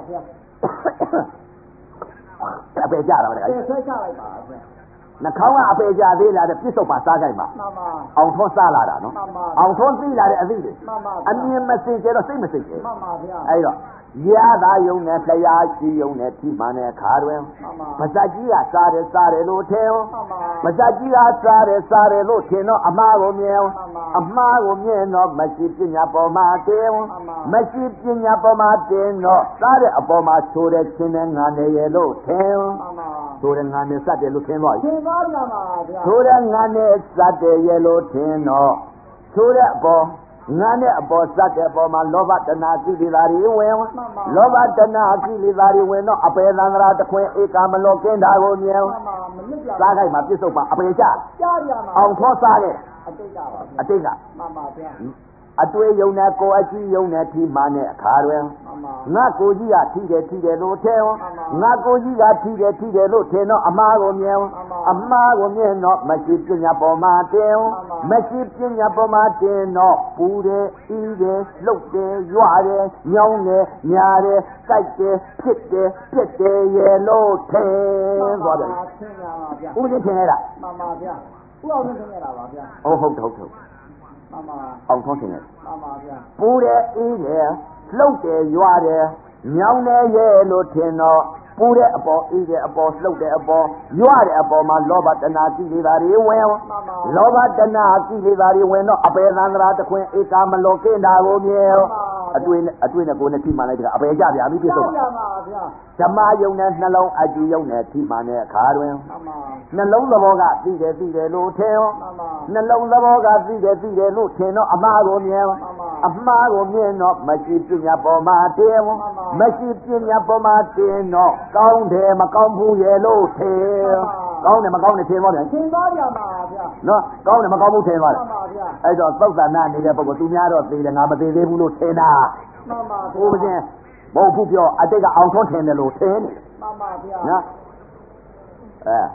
အပေကြတာပဲအပေဆွဲချလိုက်ပါဗျာနှာခေါင်းကအပေကြသေးလားတဲ့ပြစ္ဆုတ်ပါစားကြိုက်ပါမှန်ပါအောင်ထွန်းစားလာတာနော်မှန်ပါအောင်ထွန်းသိလာတဲ့အသိတွေမှန်ပါအမြင်မစင်ကြတော့စိတ်မစိတ်ကြမှန်ပါဗျာအဲ့တော့ရသာယုံနဲ့တရားရှိယုံနဲ့ထိမှန်တဲ့ခါတွင်ပါဇက်ကြီးကစားတယ်စားတယ်လို့ထင်ပါဇက်ကြီးကစားတယ်စားတယ်လို့ထင်တော့အမှားကိုမြင်အမှားကိုမြင်တော့မရှိပညာပေါ်မှာတင်မရှိပညာပေါ်မှာတင်တော့စားတဲ့အပေါ်မှာချိုးတဲ့ချင်းနဲ့ငါနေရလို့ထင်ချိုးတဲ့ငါနဲ့စက်တယ်လို့ထင်တော့ထင်ပါဗျာချိုးတဲ့ငါနဲ့စက်တယ်ရလို့ထင်တော့ချိုးတဲ့အပေါ်ငါနဲ့အပေါ်စက်တဲ့အပေါ်မှာလောဘတဏှာကိလေသာတွေဝင်လောဘတဏှာကိလေသာတွေဝင်တော့အပေသန္တရာတခွင်ဧကမလောကင်းတာကိုမြင်စားခိုက်မှာပြစ္ဆုတ်ပါအပေကြကြားရမှာအောင်ထောစားခဲ့အတိတ်ကပါအတိတ်ကမှန်ပါဗျာအတွေ့ယုံနဲ့ကိုယ်အကြည့်ယုံနဲ့ထိမှန်တဲ့အခါတွင်ငါကိုကြီးကထိတယ်ထိတယ်လို့ထင်ငါကိုကြီးကထိတယ်ထိတယ်လို့ထင်တော့အမှားကိုမြင်အမှားကိုမြင်တော့မရှိပညာပေါ်မှာတင်မရှိပညာပေါ်မှာတင်တော့ပူတယ်ဤတယ်လှုပ်တယ်ရွတယ်ညောင်းတယ်ညာတယ်ကြိုက်တယ်ဖြစ်တယ်ပြစ်တယ်ရဲ့လို့ထင်သွားတယ်ဥပဒေထင်ရတာမှန်ပါဗျာဥအောင်ထင်ရတာပါဗျာဟုတ်ဟုတ်ဟုတ်ဟုတ်မှန်ပါအောင်ထုံးတင်တယ်မှန်ပါဗျာပူတယ်အေးတယ်လှုပ်တယ်ရွာတယ်ညောင်းတယ်ရဲ့လို့ထင်တော့ပူတဲ့အပေါ်အေးတဲ့အပေါ်လှုပ်တဲ့အပေါ်ရွာတဲ့အပေါ်မှာလောဘတဏှာကိလေသာတွေဝင်လောဘတဏှာကိလေသာတွေဝင်တော့အပေသန္တရာတခွင်ဧကမလောကင်းတာကိုမြင်အတွေ့အတွေ့နဲ့ကိုယ်နဲ့ထိမှန်လိုက်တဲ့အပေကြပြပြီပြည့်စုံပါဗျာဓမ္မယုံနဲ့နှလုံးအကြည့်ယုံနဲ့ထိမှန်တဲ့အခါတွင်နှလုံးသဘောကသိတယ်သိတယ်လို့ထင်နှလုံးသဘောကသိတယ်သိတယ်လို့ထင်တော့အမှားကိုမြင်အမှားကိုမြင်တော့မရှိပညာပေါ်မှာတင်မရှိပညာပေါ်မှာတင်တော့ကောင်းတယ်မကောင်းဘူးရဲ့လို့ထင်ကောင်းတယ်မကောင်းတယ်ထင်သွားတယ်ထင်သွားကြပါဗျာနော်ကောင်းတယ်မကောင်းဘူးထင်သွားတယ်အဲ့တော့သုတ်တနာနေတဲ့ပုဂ္ဂိုလ်သူများတော့သိတယ်ငါမသိသေးဘူးလို့ထင်တာမှန်ပါဗျာဘုရားဘုံဖူးပြောအတိတ်ကအောင်ထွန်းထင်တယ်လို့ထင်နေမှန်ပါဗျာနော်အဲ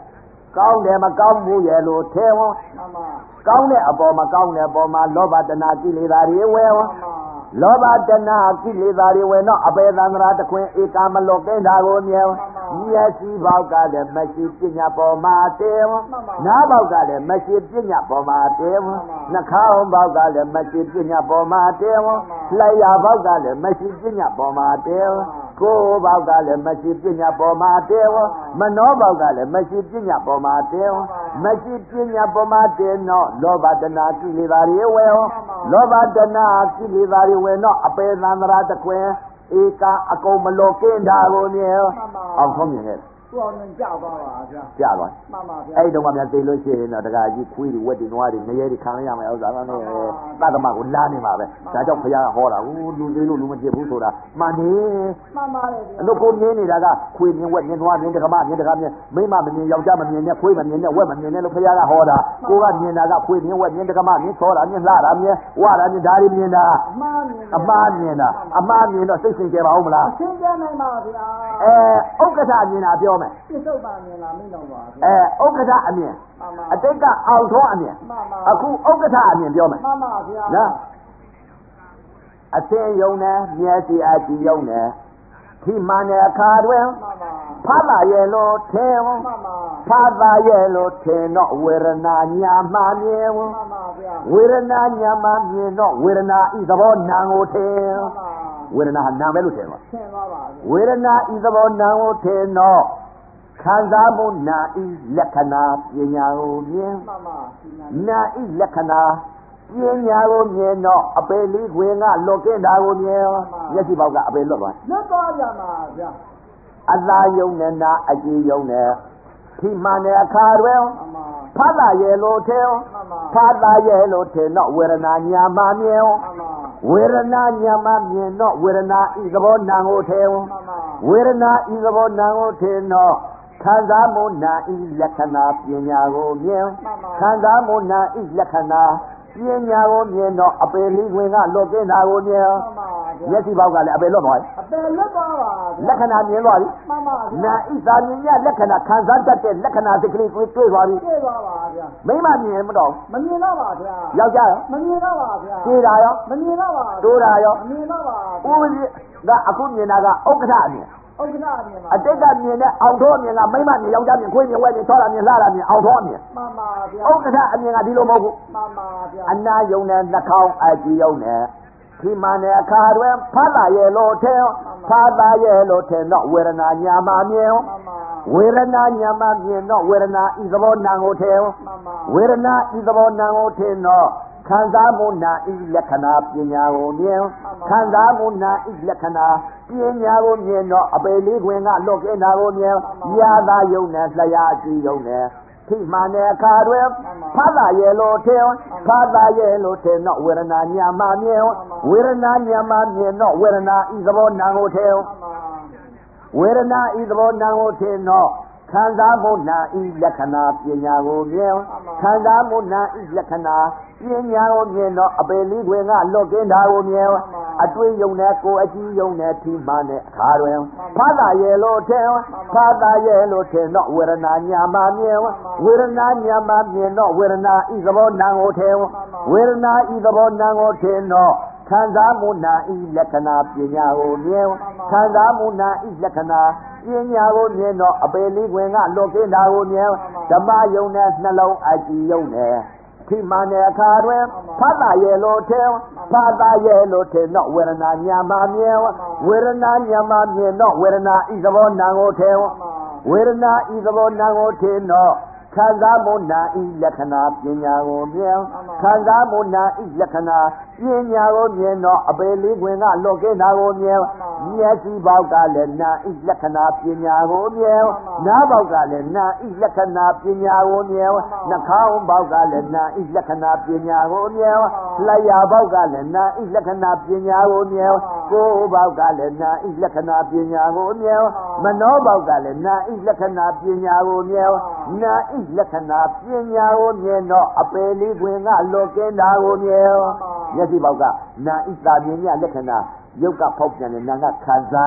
ကောင်းတယ်မကောင်းဘူးရဲ့လို့ထဲဝကောင်းတဲ့အပေါ်မကောင်းတဲ့အပေါ်မှာလောဘတဏှာကိလေသာတွေဝဲဝလောဘတဏှာကိလေသာတွေဝဲတော့အပေသန္တရာတခွင်ဧကမလောကိတာကိုမြဲမျက်စိပေါက်ကလည်းမရှိပညာပေါ်မှာတဲဝနားပေါက်ကလည်းမရှိပညာပေါ်မှာတဲဝနှာခေါင်းပေါက်ကလည်းမရှိပညာပေါ်မှာတဲဝလျှာပေါက်ကလည်းမရှိပညာပေါ်မှာတဲဝကိုယ်ပေါက်ကလည်းမရှိပညာပေါ်မှာတဲဝမနောပေါက်ကလည်းမရှိပညာပေါ်မှာတဲဝမရှိပညာပေါ်မှာတဲတော့လောဘတဏှာကိလေသာတွေဝဲလောဘတဏှာကိလေသာတွေဝဲတော့အပေသန္တရာတခွင်ဧကအကုန်မလောကင်းတာကိုမြဲအောင်ဆုံးမြင်ခဲ့သူ့အောင်ရင်ကြောက်သွားပါဗျာကြောက်သွားမှန်ပါဗျာအဲ့တုန်းကများသိလို့ရှိရင်တော့တခါကြီးခွေးတွေဝက်တွေနွားတွေငရဲတွေခံရမယ်ဥစ္စာကလည်းသတ္တမကိုလာနေမှာပဲဒါကြောင့်ဘုရားဟောတာဟိုလူသေးလို့လူမဖြစ်ဘူးဆိုတာမှန်တယ်မှန်ပါလေဗျာအလို့ကိုမြင်နေတာကခွေးမြင်ဝက်မြင်နွားမြင်တက္ကမမြင်တက္ကမမြင်မိမမမြင်ယောက်ျားမမြင်နဲ့ခွေးမမြင်နဲ့ဝက်မမြင်နဲ့လို့ဘုရားကဟောတာကိုကမြင်တာကခွေးမြင်ဝက်မြင်တက္ကမမြင်သောတာမြင်လှတာမြင်ဝါတာမြင်ဒါတွေမြင်တာအမှားမြင်တာအမှားမြင်တော့စိတ်ဆင်ကြပါဦးမလားဆင်ကြနိုင်ပါဗျာအဲဥက္ကဋ္ဌမြင်တာပြောမယ်ပြစ္ဆုတ်ပါမြင်လားမင်းတော်ပါအဲဥက္ကဋ္ဌအမြင်အတိတ်ကအောင်သောအမြင်အခုဥက္ကဋ္ဌအမြင်ပြောမယ်မှန်ပါဗျာနော်အသင်ယုံနဲ့မျက်စိအကြည့်ယုံနဲ့ဒီမှန်တဲ့အခါတွင်ဖတ်လာရဲ့လို့ထင်ဖတ်လာရဲ့လို့ထင်တော့ဝေဒနာညာမှမြင်ဝေဒနာညာမှမြင်တော့ဝေဒနာဤသဘောနာကိုထင်ဝေဒနာဟာနာပဲလို့ထင်ပါထင်ပါပါဝေဒနာဤသဘောနာကိုထင်တော့ခံစားမှုနာဤလက္ခဏာပညာကိုမြင်နာဤလက္ခဏာပညာကိုမြင်တော့အပေလေးခွေကလောကင်းတာကိုမြင်မျက်စိပေါက်ကအပေလွတ်သွားလွတ်သွားကြမှာဗျာအသာယုံနဲ့နာအကြည့်ယုံနဲ့ဒီမှန်တဲ့အခါတွင်ဖတ်လာရဲ့လို့ထင်ဖတ်လာရဲ့လို့ထင်တော့ဝေဒနာညာမှမြင်ဝေဒနာညာမှမြင်တော့ဝေဒနာဤသဘောနာကိုထင်ဝေဒနာဤသဘောနာကိုထင်တော့ခံစားမှုနာဤလက္ခဏာပညာကိုမြင်ခံစားမှုနာဤလက္ခဏာပညာကိုမြင်တော့အပေလေးဝင်ကလွတ်ကင်းတာကိုမြင်မျက်စိပေါက်ကလည်းအပေလွတ်သွားပြီအပေလွတ်သွားပါလက္ခဏာမြင်သွားပြီမှန်ပါဗျာနာဤသာမြင်ရလက္ခဏာခံစားတတ်တဲ့လက္ခဏာစိတ်ကလေးကိုတွေ့သွားပြီတွေ့သွားပါဗျာမိမမြင်မတော့မမြင်တော့ပါဗျာယောက်ျားရောမမြင်တော့ပါဗျာတွေ့တာရောမမြင်တော့ပါတိုးတာရောမမြင်တော့ပါဦးကြီးကအခုမြင်တာကဥက္ကဋ္ဌအမြင်ဥက္ကဋ္ဌအမြင်ပါအတိတ်ကမြင်တဲ့အောင်တော်အမြင်ကမိမမြင်ယောက်ျားမြင်ခွေးမြင်ဝဲမြင်ချောတာမြင်လှတာမြင်အောင်တော်အမြင်မှန်ပါဗျာဥက္ကဋ္ဌအမြင်ကဒီလိုမဟုတ်ဘူးမှန်ပါဗျာအနာယုံနဲ့နှာခေါင်းအကြည့်ယုံနဲ့ဒီမှန်တဲ့အခါတွင်ဖတ်လာရဲ့လို့ထင်ဖတ်လာရဲ့လို့ထင်တော့ဝေဒနာညာမှမြင်ဝေဒနာညာမှမြင်တော့ဝေဒနာဤသဘောနာကိုထင်ဝေဒနာဤသဘောနာကိုထင်တော့ခံစားမှုနာဤလက္ခဏာပညာကိုမြင်ခံစားမှုနာဤလက္ခဏာပညာကိုမြင်တော့အပေလေးခွင်ကလွတ်ကင်းတာကိုမြင်ရသာယုံနဲ့လျှာကြည့်ယုံနဲ့ထိမှန်တဲ့အခါတွင်ဖတ်လာရဲ့လို့ထင်ဖတ်လာရဲ့လို့ထင်တော့ဝေဒနာညာမှမြင်ဝေဒနာညာမှမြင်တော့ဝေဒနာဤသဘောနာကိုထင်ဝေဒနာဤသဘောနာကိုထင်တော့ခံစားမှုနာဤလက္ခဏာပညာကိုမြင်ခံစားမှုနာဤလက္ခဏာပညာကိုမြင်တော့အပေလေးခွင်ကလွတ်ကင်းတာကိုမြင်အတွေ့ယုံနဲ့ကိုယ်အကြည့်ယုံနဲ့ထိမှန်တဲ့အခါတွင်ဖတ်လာရဲ့လို့ထင်ဖတ်လာရဲ့လို့ထင်တော့ဝေဒနာညာမှမြင်ဝေဒနာညာမှမြင်တော့ဝေဒနာဤသဘောနာကိုထင်ဝေဒနာဤသဘောနာကိုထင်တော့ခံစားမှုနာဤလက္ခဏာပညာကိုမြင်ခံစားမှုနာဤလက္ခဏာပညာကိုမြင်တော့အပေလေးခွင်ကလွတ်ကင်းတာကိုမြင်ဓမ္မယုံနဲ့နှလုံးအကြည့်ယုံနဲ့ထိမှန်တဲ့အခါတွင်ဖတ်လာရဲ့လို့ထင်ဖတ်လာရဲ့လို့ထင်တော့ဝေဒနာညာမှမြင်ဝေဒနာညာမှမြင်တော့ဝေဒနာဤသဘောနာကိုထင်ဝေဒနာဤသဘောနာကိုထင်တော့ခံစားမှုနာဤလက္ခဏာပညာကိုမြင်ခံစားမှုနာဤလက္ခဏာပညာကိုမြင်တော့အပေလေးခွင်ကလွတ်ကင်းတာကိုမြင်မျက်စိပေါက်ကလည်းနာဤလက္ခဏာပညာကိုမြင်နားပေါက်ကလည်းနာဤလက္ခဏာပညာကိုမြင်နှာခေါင်းပေါက်ကလည်းနာဤလက္ခဏာပညာကိုမြင်လျှာပေါက်ကလည်းနာဤလက္ခဏာပညာကိုမြင်ကိုယ်ပေါက်ကလည်းနာဤလက္ခဏာပညာကိုမြင်မနောပေါက်ကလည်းနာဤလက္ခဏာပညာကိုမြင်နာဤလက္ခဏာပညာကိုမြင်တော့အပေလေးခွင်ကလွတ်ကင်းတာကိုမြင်မျက်စိပေါက်ကနာဣတာမြင်ရလက္ခဏာယုတ်ကဖောက်ပြန်တဲ့နာကခံစားတယ်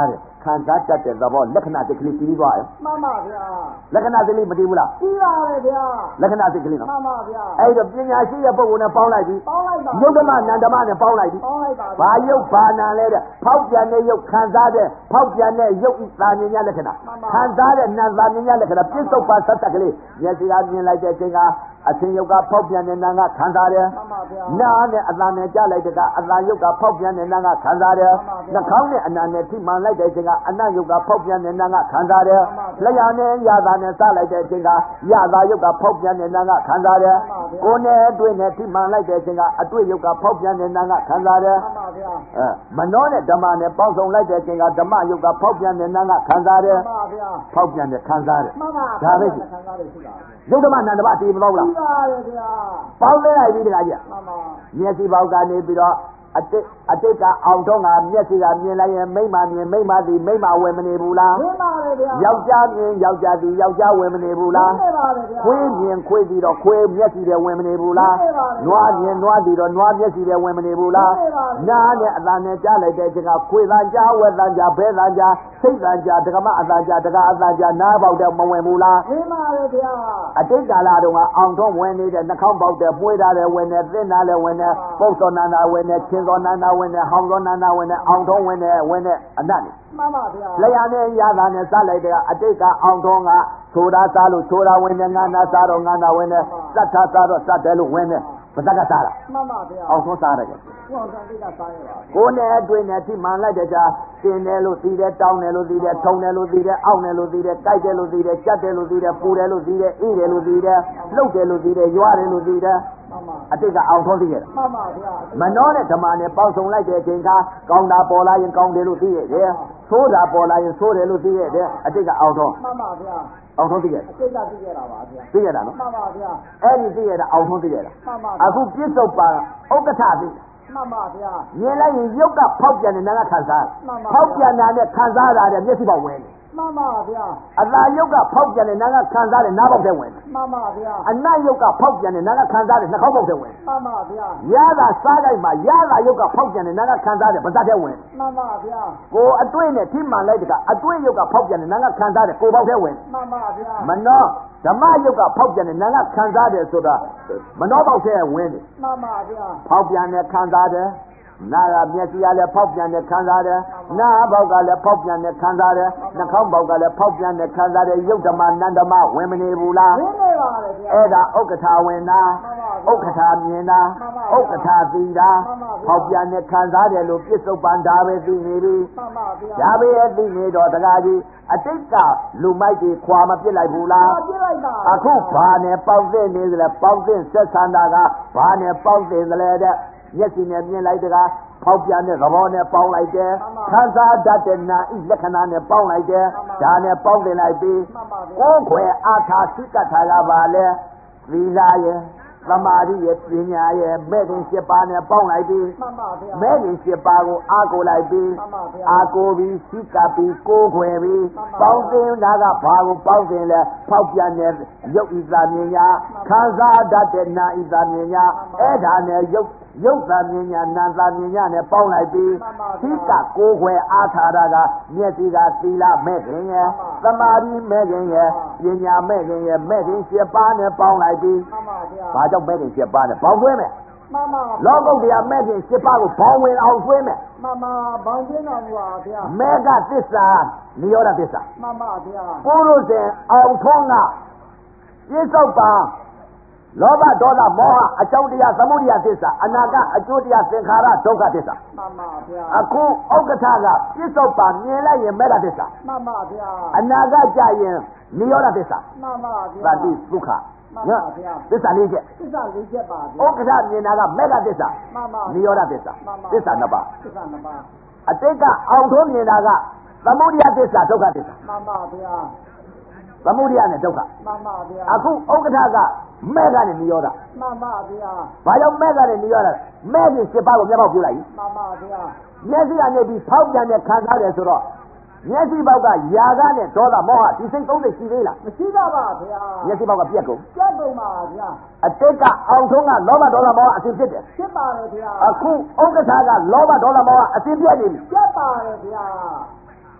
ခံစားတတ်တဲ့သဘောလက္ခဏာစိတ်ကလေးပြီးသွားတယ်မှန်ပါဗျာလက္ခဏာစိတ်လေးမတည်ဘူးလားပြီးပါတယ်ဗျာလက္ခဏာစိတ်ကလေးနော်မှန်ပါဗျာအဲ့တော့ပညာရှိရဲ့ပုဂ္ဂိုလ်နဲ့ပေါင်းလိုက်ပြီပေါင်းလိုက်ပါယုတ်ဓမ္မနန္ဓမနဲ့ပေါင်းလိုက်ပြီပေါင်းလိုက်ပါဘာယုတ်ဘာနာလဲတဲ့ဖောက်ပြန်တဲ့ယုတ်ခံစားတဲ့ဖောက်ပြန်တဲ့ယုတ်ဤသာမြင်ရလက္ခဏာခံစားတဲ့နာသာမြင်ရလက္ခဏာပြစ္ဆုတ်ပါသတ္တကလေးမျက်စိကမြင်လိုက်တဲ့အချိန်ကအသင်ယုတ်ကဖောက်ပြန်တဲ့နာကခံစားတယ်နာနဲ့အသံနဲ့ကြားလိုက်တဲ့ကအသံယုတ်ကဖောက်ပြန်တဲ့နာကခံစားတယ်နှာခေါင်းနဲ့အနာနဲ့ထိမှန်လိုက်တဲ့အချိန်ကအနတ်ယုတ်ကဖောက်ပြန်တဲ့နာကခံစားတယ်လျှာနဲ့ရသာနဲ့စားလိုက်တဲ့အချိန်ကရသာယုတ်ကဖောက်ပြန်တဲ့နာကခံစားတယ်ကိုယ်နဲ့အတွေ့နဲ့ထိမှန်လိုက်တဲ့အချိန်ကအတွေ့ယုတ်ကဖောက်ပြန်တဲ့နာကခံစားတယ်အဲမနောနဲ့ဓမ္မနဲ့ပေါင်းစုံလိုက်တဲ့အချိန်ကဓမ္မယုတ်ကဖောက်ပြန်တဲ့နာကခံစားတယ်ဖောက်ပြန်တဲ့ခံစားတယ်ဒါပဲရှိယုတ်ဓမ္မနန္ဒမတည်မလို့လားပါရဗျာပေါင်းလဲလိုက်ပြီတခါကြီးမှန်ပါမျက်စိပေါက်ကနေပြီးတော့အတိတ်အတိတ်ကအောင်တော့ငါမျက်စိကမြင်လိုက်ရင်မိမမြင်မိမသည်မိမဝယ်မနေဘူးလားမြင်ပါတယ်ဗျာယောက်ျားမြင်ယောက်ျားသည်ယောက်ျားဝယ်မနေဘူးလားမြင်ပါတယ်ဗျာခွေးမြင်ခွေးသည်တော့ခွေးမျက်စိတွေဝယ်မနေဘူးလားနွားမြင်နွားသည်တော့နွားမျက်စိတွေဝယ်မနေဘူးလားနားနဲ့အသံနဲ့ကြားလိုက်တဲ့အချိန်ကခွေးသံကြားဝယ်သံကြားဘဲသံကြားစိတ်သံကြားဒကမအသံကြားဒကအသံကြားနားပေါက်တဲ့မဝယ်ဘူးလားမြင်ပါတယ်ဗျာအတိတ်ကာလတုန်းကအောင်တော့ဝင်နေတဲ့နှာခေါင်းပေါက်တဲ့ပွေးထားတဲ့ဝင်တဲ့သင်းသားလည်းဝင်တဲ့ပုတ်စောနန္ဒာဝင်တဲ့ချင်းစောနန္ဒာဝင်တဲ့ဟောင်းသောနန္ဒဝင်နဲ့အောင်ထုံးဝင်နဲ့ဝင်နဲ့အနတ်နဲ့မှန်ပါဗျာလျှာနဲ့ရတာနဲ့စားလိုက်တဲ့အတိတ်ကအောင်ထုံးကဆိုတာစားလို့ဆိုတာဝင်နဲ့ငါနာစားတော့ငါနာဝင်နဲ့စတ်ထားစားတော့စတ်တယ်လို့ဝင်နဲ့ပဇက်ကစားတာမှန်ပါဗျာအောင်ထုံးစားရတယ်ကိုအောင်ထုံးတိကစားရပါကိုနဲ့အတွင်းနဲ့ထိမှန်လိုက်တဲ့ကြာတင်တယ်လို့သိတယ်တောင်းတယ်လို့သိတယ်ထုံတယ်လို့သိတယ်အောက်တယ်လို့သိတယ်ကြိုက်တယ်လို့သိတယ်ကြက်တယ်လို့သိတယ်ပူတယ်လို့သိတယ်အေးတယ်လို့သိတယ်လှုပ်တယ်လို့သိတယ်ရွာတယ်လို့သိတယ်အတိတ်ကအောင်ထုံးသိခဲ့မှန်ပါဗျာမနောနဲ့ဓမ္မနဲ့ပေါင်းစုံလိုက်တဲ့အချိန်ကကောင်းတာပေါ်လာရင်ကောင်းတယ်လို့သိရတယ်ဆိုးတာပေါ်လာရင်ဆိုးတယ်လို့သိရတယ်အတိတ်ကအောင်ထုံးမှန်ပါဗျာအောင်ထုံးသိခဲ့အတိတ်ကသိခဲ့တာပါဗျာသိရတာနော်မှန်ပါဗျာအဲ့ဒီသိရတာအောင်ထုံးသိရတာမှန်ပါအခုပြစ္ဆုတ်ပါဥက္ကဋ္ဌသိမှန်ပါဗျာမြင်လိုက်ရင်ရုပ်ကဖောက်ပြန်တဲ့နာကခံစားဖောက်ပြန်တာနဲ့ခံစားတာတဲ့မျက်စိပေါက်ဝင်တယ်မှန်ပါဗျာအသာယုတ်ကဖောက်ပြန်တဲ့နာကခံစားတဲ့နားပေါက်တဲ့ဝင်မှန်ပါဗျာအနတ်ယုတ်ကဖောက်ပြန်တဲ့နာကခံစားတဲ့နှာခေါင်းပေါက်တဲ့ဝင်မှန်ပါဗျာရတာစားကြိုက်မှာရတာယုတ်ကဖောက်ပြန်တဲ့နာကခံစားတဲ့ပါးစပ်တဲ့ဝင်မှန်ပါဗျာကိုအတွေ့နဲ့ထိမှန်လိုက်တဲ့ကအတွေ့ယုတ်ကဖောက်ပြန်တဲ့နာကခံစားတဲ့ကိုပေါက်တဲ့ဝင်မှန်ပါဗျာမနောဓမ္မယုတ်ကဖောက်ပြန်တဲ့နာကခံစားတယ်ဆိုတာမနောပေါက်တဲ့ဝင်တယ်မှန်ပါဗျာဖောက်ပြန်တဲ့ခံစားတယ်နာကမျက်စိကလည်းဖောက်ပြန်တဲ့ခံစားတယ်နာဘောက်ကလည်းဖောက်ပြန်တဲ့ခံစားတယ်နှာခေါင်းဘောက်ကလည်းဖောက်ပြန်တဲ့ခံစားတယ်ယုတ်ဓမ္မနန္ဓမဝင်မနေဘူးလားဝင်နေပါတယ်ဗျာအဲ့ဒါဥက္ကဋ္ဌဝင်တာဥက္ကဋ္ဌမြင်တာဥက္ကဋ္ဌသိတာဖောက်ပြန်တဲ့ခံစားတယ်လို့ပြစ္ဆုတ်ပန်ဒါပဲသိနေပြီမှန်ပါဗျာဒါပဲသိနေတော့တကားကြီးအတိတ်ကလူမိုက်ကြီးခွာမပြစ်လိုက်ဘူးလားပြစ်လိုက်ပါအခုဘာနဲ့ပေါက်သိနေသလဲပေါက်သိဆက်ဆံတာကဘာနဲ့ပေါက်သိသလဲတဲ့မျက်စိနဲ့မြင်လိုက်တကားဖောက်ပြန်တဲ့သဘောနဲ့ပေါင်းလိုက်တယ်ခံစားတတ်တဲ့နာဤလက္ခဏာနဲ့ပေါင်းလိုက်တယ်ဒါနဲ့ပေါင်းတင်လိုက်ပြီးကိုယ်ခွဲအားထားစိကထာကပါလဲသီလရဲ့သမာဓိရဲ့ပညာရဲ့မဲ့ခင်၈ပါးနဲ့ပေါင်းလိုက်ပြီးမဲ့ခင်၈ပါးကိုအားကိုလိုက်ပြီးအားကိုပြီးစိကပြီးကိုယ်ခွဲပြီးပေါင်းတင်တာကဘာကိုပေါင်းတင်လဲဖောက်ပြန်တဲ့ရုပ်ဤသာမြင်ညာခံစားတတ်တဲ့နာဤသာမြင်ညာအဲ့ဒါနဲ့ရုပ်ရုပ်သာမြင်ညာနာသာမြင်ညာနဲ့ပေါင်းလိုက်ပြီးစိကကိုယ်ခွဲအားထားတာကမျက်စိကသီလမဲ့ခင်ရဲ့သမာဓိမဲ့ခင်ရဲ့ပညာမဲ့ခင်ရဲ့မဲ့ခင်၈ပါးနဲ့ပေါင်းလိုက်ပြီးဘာကြောင့်မဲ့ခင်၈ပါးနဲ့ပေါင်းသွင်းမယ်မှန်ပါလောကုတ္တရာမဲ့ခင်၈ပါးကိုပေါင်းဝင်အောင်သွင်းမယ်မှန်ပါပေါင်းသွင်းတော်မူပါဗျာမဲ့ကသစ္စာနိရောဓသစ္စာမှန်ပါဗျာပုရုဇဉ်အောင်ထုံးကပြစ္ဆုတ်ပါလောဘဒေါသမောဟအကြောင်းတရားသမုဒယသစ္စာအနာကအကျိုးတရားသင်္ခါရဒုက္ခသစ္စာမှန်ပါဗျာအခုဥက္ကဋ္ဌကပြစ္ဆုတ်ပါမြင်လိုက်ရင်မေတ္တာသစ္စာမှန်ပါဗျာအနာကကြရင်နိရောဓသစ္စာမှန်ပါဗျာသတိဒုက္ခမှန်ပါဗျာသစ္စာလေးချက်သစ္စာလေးချက်ပါဗျာဥက္ကဋ္ဌမြင်တာကမေတ္တာသစ္စာမှန်ပါနိရောဓသစ္စာသစ္စာနှစ်ပါးသစ္စာနှစ်ပါးအတိတ်ကအောင်ထုံးမြင်တာကသမုဒယသစ္စာဒုက္ခသစ္စာမှန်ပါဗျာသမုဒယနဲ့ဒုက္ခမှန်ပါဗျာအခုဥက္ကဋ္ဌကမဲ့ကနေနိရောဓမှန်ပါဗျာဘာကြောင့်မဲ့ကနေနိရောဓမဲ့ပြီး၈ပါးကိုမျက်ပေါက်ပြလိုက်မှန်ပါဗျာမျက်စိကနေပြီးဖောက်ပြန်တဲ့ခံစားတယ်ဆိုတော့မျက်စိပေါက်ကယာကနဲ့ဒေါသမောဟဒီစိတ်သုံးစိတ်ရှိသေးလားမရှိပါပါဗျာမျက်စိပေါက်ကပြက်ကုန်ပြက်ကုန်ပါဗျာအတိတ်ကအောင်ထုံးကလောဘဒေါသမောဟအစဉ်ဖြစ်တယ်ဖြစ်ပါတယ်ဗျာအခုဥက္ကဋ္ဌကလောဘဒေါသမောဟအစဉ်ပြက်နေပြီပြက်ပါတယ်ဗျာဒ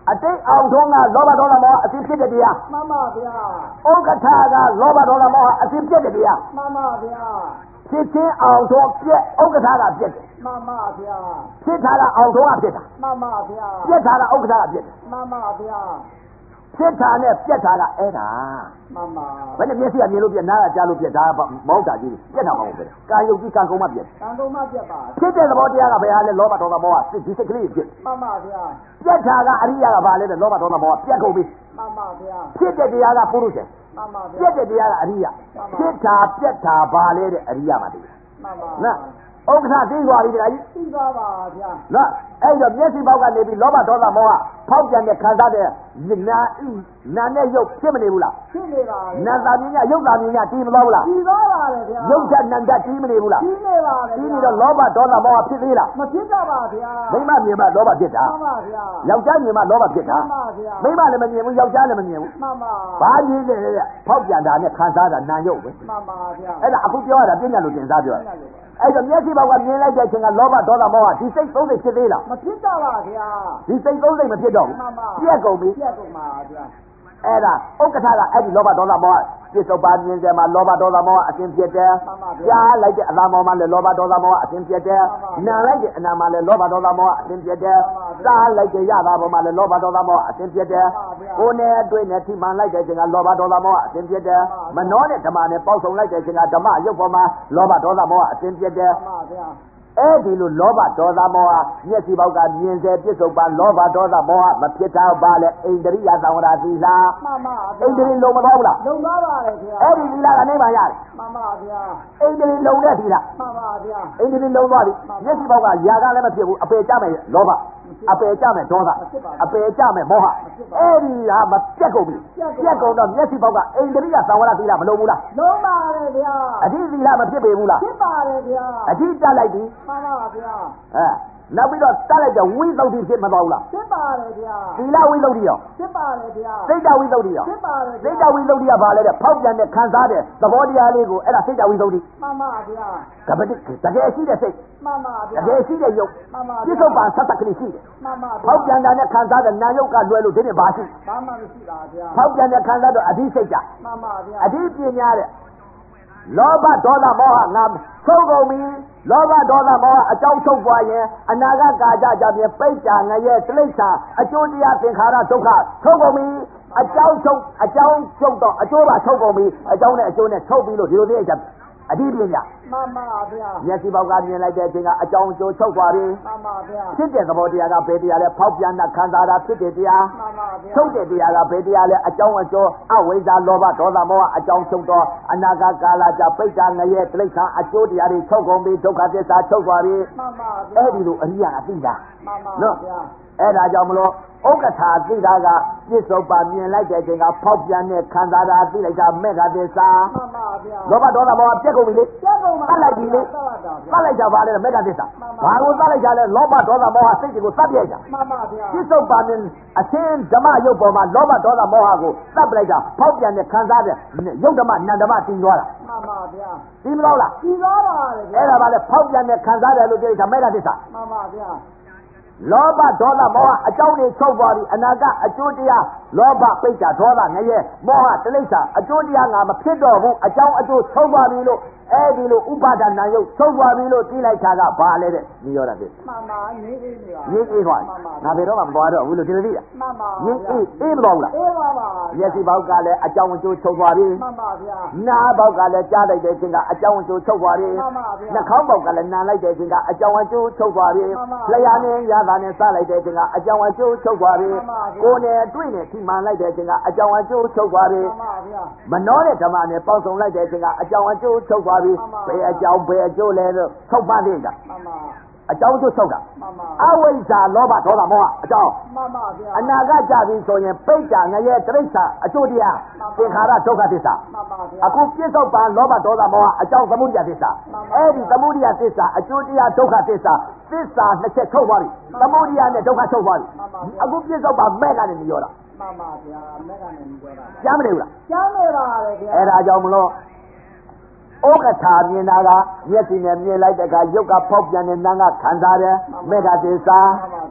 အတိတ်အောင်ထုံးကလောဘဒေါသမောဟအစဉ်ဖြစ်တဲ့တရားမှန်ပါဗျာဥက္ကဋ္ဌကလောဘဒေါသမောဟအစဉ်ဖြစ်တဲ့တရားမှန်ပါဗျာဖြစ်ချင်းအောင်ထုံးပြက်ဥက္ကဋ္ဌကပြက်တယ်မှန်ပါဗျာဖြစ်တာကအောင်ထုံးကဖြစ်တာမှန်ပါဗျာပြက်တာကဥက္ကဋ္ဌကပြက်တယ်မှန်ပါဗျာဖြစ်တာနဲ့ပြက်တာကအဲ့ဒါမှန်ပါဘယ်နဲ့မျက်စိကမြင်လို့ပြက်နားကကြားလို့ပြက်ဒါမဟုတ်တာကြီးပြက်တာမဟုတ်ပဲကာယုတ်ကြီးကံကုန်မှပြက်ကံကုန်မှပြက်ပါဖြစ်တဲ့သဘောတရားကဘယ်ဟာလဲလောဘဒေါသမောဟစိတ်ဒီစိတ်ကလေးဖြစ်မှန်ပါဗျာပြက်တာကအရိယာကဘာလဲတဲ့လောဘဒေါသမောဟပြက်ကုန်ပြီမှန်ပါဗျာဖြစ်တဲ့တရားကပုရုရှင်မှန်ပါဗျာပြက်တဲ့တရားကအရိယာဖြစ်တာပြက်တာဘာလဲတဲ့အရိယာမှာတည်းမှန်ပါနော်ဥက္ကဋ္ဌသိသွားပြီတခါကြီးသိသွားပါဗျာနော်အဲ့တော့မျက်စိပေါက်ကနေပြီးလောဘဒေါသမောဟဖောက်ပြန်တဲ့ခံစားတဲ့နာဤနာနဲ့ရုပ်ဖြစ်မနေဘူးလားဖြစ်နေပါဘူးနာသာမြင်ညရုပ်သာမြင်ညတီးမသွားဘူးလားတီးသွားပါတယ်ဗျာရုပ်ချက်နံချက်တီးမနေဘူးလားတီးနေပါတယ်တီးနေတော့လောဘဒေါသမောဟဖြစ်သေးလားမဖြစ်တော့ပါဗျာမိမမြင်မှလောဘဖြစ်တာမှန်ပါဗျာယောက်ျားမြင်မှလောဘဖြစ်တာမှန်ပါဗျာမိမလည်းမမြင်ဘူးယောက်ျားလည်းမမြင်ဘူးမှန်ပါဘာမြင်လဲဖောက်ပြန်တာနဲ့ခံစားတာနာရုပ်ပဲမှန်ပါဗျာအဲ့ဒါအခုပြောရတာပြညာလို့တင်စားပြောအဲ့တော့မျက်စိဘောက်ကမြင်လိုက်တဲ့အချိန်ကလောဘဒေါသမောဟဒီစိတ်သုံးစိတ်ဖြစ်သေးလားမဖြစ်တော့ပါဗျာဒီစိတ်သုံးစိတ်မဖြစ်တော့ဘူးပြက်ကုန်ပြီပြက်ကုန်ပါဗျာအဲ့ဒါဥက္ကဋ္ဌကအဲ့ဒီလောဘဒေါသမောဟပြစ္ဆုတ်ပါမြင်တယ်မှာလောဘဒေါသမောဟအစဉ်ဖြစ်တယ်ကြားလိုက်တဲ့အနာမောမှာလည်းလောဘဒေါသမောဟအစဉ်ဖြစ်တယ်နာလိုက်တဲ့အနာမှာလည်းလောဘဒေါသမောဟအစဉ်ဖြစ်တယ်စားလိုက်တဲ့ရတာပေါ်မှာလည်းလောဘဒေါသမောဟအစဉ်ဖြစ်တယ်ကိုယ်နဲ့တွေ့နဲ့ထိမှန်လိုက်တဲ့အချိန်ကလောဘဒေါသမောဟအစဉ်ဖြစ်တယ်မနှောနဲ့ဓမ္မနဲ့ပေါက်ဆုံလိုက်တဲ့အချိန်ကဓမ္မရုပ်ပေါ်မှာလောဘဒေါသမောဟအစဉ်ဖြစ်တယ်အဲ့ဒီလိုလောဘဒေါသမောဟမျက်စိပေါက်ကမြင်စေပြစ္ဆုတ်ပါလောဘဒေါသမောဟမဖြစ်တာပါလေဣန္ဒြိယသံဝရသီလာမှန်ပါဣန္ဒြိလုံမသွားဘူးလားလုံသွားပါတယ်ခင်ဗျာအဲ့ဒီသီလာကနေမှရတယ်မှန်ပါဗျာဣန္ဒြိလုံတဲ့သီလာမှန်ပါဗျာဣန္ဒြိလုံသွားပြီမျက်စိပေါက်ကຢာကလည်းမဖြစ်ဘူးအပေကြမယ်လောဘအပေကြမယ်ဒေါသအပေကြမယ်မောဟအဲ့ဒီဟာမပြတ်ကုန်ပြီပြတ်ကုန်တော့မျက်စိပေါက်ကဣန္ဒြိယသံဝရသီလာမလုံဘူးလားလုံပါတယ်ဗျာအဓိသီလာမဖြစ်ပေဘူးလားဖြစ်ပါတယ်ဗျာအဓိတက်လိုက်ပြီမှန်ပါဗျာအဲနောက်ပြီးတော့တက်လိုက်တော့ဝိသုဒ္ဓိဖြစ်မသွားဘူးလားဖြစ်ပါတယ်ဗျာသီလဝိသုဒ္ဓိရောဖြစ်ပါတယ်ဗျာစိတ်တဝိသုဒ္ဓိရောဖြစ်ပါတယ်စိတ်တဝိသုဒ္ဓိကဘာလဲတဲ့ဖောက်ပြန်တဲ့ခံစားတဲ့သဘောတရားလေးကိုအဲ့ဒါစိတ်တဝိသုဒ္ဓိမှန်ပါဗျာကပတိတကယ်ရှိတဲ့စိတ်မှန်ပါဗျာတကယ်ရှိတဲ့ယုတ်မှန်ပါပြစ္ဆုတ်ပန်ဆက်ဆက်ကလေးရှိတယ်မှန်ပါဗျာဖောက်ပြန်တဲ့ခံစားတဲ့နာယုတ်ကလွယ်လို့ဒီနေ့ဘာရှိဘာမှမရှိပါဗျာဖောက်ပြန်တဲ့ခံစားတော့အဓိစိတ်ကမှန်ပါဗျာအဓိပညာတဲ့လောဘဒေါသမောဟငါဆုံးကုန်ပြီလောဘဒေါသမောဟအကြောင်းချုပ်သွားရင်အနာဂတ်ကာကြကြပြင်ပိဋကငရဲတိဋ္ဌာအကျိုးတရားသင်္ခါရဒုက္ခချုပ်ကုန်ပြီအကြောင်းချုပ်အကြောင်းချုပ်တော့အကျိုးပါချုပ်ကုန်ပြီအကြောင်းနဲ့အကျိုးနဲ့ချုပ်ပြီးလို့ဒီလိုသိကြအဓိပညာမှန်ပါဗျာမျက်စိပေါက်ကမြင်လိုက်တဲ့အချိန်ကအကြောင်းအကျိုးချုပ်သွားပြီမှန်ပါဗျာဖြစ်တဲ့သဘောတရားကဘယ်တရားလဲဖောက်ပြန်တာခံစားတာဖြစ်တဲ့တရားမှန်ပါဗျာချုပ်တဲ့တရားကဘယ်တရားလဲအကြောင်းအကျိုးအဝိဇ္ဇာလောဘဒေါသမောဟအကြောင်းချုပ်တော့အနာဂတ်ကာလကြပိဋကငရဲတိဋ္ဌာအကျိုးတရားတွေချုပ်ကုန်ပြီဒုက္ခသစ္စာချုပ်သွားပြီမှန်ပါဗျာအဲ့ဒီလိုအရိယာအသိတာမှန်ပါဗျာအဲ့ဒါကြောင့်မလို့ဥက္ကဋ္ဌသိတာကပြစ္ဆုတ်ပါမြင်လိုက်တဲ့အချိန်ကဖောက်ပြန်တဲ့ခံစားတာသိလိုက်တာမေဃသစ္စာမှန်ပါဗျာလောဘဒေါသမောဟပြက်ကုန်ပြီလေပြက်ကုန်ပါသတ်လိုက်ပြီလေသတ်လိုက်တာပါလေမေဃသစ္စာဘာကိုသတ်လိုက်ကြလဲလောဘဒေါသမောဟစိတ်တွေကိုသတ်ပြလိုက်တာမှန်ပါဗျာပြစ္ဆုတ်ပါမြင်အချင်းဓမ္မယုတ်ပေါ်မှာလောဘဒေါသမောဟကိုသတ်ပလိုက်တာဖောက်ပြန်တဲ့ခံစားတဲ့ယုတ်ဓမ္မနန္ဓမ္မတည်သွားတာမှန်ပါဗျာတည်မလို့လားတည်သွားပါလေအဲ့ဒါပါလေဖောက်ပြန်တဲ့ခံစားတယ်လို့ပြောလိုက်တာမေဃသစ္စာမှန်ပါဗျာလောဘဒေါသမောဟအကြောင်းတွေချုပ်သွားပြီအနာဂတ်အကျိုးတရားလောဘပိဋကဒေါသငရဲမောဟတိဋ္ဌာအကျိုးတရားငါမဖြစ်တော့ဘူးအကြောင်းအကျိုးချုပ်သွားပြီလို့အဲဒီလိုဥပါဒနာယုတ်ချုပ်သွားပြီလို့သိလိုက်တာကဘာလဲတဲ့နိရောဓသစ္စာမှန်ပါငြိအေးနေပါငြိအေးသွားငါဘယ်တော့မှမသွားတော့ဘူးလို့ဒီလိုသိတာမှန်ပါငြိအေးအေးမသွားဘူးလားအေးပါပါမျက်စိပေါက်ကလည်းအကြောင်းအကျိုးချုပ်သွားပြီမှန်ပါဗျာနားပေါက်ကလည်းကြားလိုက်တဲ့အချိန်ကအကြောင်းအကျိုးချုပ်သွားပြီမှန်ပါဗျာနှာခေါင်းပေါက်ကလည်းနားလိုက်တဲ့အချိန်ကအကြောင်းအကျိုးချုပ်သွားပြီလျှာနဲ့ရတာနဲ့စားလိုက်တဲ့အချိန်ကအကြောင်းအကျိုးချုပ်သွားပြီကိုယ်နဲ့တွေ့နဲ့ထိမှန်လိုက်တဲ့အချိန်ကအကြောင်းအကျိုးချုပ်သွားပြီမနှောတဲ့ဓမ္မနဲ့ပေါင်းစုံလိုက်တဲ့အချိန်ကအကြောင်းအကျိုးချုပ်သွားပြီဘယ်အကြောင်းဘယ်အကျိုးလဲလို့ထုတ်ပါသေးတာအကြောင်းကျိုးချုပ်တာအဝိဇ္ဇာလောဘဒေါသမောဟအကြောင်းအနာဂတ်ကြပြီဆိုရင်ပိဋကငရဲတိဋ္ဌာအကျိုးတရားသင်္ခါရဒုက္ခသစ္စာအခုပြစ္ဆုတ်ပန်လောဘဒေါသမောဟအကြောင်းသမုဒိယသစ္စာအဲ့ဒီသမုဒိယသစ္စာအကျိုးတရားဒုက္ခသစ္စာသစ္စာနှစ်ချက်ချုပ်သွားပြီသမုဒိယနဲ့ဒုက္ခချုပ်သွားပြီအခုပြစ္ဆုတ်ပန်မဲ့ကနေမပြောတာမှန်ပါဗျာမဲ့ကနေမပြောတာကြားမနေဘူးလားကြားနေပါတယ်ဗျာအဲ့ဒါကြောင့်မလို့ဥက္ကဋ္ဌမြင်တာကမျက်စိနဲ့မြင်လိုက်တဲ့အခါရုပ်ကဖောက်ပြန်တဲ့နာမ်ကခံစားတယ်မေဃသစ္စာ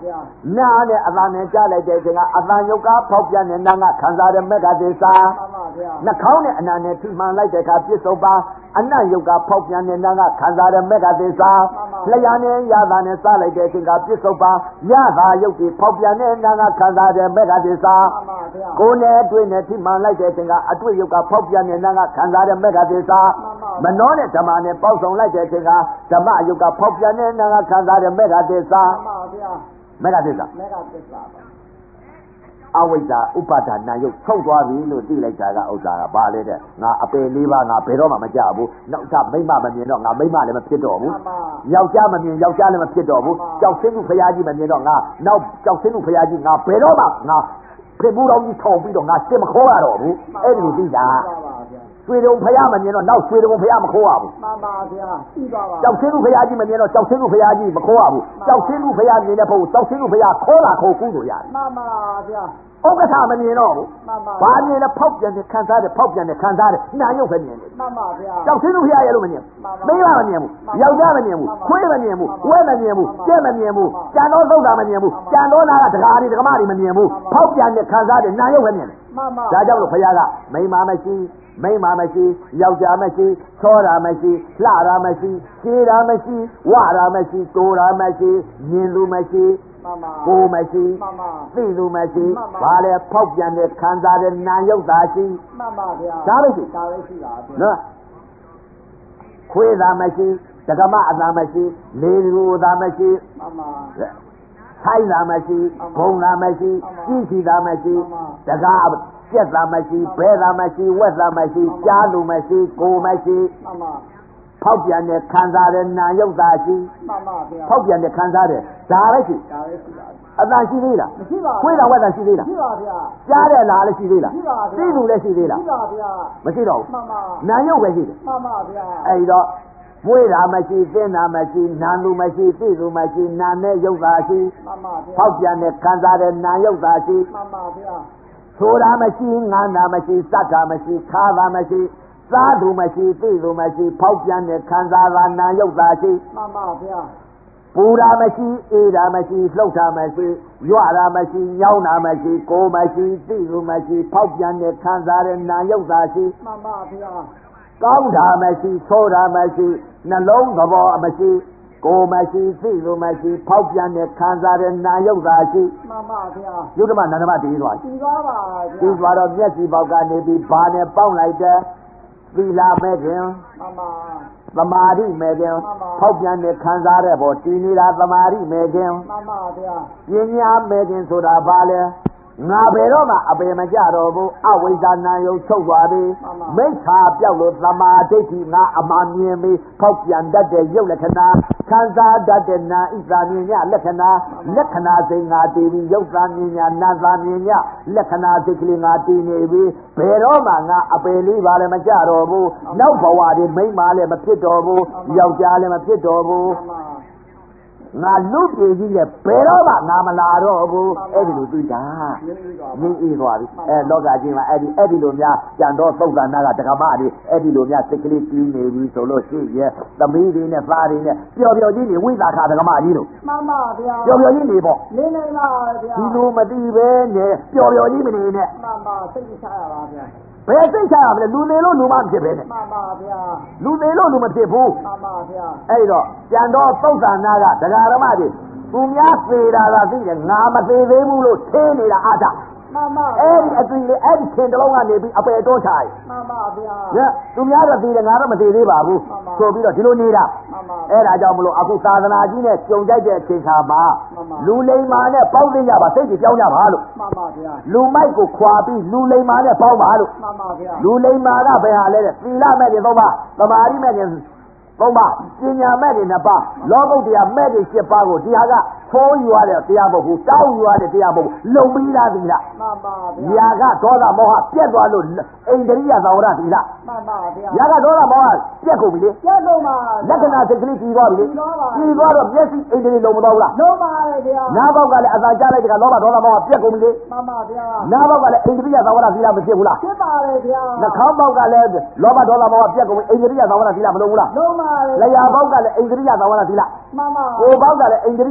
နာနဲ့အတန်နဲ့ကြားလိုက်တဲ့အချိန်ကအတန်ယုတ်ကဖောက်ပြန်တဲ့နာကခံစားတဲ့မက်ကသစ္စာနှာခေါင်းနဲ့အနာနဲ့ထိမှန်လိုက်တဲ့အခါပြစ္ဆုတ်ပါအနတ်ယုတ်ကဖောက်ပြန်တဲ့နာကခံစားတဲ့မက်ကသစ္စာလျှာနဲ့ရတာနဲ့စားလိုက်တဲ့အချိန်ကပြစ္ဆုတ်ပါရတာယုတ်ကိုဖောက်ပြန်တဲ့နာကခံစားတဲ့မက်ကသစ္စာကိုယ်နဲ့တွေ့နဲ့ထိမှန်လိုက်တဲ့အချိန်ကအတွေ့ယုတ်ကဖောက်ပြန်တဲ့နာကခံစားတဲ့မက်ကသစ္စာမနောနဲ့ဓမ္မနဲ့ပေါက်ဆောင်လိုက်တဲ့အချိန်ကဓမ္မယုတ်ကဖောက်ပြန်တဲ့နာကခံစားတဲ့မက်ကသစ္စာမက်ကသစ္စာမက်ကသစ္စာအဝိဇ္ဇာဥပါဒနာယုတ်ထုတ်သွားပြီလို့သိလိုက်တာကဥစ္စာကဘာလဲတဲ့ငါအပယ်လေးပါးငါဘယ်တော့မှမကြဘူးနောက်ထမိမ့်မမမြင်တော့ငါမိမ့်မလည်းမဖြစ်တော့ဘူးယောက်ျားမမြင်ယောက်ျားလည်းမဖြစ်တော့ဘူးကြောက်ဆင်းမှုဖရာကြီးမမြင်တော့ငါနောက်ကြောက်ဆင်းမှုဖရာကြီးငါဘယ်တော့မှငါဖြစ်မှုတော်ကြီးထောင်ပြီးတော့ငါစစ်မခေါ်ရတော့ဘူးအဲ့ဒီလိုသိတာဆွေတော်ဖရာမမြင်တော့နောက်ဆွေတော်ဖရာမခေါ်ရဘူးမှန်ပါဗျာသိပါပါကြောက်ဆင်းမှုဖရာကြီးမမြင်တော့ကြောက်ဆင်းမှုဖရာကြီးမခေါ်ရဘူးကြောက်ဆင်းမှုဖရာမြင်တဲ့ဘုရားကြောက်ဆင်းမှုဖရာခေါ်လာခေါ်ကူးလို့ရတယ်မှန်ပါဗျာဥက္ကဋ္ဌမမြင်တော့ဘူးဘာမြင်လဲဖောက်ပြန်တဲ့ခံစားတဲ့ဖောက်ပြန်တဲ့ခံစားတဲ့နာယုတ်ပဲမြင်တယ်မှန်ပါဗျာကြောက်ဆင်းလို့ဖရာရဲ့လို့မမြင်ဘူးမိမမမြင်ဘူးယောက်ျားမမြင်ဘူးခွေးမမြင်ဘူးဝဲမမြင်ဘူးကျဲမမြင်ဘူးကြံတော်သုတ်တာမမြင်ဘူးကြံတော်နာကဒကာတွေဒကမတွေမမြင်ဘူးဖောက်ပြန်တဲ့ခံစားတဲ့နာယုတ်ပဲမြင်တယ်ဒါကြောင့်လို့ဖရာကမိမမရှိမိမမရှိယောက်ျားမရှိသောတာမရှိလှတာမရှိရှည်တာမရှိဝတာမရှိတိုးတာမရှိမြင်လူမရှိကိုမရှိသိသူမရှိဘာလဲဖောက်ပြန်တဲ့ခံစားတဲ့နာယုတ်သာရှိမှန်ပါဗျာဒါပဲရှိဒါပဲရှိပါနော်ခွေးသာမရှိတက္ကမအသာမရှိလေလူသာမရှိမှန်ပါထိုင်းသာမရှိဘုံသာမရှိကြီးစီသာမရှိတကားပြက်သာမရှိဘဲသာမရှိဝက်သာမရှိကြားလူမရှိကိုမရှိမှန်ပါဖောက်ပြန်တဲ့ခံစားတဲ့နာယုတ်သာရှိမှန်ပါဗျာဖောက်ပြန်တဲ့ခံစားတဲ့ဒါပဲရှိဒါပဲရှိပါအတန်ရှိသေးလားမရှိပါဘူးခွေးတော်ဝက်သာရှိသေးလားရှိပါဗျာကြားတဲ့လားလည်းရှိသေးလားရှိပါဗျာသိသူလည်းရှိသေးလားရှိပါဗျာမရှိတော့ဘူးမှန်ပါနာယုတ်ပဲရှိတယ်မှန်ပါဗျာအဲ့တော့မွေးတာမရှိသင်တာမရှိနာလူမရှိသိသူမရှိနာနဲ့ယုတ်သာရှိမှန်ပါဗျာဖောက်ပြန်တဲ့ခံစားတဲ့နာယုတ်သာရှိမှန်ပါဗျာဆိုတာမရှိငန်းတာမရှိစက်တာမရှိခါတာမရှိစားသူမရှိသိသူမရှိဖောက်ပြန်တဲ့ခံစားတာနာယုတ်သာရှိမှန်ပါဗျာပူတာမရှိအေးတာမရှိလှုပ်တာမရှိရွတာမရှိညောင်းတာမရှိကိုမရှိသိသူမရှိဖောက်ပြန်တဲ့ခံစားတဲ့နာယုတ်သာရှိမှန်ပါဗျာကောင်းတာမရှိဆိုးတာမရှိနှလုံးသဘောမရှိကိုမရှိသိသူမရှိဖောက်ပြန်တဲ့ခံစားတဲ့နာယုတ်သာရှိမှန်ပါဗျာယုဒ္ဓမနန္ဒမတည်သွားတည်သွားပါဗျာတည်သွားတော့မျက်စိပေါက်ကနေပြီးဘာနဲ့ပေါင်းလိုက်တဲ့သီလမဲ့ခင်မှန်ပါသမာဓိမဲ့ခင်ဖောက်ပြန်တဲ့ခံစားတဲ့ဘောတည်နေတာသမာဓိမဲ့ခင်မှန်ပါဗျာပညာမဲ့ခင်ဆိုတာဘာလဲငါဘယ်တော့မှအပေမကြတော့ဘူးအဝိဇ္ဇာနာယုံချုပ်သွားပြီမိစ္ဆာပြောက်လို့သမာဓိဋ္ဌိငါအမှန်မြင်ပြီးဖောက်ပြန်တတ်တဲ့ရုပ်လက္ခဏာခံစားတတ်တဲ့နာဣဇာမြင်ညလက္ခဏာလက္ခဏာစိတ်ငါတည်ပြီးရုပ်သာမြင်ညနာသာမြင်ညလက္ခဏာစိတ်ကလေးငါတည်နေပြီဘယ်တော့မှငါအပေလေးပါလည်းမကြတော့ဘူးနောက်ဘဝတွေမိမလည်းမဖြစ်တော့ဘူးယောက်ျားလည်းမဖြစ်တော့ဘူးငါလူပြေကြီးရဲ့ဘယ်တော့မှငါမလာတော့ဘူးအဲ့ဒီလိုသိတာငင်းအေးသွားပြီအဲလောကကြီးမှာအဲ့ဒီအဲ့ဒီလိုများကြံတော့သုတ်သနာကတက္ကမတွေအဲ့ဒီလိုများစိတ်ကလေးကြီးနေပြီဆိုလို့ရှိရဲ့သမီးတွေနဲ့သားတွေနဲ့ပျော်ပျော်ကြီးနေဝိသခာတက္ကမကြီးတို့မှန်ပါဗျာပျော်ပျော်ကြီးနေပေါ့နေနေပါဗျာဒီလိုမသိပဲနဲ့ပျော်ပျော်ကြီးမနေနဲ့မှန်ပါစိတ်ချရပါဗျာဘယ်စိတ်ချရမလဲလူနေလို့လူမဖြစ်ပဲနဲ့မှန်ပါဗျာလူနေလို့လူမဖြစ်ဘူးမှန်ပါဗျာအဲ့တော့ကြံတော့သုတ်သနာကတရားဓမ္မတွေသူများသေးတာသာသိတယ်ငါမသေးသေးဘူးလို့ထင်းနေတာအားကြောင့်မှန်ပါအဲ့ဒီအသွင်လေးအဲ့ဒီထင်တလုံးကနေပြီးအပယ်တော့ချရမှန်ပါဗျာညသူများတော့သေးတယ်ငါတော့မသေးသေးပါဘူးဆိုပြီးတော့ဒီလိုနေတာအဲ့ဒါကြောင့်မလို့အခုသာသနာကြီးနဲ့ကြုံကြိုက်တဲ့အချိန်ခါမှာလူလိမ္မာနဲ့ပေါင်းသိကြပါစိတ်ကြီးပြောင်းကြပါလို့မှန်ပါဗျာလူမိုက်ကိုခွာပြီးလူလိမ္မာနဲ့ပေါင်းပါလို့မှန်ပါဗျာလူလိမ္မာကဘယ်ဟာလဲတဲ့သီလမဲ့တွေသုံးပါသမာဓိမဲ့တွေသုံးပါပညာမဲ့တွေနှစ်ပါးလောကုတ္တရာမဲ့တွေရှစ်ပါးကိုဒီဟာကဖိုးယူရတဲ့တရားမဟုတ်ဘူးတောင်းယူရတဲ့တရားမဟုတ်ဘူးလုံပြီးသားသီလမှန်ပါဗျာຢာကဒေါသမောဟပြက်သွားလို့အိန္ဒြိယသဝရသီလမှန်ပါဗျာຢာကဒေါသမောဟပြက်ကုန်ပြီလေပြက်ကုန်ပါလက္ခဏာစိတ်ကလေးကြီးသွားပြီလေကြီးသွားတော့မျက်စိအိန္ဒြိလုံမသွားဘူးလားလုံပါလေဗျာနားပေါက်ကလည်းအသာကြားလိုက်တဲ့ကလောဘဒေါသမောဟပြက်ကုန်ပြီလေမှန်ပါဗျာနားပေါက်ကလည်းအိန္ဒြိယသဝရသီလမဖြစ်ဘူးလားဖြစ်ပါလေဗျာနှာခေါင်းပေါက်ကလည်းလောဘဒေါသမောဟပြက်ကုန်ပြီအိန္ဒြိယသဝရသီလမလုံဘူးလားလုံပါလေလျှာပေါက်ကလည်းအိန္ဒြိယသဝရသီလမှန်ပါကိုယ်ပေါက်ကလည်းအိန္ဒြိယသဝရသီလ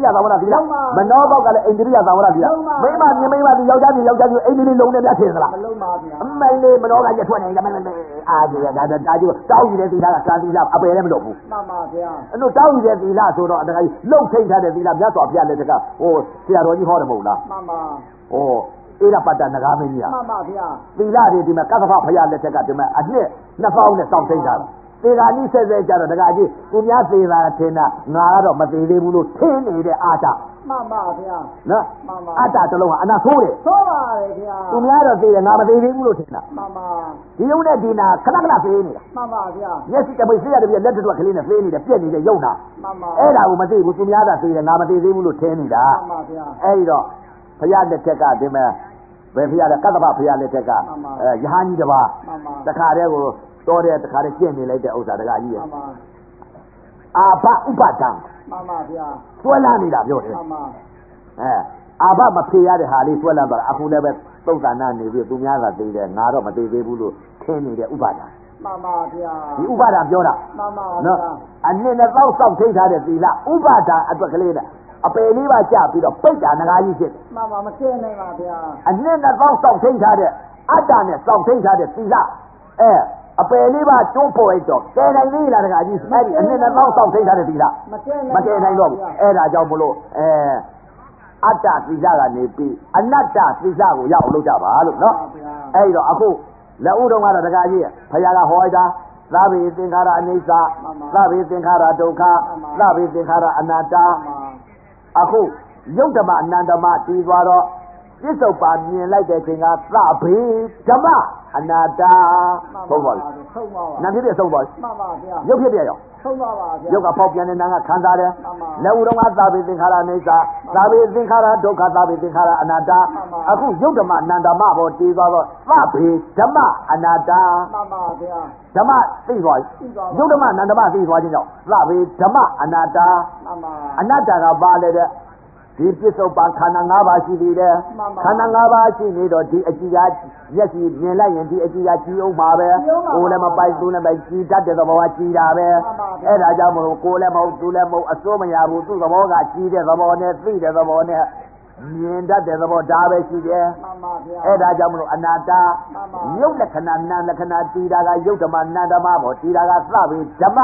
ဗျမနောဘောက်ကလည်းအိန္ဒိယသံဝရဗျမိမမြင်မိမဒီယောက်ျားကြီးယောက်ျားကြီးအိန္ဒိယလုံးနဲ့ပြထင်သလားမလုံးပါဗျာအမိုင်လေးမနောကရက်ထွက်နေတယ်မင်းအာကြီးဒါဒါတာကြီးတောင်းရည်တဲ့သီလကစံသီလအပယ်လည်းမလုပ်ဘူးမှန်ပါဗျာအဲ့လိုတောင်းရည်တဲ့သီလဆိုတော့တခါကြီးလှုပ်ထိန်ထားတဲ့သီလမြတ်စွာဘုရားလက်ထက်ကဟိုဆရာတော်ကြီးဟောတယ်မဟုတ်လားမှန်ပါဟိုအေရပတ္တနဂါမင်းကြီးမှန်ပါဗျာသီလတွေဒီမှာကသဗ္ဗဘုရားလက်ထက်ကဒီမှာအနှစ်နှစ်ပေါင်းနဲ့စောင့်ထိန်ထားတာသေဂာနိဆက်ဆက်ကြတော့တခါကြီးသူများသေတာထင်တာငါကတော့မသေးသေးဘူးလို့ထင်းနေတဲ့အာတမှန်ပါဗျာနော်မှန်ပါအာတတလုံးကအနာဆိုးတယ်ဆိုးပါတယ်ဗျာသူများတော့သေတယ်ငါမသေးသေးဘူးလို့ထင်တာမှန်ပါဒီယုံနဲ့ဒီနာခဏခဏသေးနေတာမှန်ပါဗျာမျက်စိတပိတ်ဆေးရတယ်ပြလက်တွက်ကလေးနဲ့သေးနေတယ်ပြက်နေတဲ့ယုံတာမှန်ပါအဲ့ဒါကိုမသိဘူးသူများကသေတယ်ငါမသေးသေးဘူးလို့ထင်နေတာမှန်ပါဗျာအဲ့ဒီတော့ဘုရားလက်ထက်ကဒီမဲ့ဘယ်ဘုရားလဲကတ္တဗဘုရားလက်ထက်ကအဲယဟန်ကြီးတစ်ပါးတခါတည်းကိုတော်တဲ့တခါတည်းကျင့်နေလိုက်တဲ့ဥစ္စာတခါကြီးရဲ့အာဘဥပဒံမှန်ပါဗျာဆွဲလန်းနေတာပြောတယ်မှန်ပါအဲအာဘမဖြေရတဲ့ဟာလေးဆွဲလန်းသွားတာအခုလည်းပဲသုတ်တန်နာနေပြီးသူများကသိတယ်ငါတော့မသိသေးဘူးလို့ထင်နေတဲ့ဥပဒံမှန်ပါဗျာဒီဥပဒံပြောတာမှန်ပါနော်အနည်းနဲ့သောက်ဆောက်ထိထားတဲ့သီလဥပဒံအတွက်ကလေးနဲ့အပယ်လေးပါကြပြီးတော့ပိတ်တာငကားကြီးဖြစ်မှန်ပါမရှင်းနိုင်ပါဗျာအနည်းနဲ့သောက်ဆောက်ထိထားတဲ့အတ္တနဲ့ဆောက်ထိထားတဲ့သီလအဲအပယ်လေးပါတွန်းပေါ်လိုက်တော့ကဲနိုင်သေးလားငကားကြီးအဲ့ဒီအနည်းနဲ့သောက်ဆောက်ထိထားတဲ့သီလမရှင်းမကဲနိုင်တော့ဘူးအဲ့ဒါကြောင့်မလို့အဲအတ္တသီလကနေပြီးအနတ္တသီလကိုရအောင်လုပ်ကြပါလို့နော်အဲ့ဒီတော့အခုလက်ဦးတော်ကတော့ငကားကြီးဘုရားကဟောလိုက်တာသဗ္ဗေသင်္ခါရအနိစ္စသဗ္ဗေသင်္ခါရဒုက္ခသဗ္ဗေသင်္ခါရအနတ္တအခုယုတ်ဓမ္မအနန္တမတည်သွားတော့ပြစ္ဆုတ်ပါမြင်လိုက်တဲ့ချိန်ကသဗ္ဗေဓမ္မအနတ္တဆုံးပါပြီဆုံးပါပါနာဖြစ်ပြဆုံးပါပြီမှန်ပါဗျာယုတ်ဖြစ်ပြရောဆုံးပါပါဗျာယုတ်ကပေါက်ပြန်တဲ့နာကခံစားတယ်လက်ဦးတော်ကသဗ္ဗေသင်္ခါရအနိစ္စသဗ္ဗေသင်္ခါရဒုက္ခသဗ္ဗေသင်္ခါရအနတ္တအခုယုတ်ဓမ္မအနန္တမပေါ်တည်သွားတော့သဗ္ဗေဓမ္မအနတ္တမှန်ပါဗျာဓမ္မသိသွားပြီယုတ်ဓမ္မအနန္တမသိသွားခြင်းကြောင့်သဗ္ဗေဓမ္မအနတ္တမှန်ပါအနတ္တကပါလေတဲ့ဒီပြစ္ဆုတ်ပံခန္ဓာ၅ပါးရှိသေးတယ်ခန္ဓာ၅ပါးရှိနေတော့ဒီအကြည့်ကမျက်စိမြင်လိုက်ရင်ဒီအကြည့်ကကြည်အောင်ပါပဲကိုယ်လည်းမပိုက်သူလည်းပဲကြည်တတ်တဲ့သဘောကကြည်တာပဲအဲ့ဒါကြောင့်မလို့ကိုယ်လည်းမဟုတ်သူလည်းမဟုတ်အစိုးမရဘူးသူ့သဘောကကြည်တဲ့သဘောနဲ့သိတဲ့သဘောနဲ့မြင်တတ်တဲ့သဘောဒါပဲရှိတယ်အဲ့ဒါကြောင့်မလို့အနာတ္တယုတ်လက္ခဏာနာမ်လက္ခဏာတည်တာကယုတ်ဓမ္မနန္ဓမဘောတည်တာကသဗ္ဗေဓမ္မ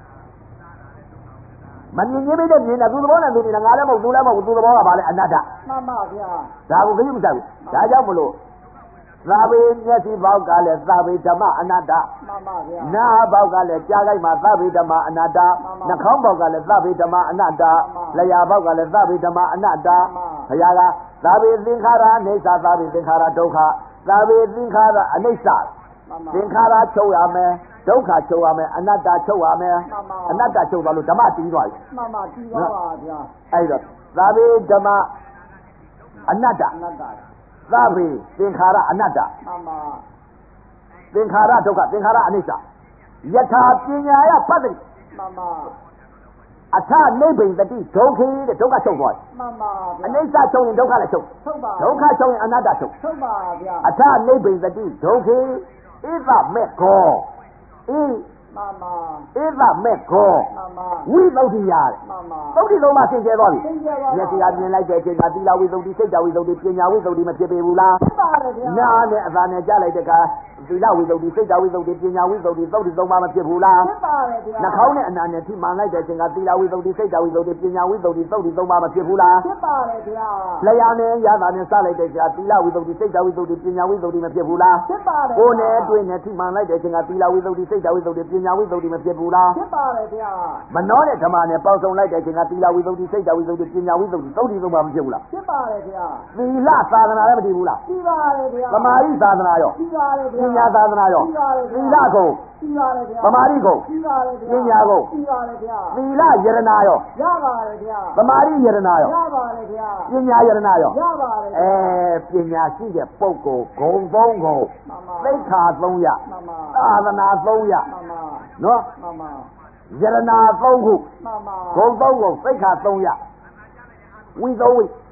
မမြင်ရတဲ့မြင်တာသူသဘောနဲ့သူနေတာငါလည်းမဟုတ်သူလည်းမဟုတ်သူသဘောကဘာလဲအနတ္တမှန်ပါဗျာဒါကိုကြည့်မစားဘူးဒါကြောင့်မလို့သဗ္ဗေမျက်စိဘောက်ကလည်းသဗ္ဗေဓမ္မအနတ္တမှန်ပါဗျာနားဘောက်ကလည်းကြားကိုက်မှာသဗ္ဗေဓမ္မအနတ္တနှာခေါင်းဘောက်ကလည်းသဗ္ဗေဓမ္မအနတ္တလျှာဘောက်ကလည်းသဗ္ဗေဓမ္မအနတ္တဘုရားကသဗ္ဗေသင်္ခါရအိဋ္ဌသဗ္ဗေသင်္ခါရဒုက္ခသဗ္ဗေသင်္ခါရအနိစ္စသင်္ခါရချုပ်ရမယ်ဒုက္ခချုပ်ရမယ်အနတ္တချုပ်ရမယ်အနတ္တချုပ်သွားလို့ဓမ္မတည်သွားပြီမှန်ပါတည်သွားပါဗျာအဲ့တော့သဗ္ဗေဓမ္မအနတ္တအနတ္တသဗ္ဗေသင်္ခါရအနတ္တမှန်ပါသင်္ခါရဒုက္ခသင်္ခါရအနိစ္စယထာပညာယပတ္တိမှန်ပါအထနိဗ္ဗိတတိဒုက္ခေတဲ့ဒုက္ခချုပ်သွားမှန်ပါဗျာအနိစ္စချုပ်ရင်ဒုက္ခလည်းချုပ်ချုပ်ပါဒုက္ခချုပ်ရင်အနတ္တချုပ်ချုပ်ပါဗျာအထနိဗ္ဗိတတိဒုက္ခေဣသမေခောဣမှန်ပါဣသမေခောမှန်ပါဝိသုဒ္ဓိယမှန်ပါသုဒ္ဓိလုံးမှာသင်ကျဲသွားပြီသင်ကျဲသွားမျက်စိကမြင်လိုက်တဲ့အချိန်ကသီလဝိသုဒ္ဓိစိတ်တဝိသုဒ္ဓိပညာဝိသုဒ္ဓိမဖြစ်ပေဘူးလားဖြစ်ပါတယ်ဗျာနားနဲ့အသာနဲ့ကြားလိုက်တဲ့အခါသီလဝိသုဒ္ဓိစိတ်တဝိသုဒ္ဓိပညာဝိသုဒ္ဓိသုဒ္ဓိသုံးပါးမဖြစ်ဘူးလားဖြစ်ပါတယ်ဗျာနှာခေါင်းနဲ့အနာနဲ့ထိမှန်လိုက်တဲ့အချိန်ကသီလဝိသုဒ္ဓိစိတ်တဝိသုဒ္ဓိပညာဝိသုဒ္ဓိသုဒ္ဓိသုံးပါးမဖြစ်ဘူးလားဖြစ်ပါတယ်ဗျာလျှာနဲ့ရတာနဲ့စလိုက်တဲ့အချိန်ကသီလဝိသုဒ္ဓိစိတ်တဝိသုဒ္ဓိပညာဝိသုဒ္ဓိမဖြစ်ဘူးလားဖြစ်ပါတယ်ကိုယ်နဲ့တွေ့နဲ့ထိမှန်လိုက်တဲ့အချိန်ကသီလဝိသုဒ္ဓိစိတ်တဝိသုဒ္ဓိပညာဝိသုဒ္ဓိမဖြစ်ဘူးလားဖြစ်ပါတယ်ဗျာမနှောတဲ့ဓမ္မနဲ့ပေါင်းစုံလိုက်တဲ့အချိန်ကသီလဝိသုဒ္ဓိစိတ်တဝိသုဒ္ဓိပညာဝိသုဒ္ဓိသုဒ္ဓိသုံးပါးမဖြစ်ဘူးလားဖြစ်ပါတယ်ဗျာသီလသာသနာလည်းမတည်ဘူးလားတည်ပါတယ်ဗျာသမာဓိသာသနာရောတည်ပါတယ်ဗျာပညာသာသနာရောသီလကုန်တည်ပါတယ်ဗျာသမာဓိကုန်တည်ပါတယ်ဗျာပညာကုန်တည်ပါတယ်ဗျာသီလယရနာရောရပါတယ်ဗျာသမာဓိယရနာရောရပါတယ်ဗျာပညာယရနာရောရပါတယ်အဲပညာရှိတဲ့ပုဂ္ဂိုလ်ဂုံသုံးဂုံသိက္ခာသုံးရသာသနာသုံးရနော်မှန်ပါယရနာသုံးခုမှန်ပါဂုံသုံးဂုံသိက္ခာသုံးရဝိသုံးဝိ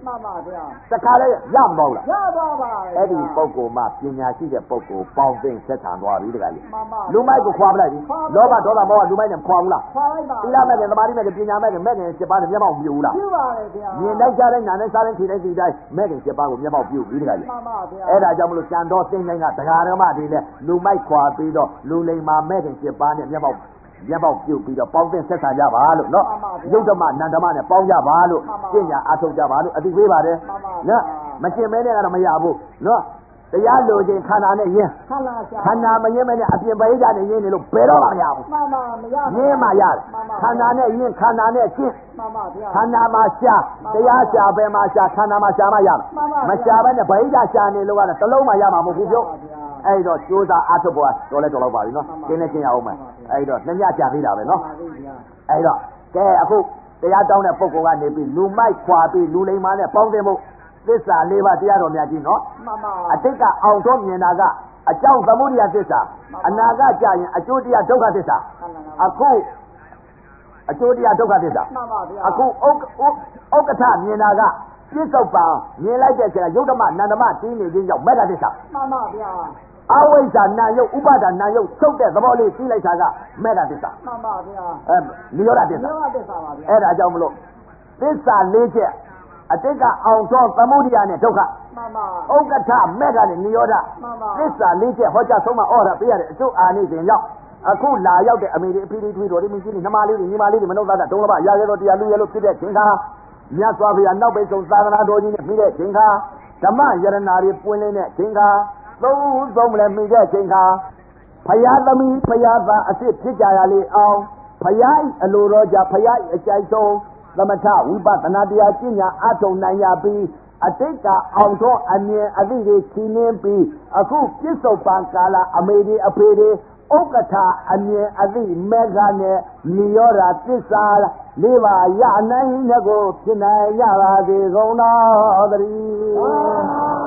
မှန်ပါဗျာတခါလဲရမပေါ့လားရပါပါအဲ့ဒီပုဂ္ဂိုလ်မှပညာရှိတဲ့ပုဂ္ဂိုလ်ပေါင်းသိဆက်ဆံသွားပြီတခါလေလူမိုက်ကိုခွာပလိုက်ပြီလောဘဒေါသမောဟလူမိုက်နဲ့ခွာဘူးလားခွာလိုက်ပါသီလမဲ့နဲ့သမာဓိမဲ့နဲ့ပညာမဲ့နဲ့မဲ့နဲ့စစ်ပါးနဲ့မျက်မှောက်ပြုဘူးလားပြုပါတယ်ဗျာမြင်တိုင်းကြားတိုင်းနားတိုင်းစားတိုင်းခြေတိုင်းခြေတိုင်းမဲ့နဲ့စစ်ပါးကိုမျက်မှောက်ပြုပြီတခါလေမှန်ပါဗျာအဲ့ဒါကြောင့်မလို့ကြံတော်သိတိုင်းကတရားဓမ္မတွေနဲ့လူမိုက်ခွာပြီးတော့လူလိမ္မာမဲ့နဲ့စစ်ပါးနဲ့မျက်မှောက်မျက်မှောက်ပြုတ်ပြီးတော့ပေါင်းသိဆက်ဆံကြပါလို့နော်ယုတ်ဓမ္မနန္ဓမ္မနဲ့ပေါင်းကြပါလို့ကျင့်ညာအားထုတ်ကြပါလို့အတိပေးပါတယ်နော်မကျင့်မဲနဲ့ကတော့မရဘူးနော်တရားလိုခြင်းခန္ဓာနဲ့ယဉ်ခန္ဓာခန္ဓာမယဉ်မဲနဲ့အပြင်ပရိဒနဲ့ယဉ်နေလို့ဘယ်တော့မှမရဘူးမှန်ပါမရဘူးယဉ်မှရတယ်ခန္ဓာနဲ့ယဉ်ခန္ဓာနဲ့ကျင့်မှန်ပါဗျာခန္ဓာမှာရှာတရားရှာပဲမှာရှာခန္ဓာမှာရှာမှရမှာမရှာဘဲနဲ့ပရိဒရှာနေလို့ကတော့တစ်လုံးမှရမှာမဟုတ်ဘူးပြောအဲ့တော့ကြိုးစားအားထုတ်ဖို့တော်လဲတော်တော့ပါပြီနော်ကျင်းနေကျင်းရအောင်မယ်အဲ့တော့နှစ်ညကြာသေးတာပဲနော်အဲ့တော့ကဲအခုတရားတောင်းတဲ့ပုဂ္ဂိုလ်ကနေပြီးလူမိုက်ခွာပြီးလူလိမ္မာနဲ့ပေါင်းသိမှုသစ္စာလေးပါးတရားတော်များကြီးနော်မှန်ပါအတိတ်ကအောင်တော်မြင်တာကအကြောင်းသမုဒိယသစ္စာအနာကကြာရင်အကျိုးတရားဒုက္ခသစ္စာအခုအကျိုးတရားဒုက္ခသစ္စာမှန်ပါဗျာအခုဥက္ကဋ္ဌမြင်တာကပြစ္ဆုတ်ပံမြင်လိုက်တဲ့ကျတော့ယုတ်ဓမ္မနန္ဒမတင်းနေခြင်းကြောင့်မေတ္တာသစ္စာမှန်ပါဗျာအဝိဇ္ဇာနာယုတ်ဥပါဒနာယုတ်သုတ်တဲ့သဘောလေးသိလိုက်တာကမေတ္တာသစ္စာမှန်ပါဗျာအဲနိရောဓသစ္စာနိရောဓသစ္စာပါဗျာအဲ့ဒါကြောင့်မလို့သစ္စာလေးချက်အတိတ်ကအောင်သောသမုဒိယနဲ့ဒုက္ခမှန်ပါဥက္ကဋ္ဌမေတ္တာနဲ့နိရောဓမှန်ပါသစ္စာလေးချက်ဟောကြားဆုံးမဩရပေးရတဲ့အကျိုးအာနိသင်ကြောင့်အခုလာရောက်တဲ့အမေတွေအဖေတွေထွေးတော်တွေမြင်းကြီးနှမလေးတွေညီမလေးတွေမနှုတ်သားတဲ့ဒုံလဘရာရဲတော်တရားလူရဲလို့ဖြစ်တဲ့ခြင်းခါမြတ်စွာဘုရားနောက်ပိတ်ဆုံးသာသနာတော်ကြီးနဲ့ပြီးတဲ့ခြင်းခါဓမ္မယရနာတွေပွင့်လင်းတဲ့ခြင်းခါသုံးသုံးလည်းမိတဲ့ခြင်းခါဖယားသမီးဖယားသားအစ်စ်ဖြစ်ကြရလေအောင်ဖယားအလိုတော်ကြဖယားအကြိုက်ဆုံးသမထဝိပဿနာတရားကျင့်ညာအထုံနိုင်ရပြီးအတိတ်ကအောင်သောအမြင်အသည့်တွေခင်းင်းပြီးအခုပြစ္ဆုတ်ပံကာလအမေတွေအဖေတွေဥက္ကဋ္ဌအမြင်အသည့်မေဃနဲ့နိရောဓသစ္စာလေးပါးရနိုင်တဲ့ကိုဖြစ်နိုင်ရပါစေကုန်တော်သတည်း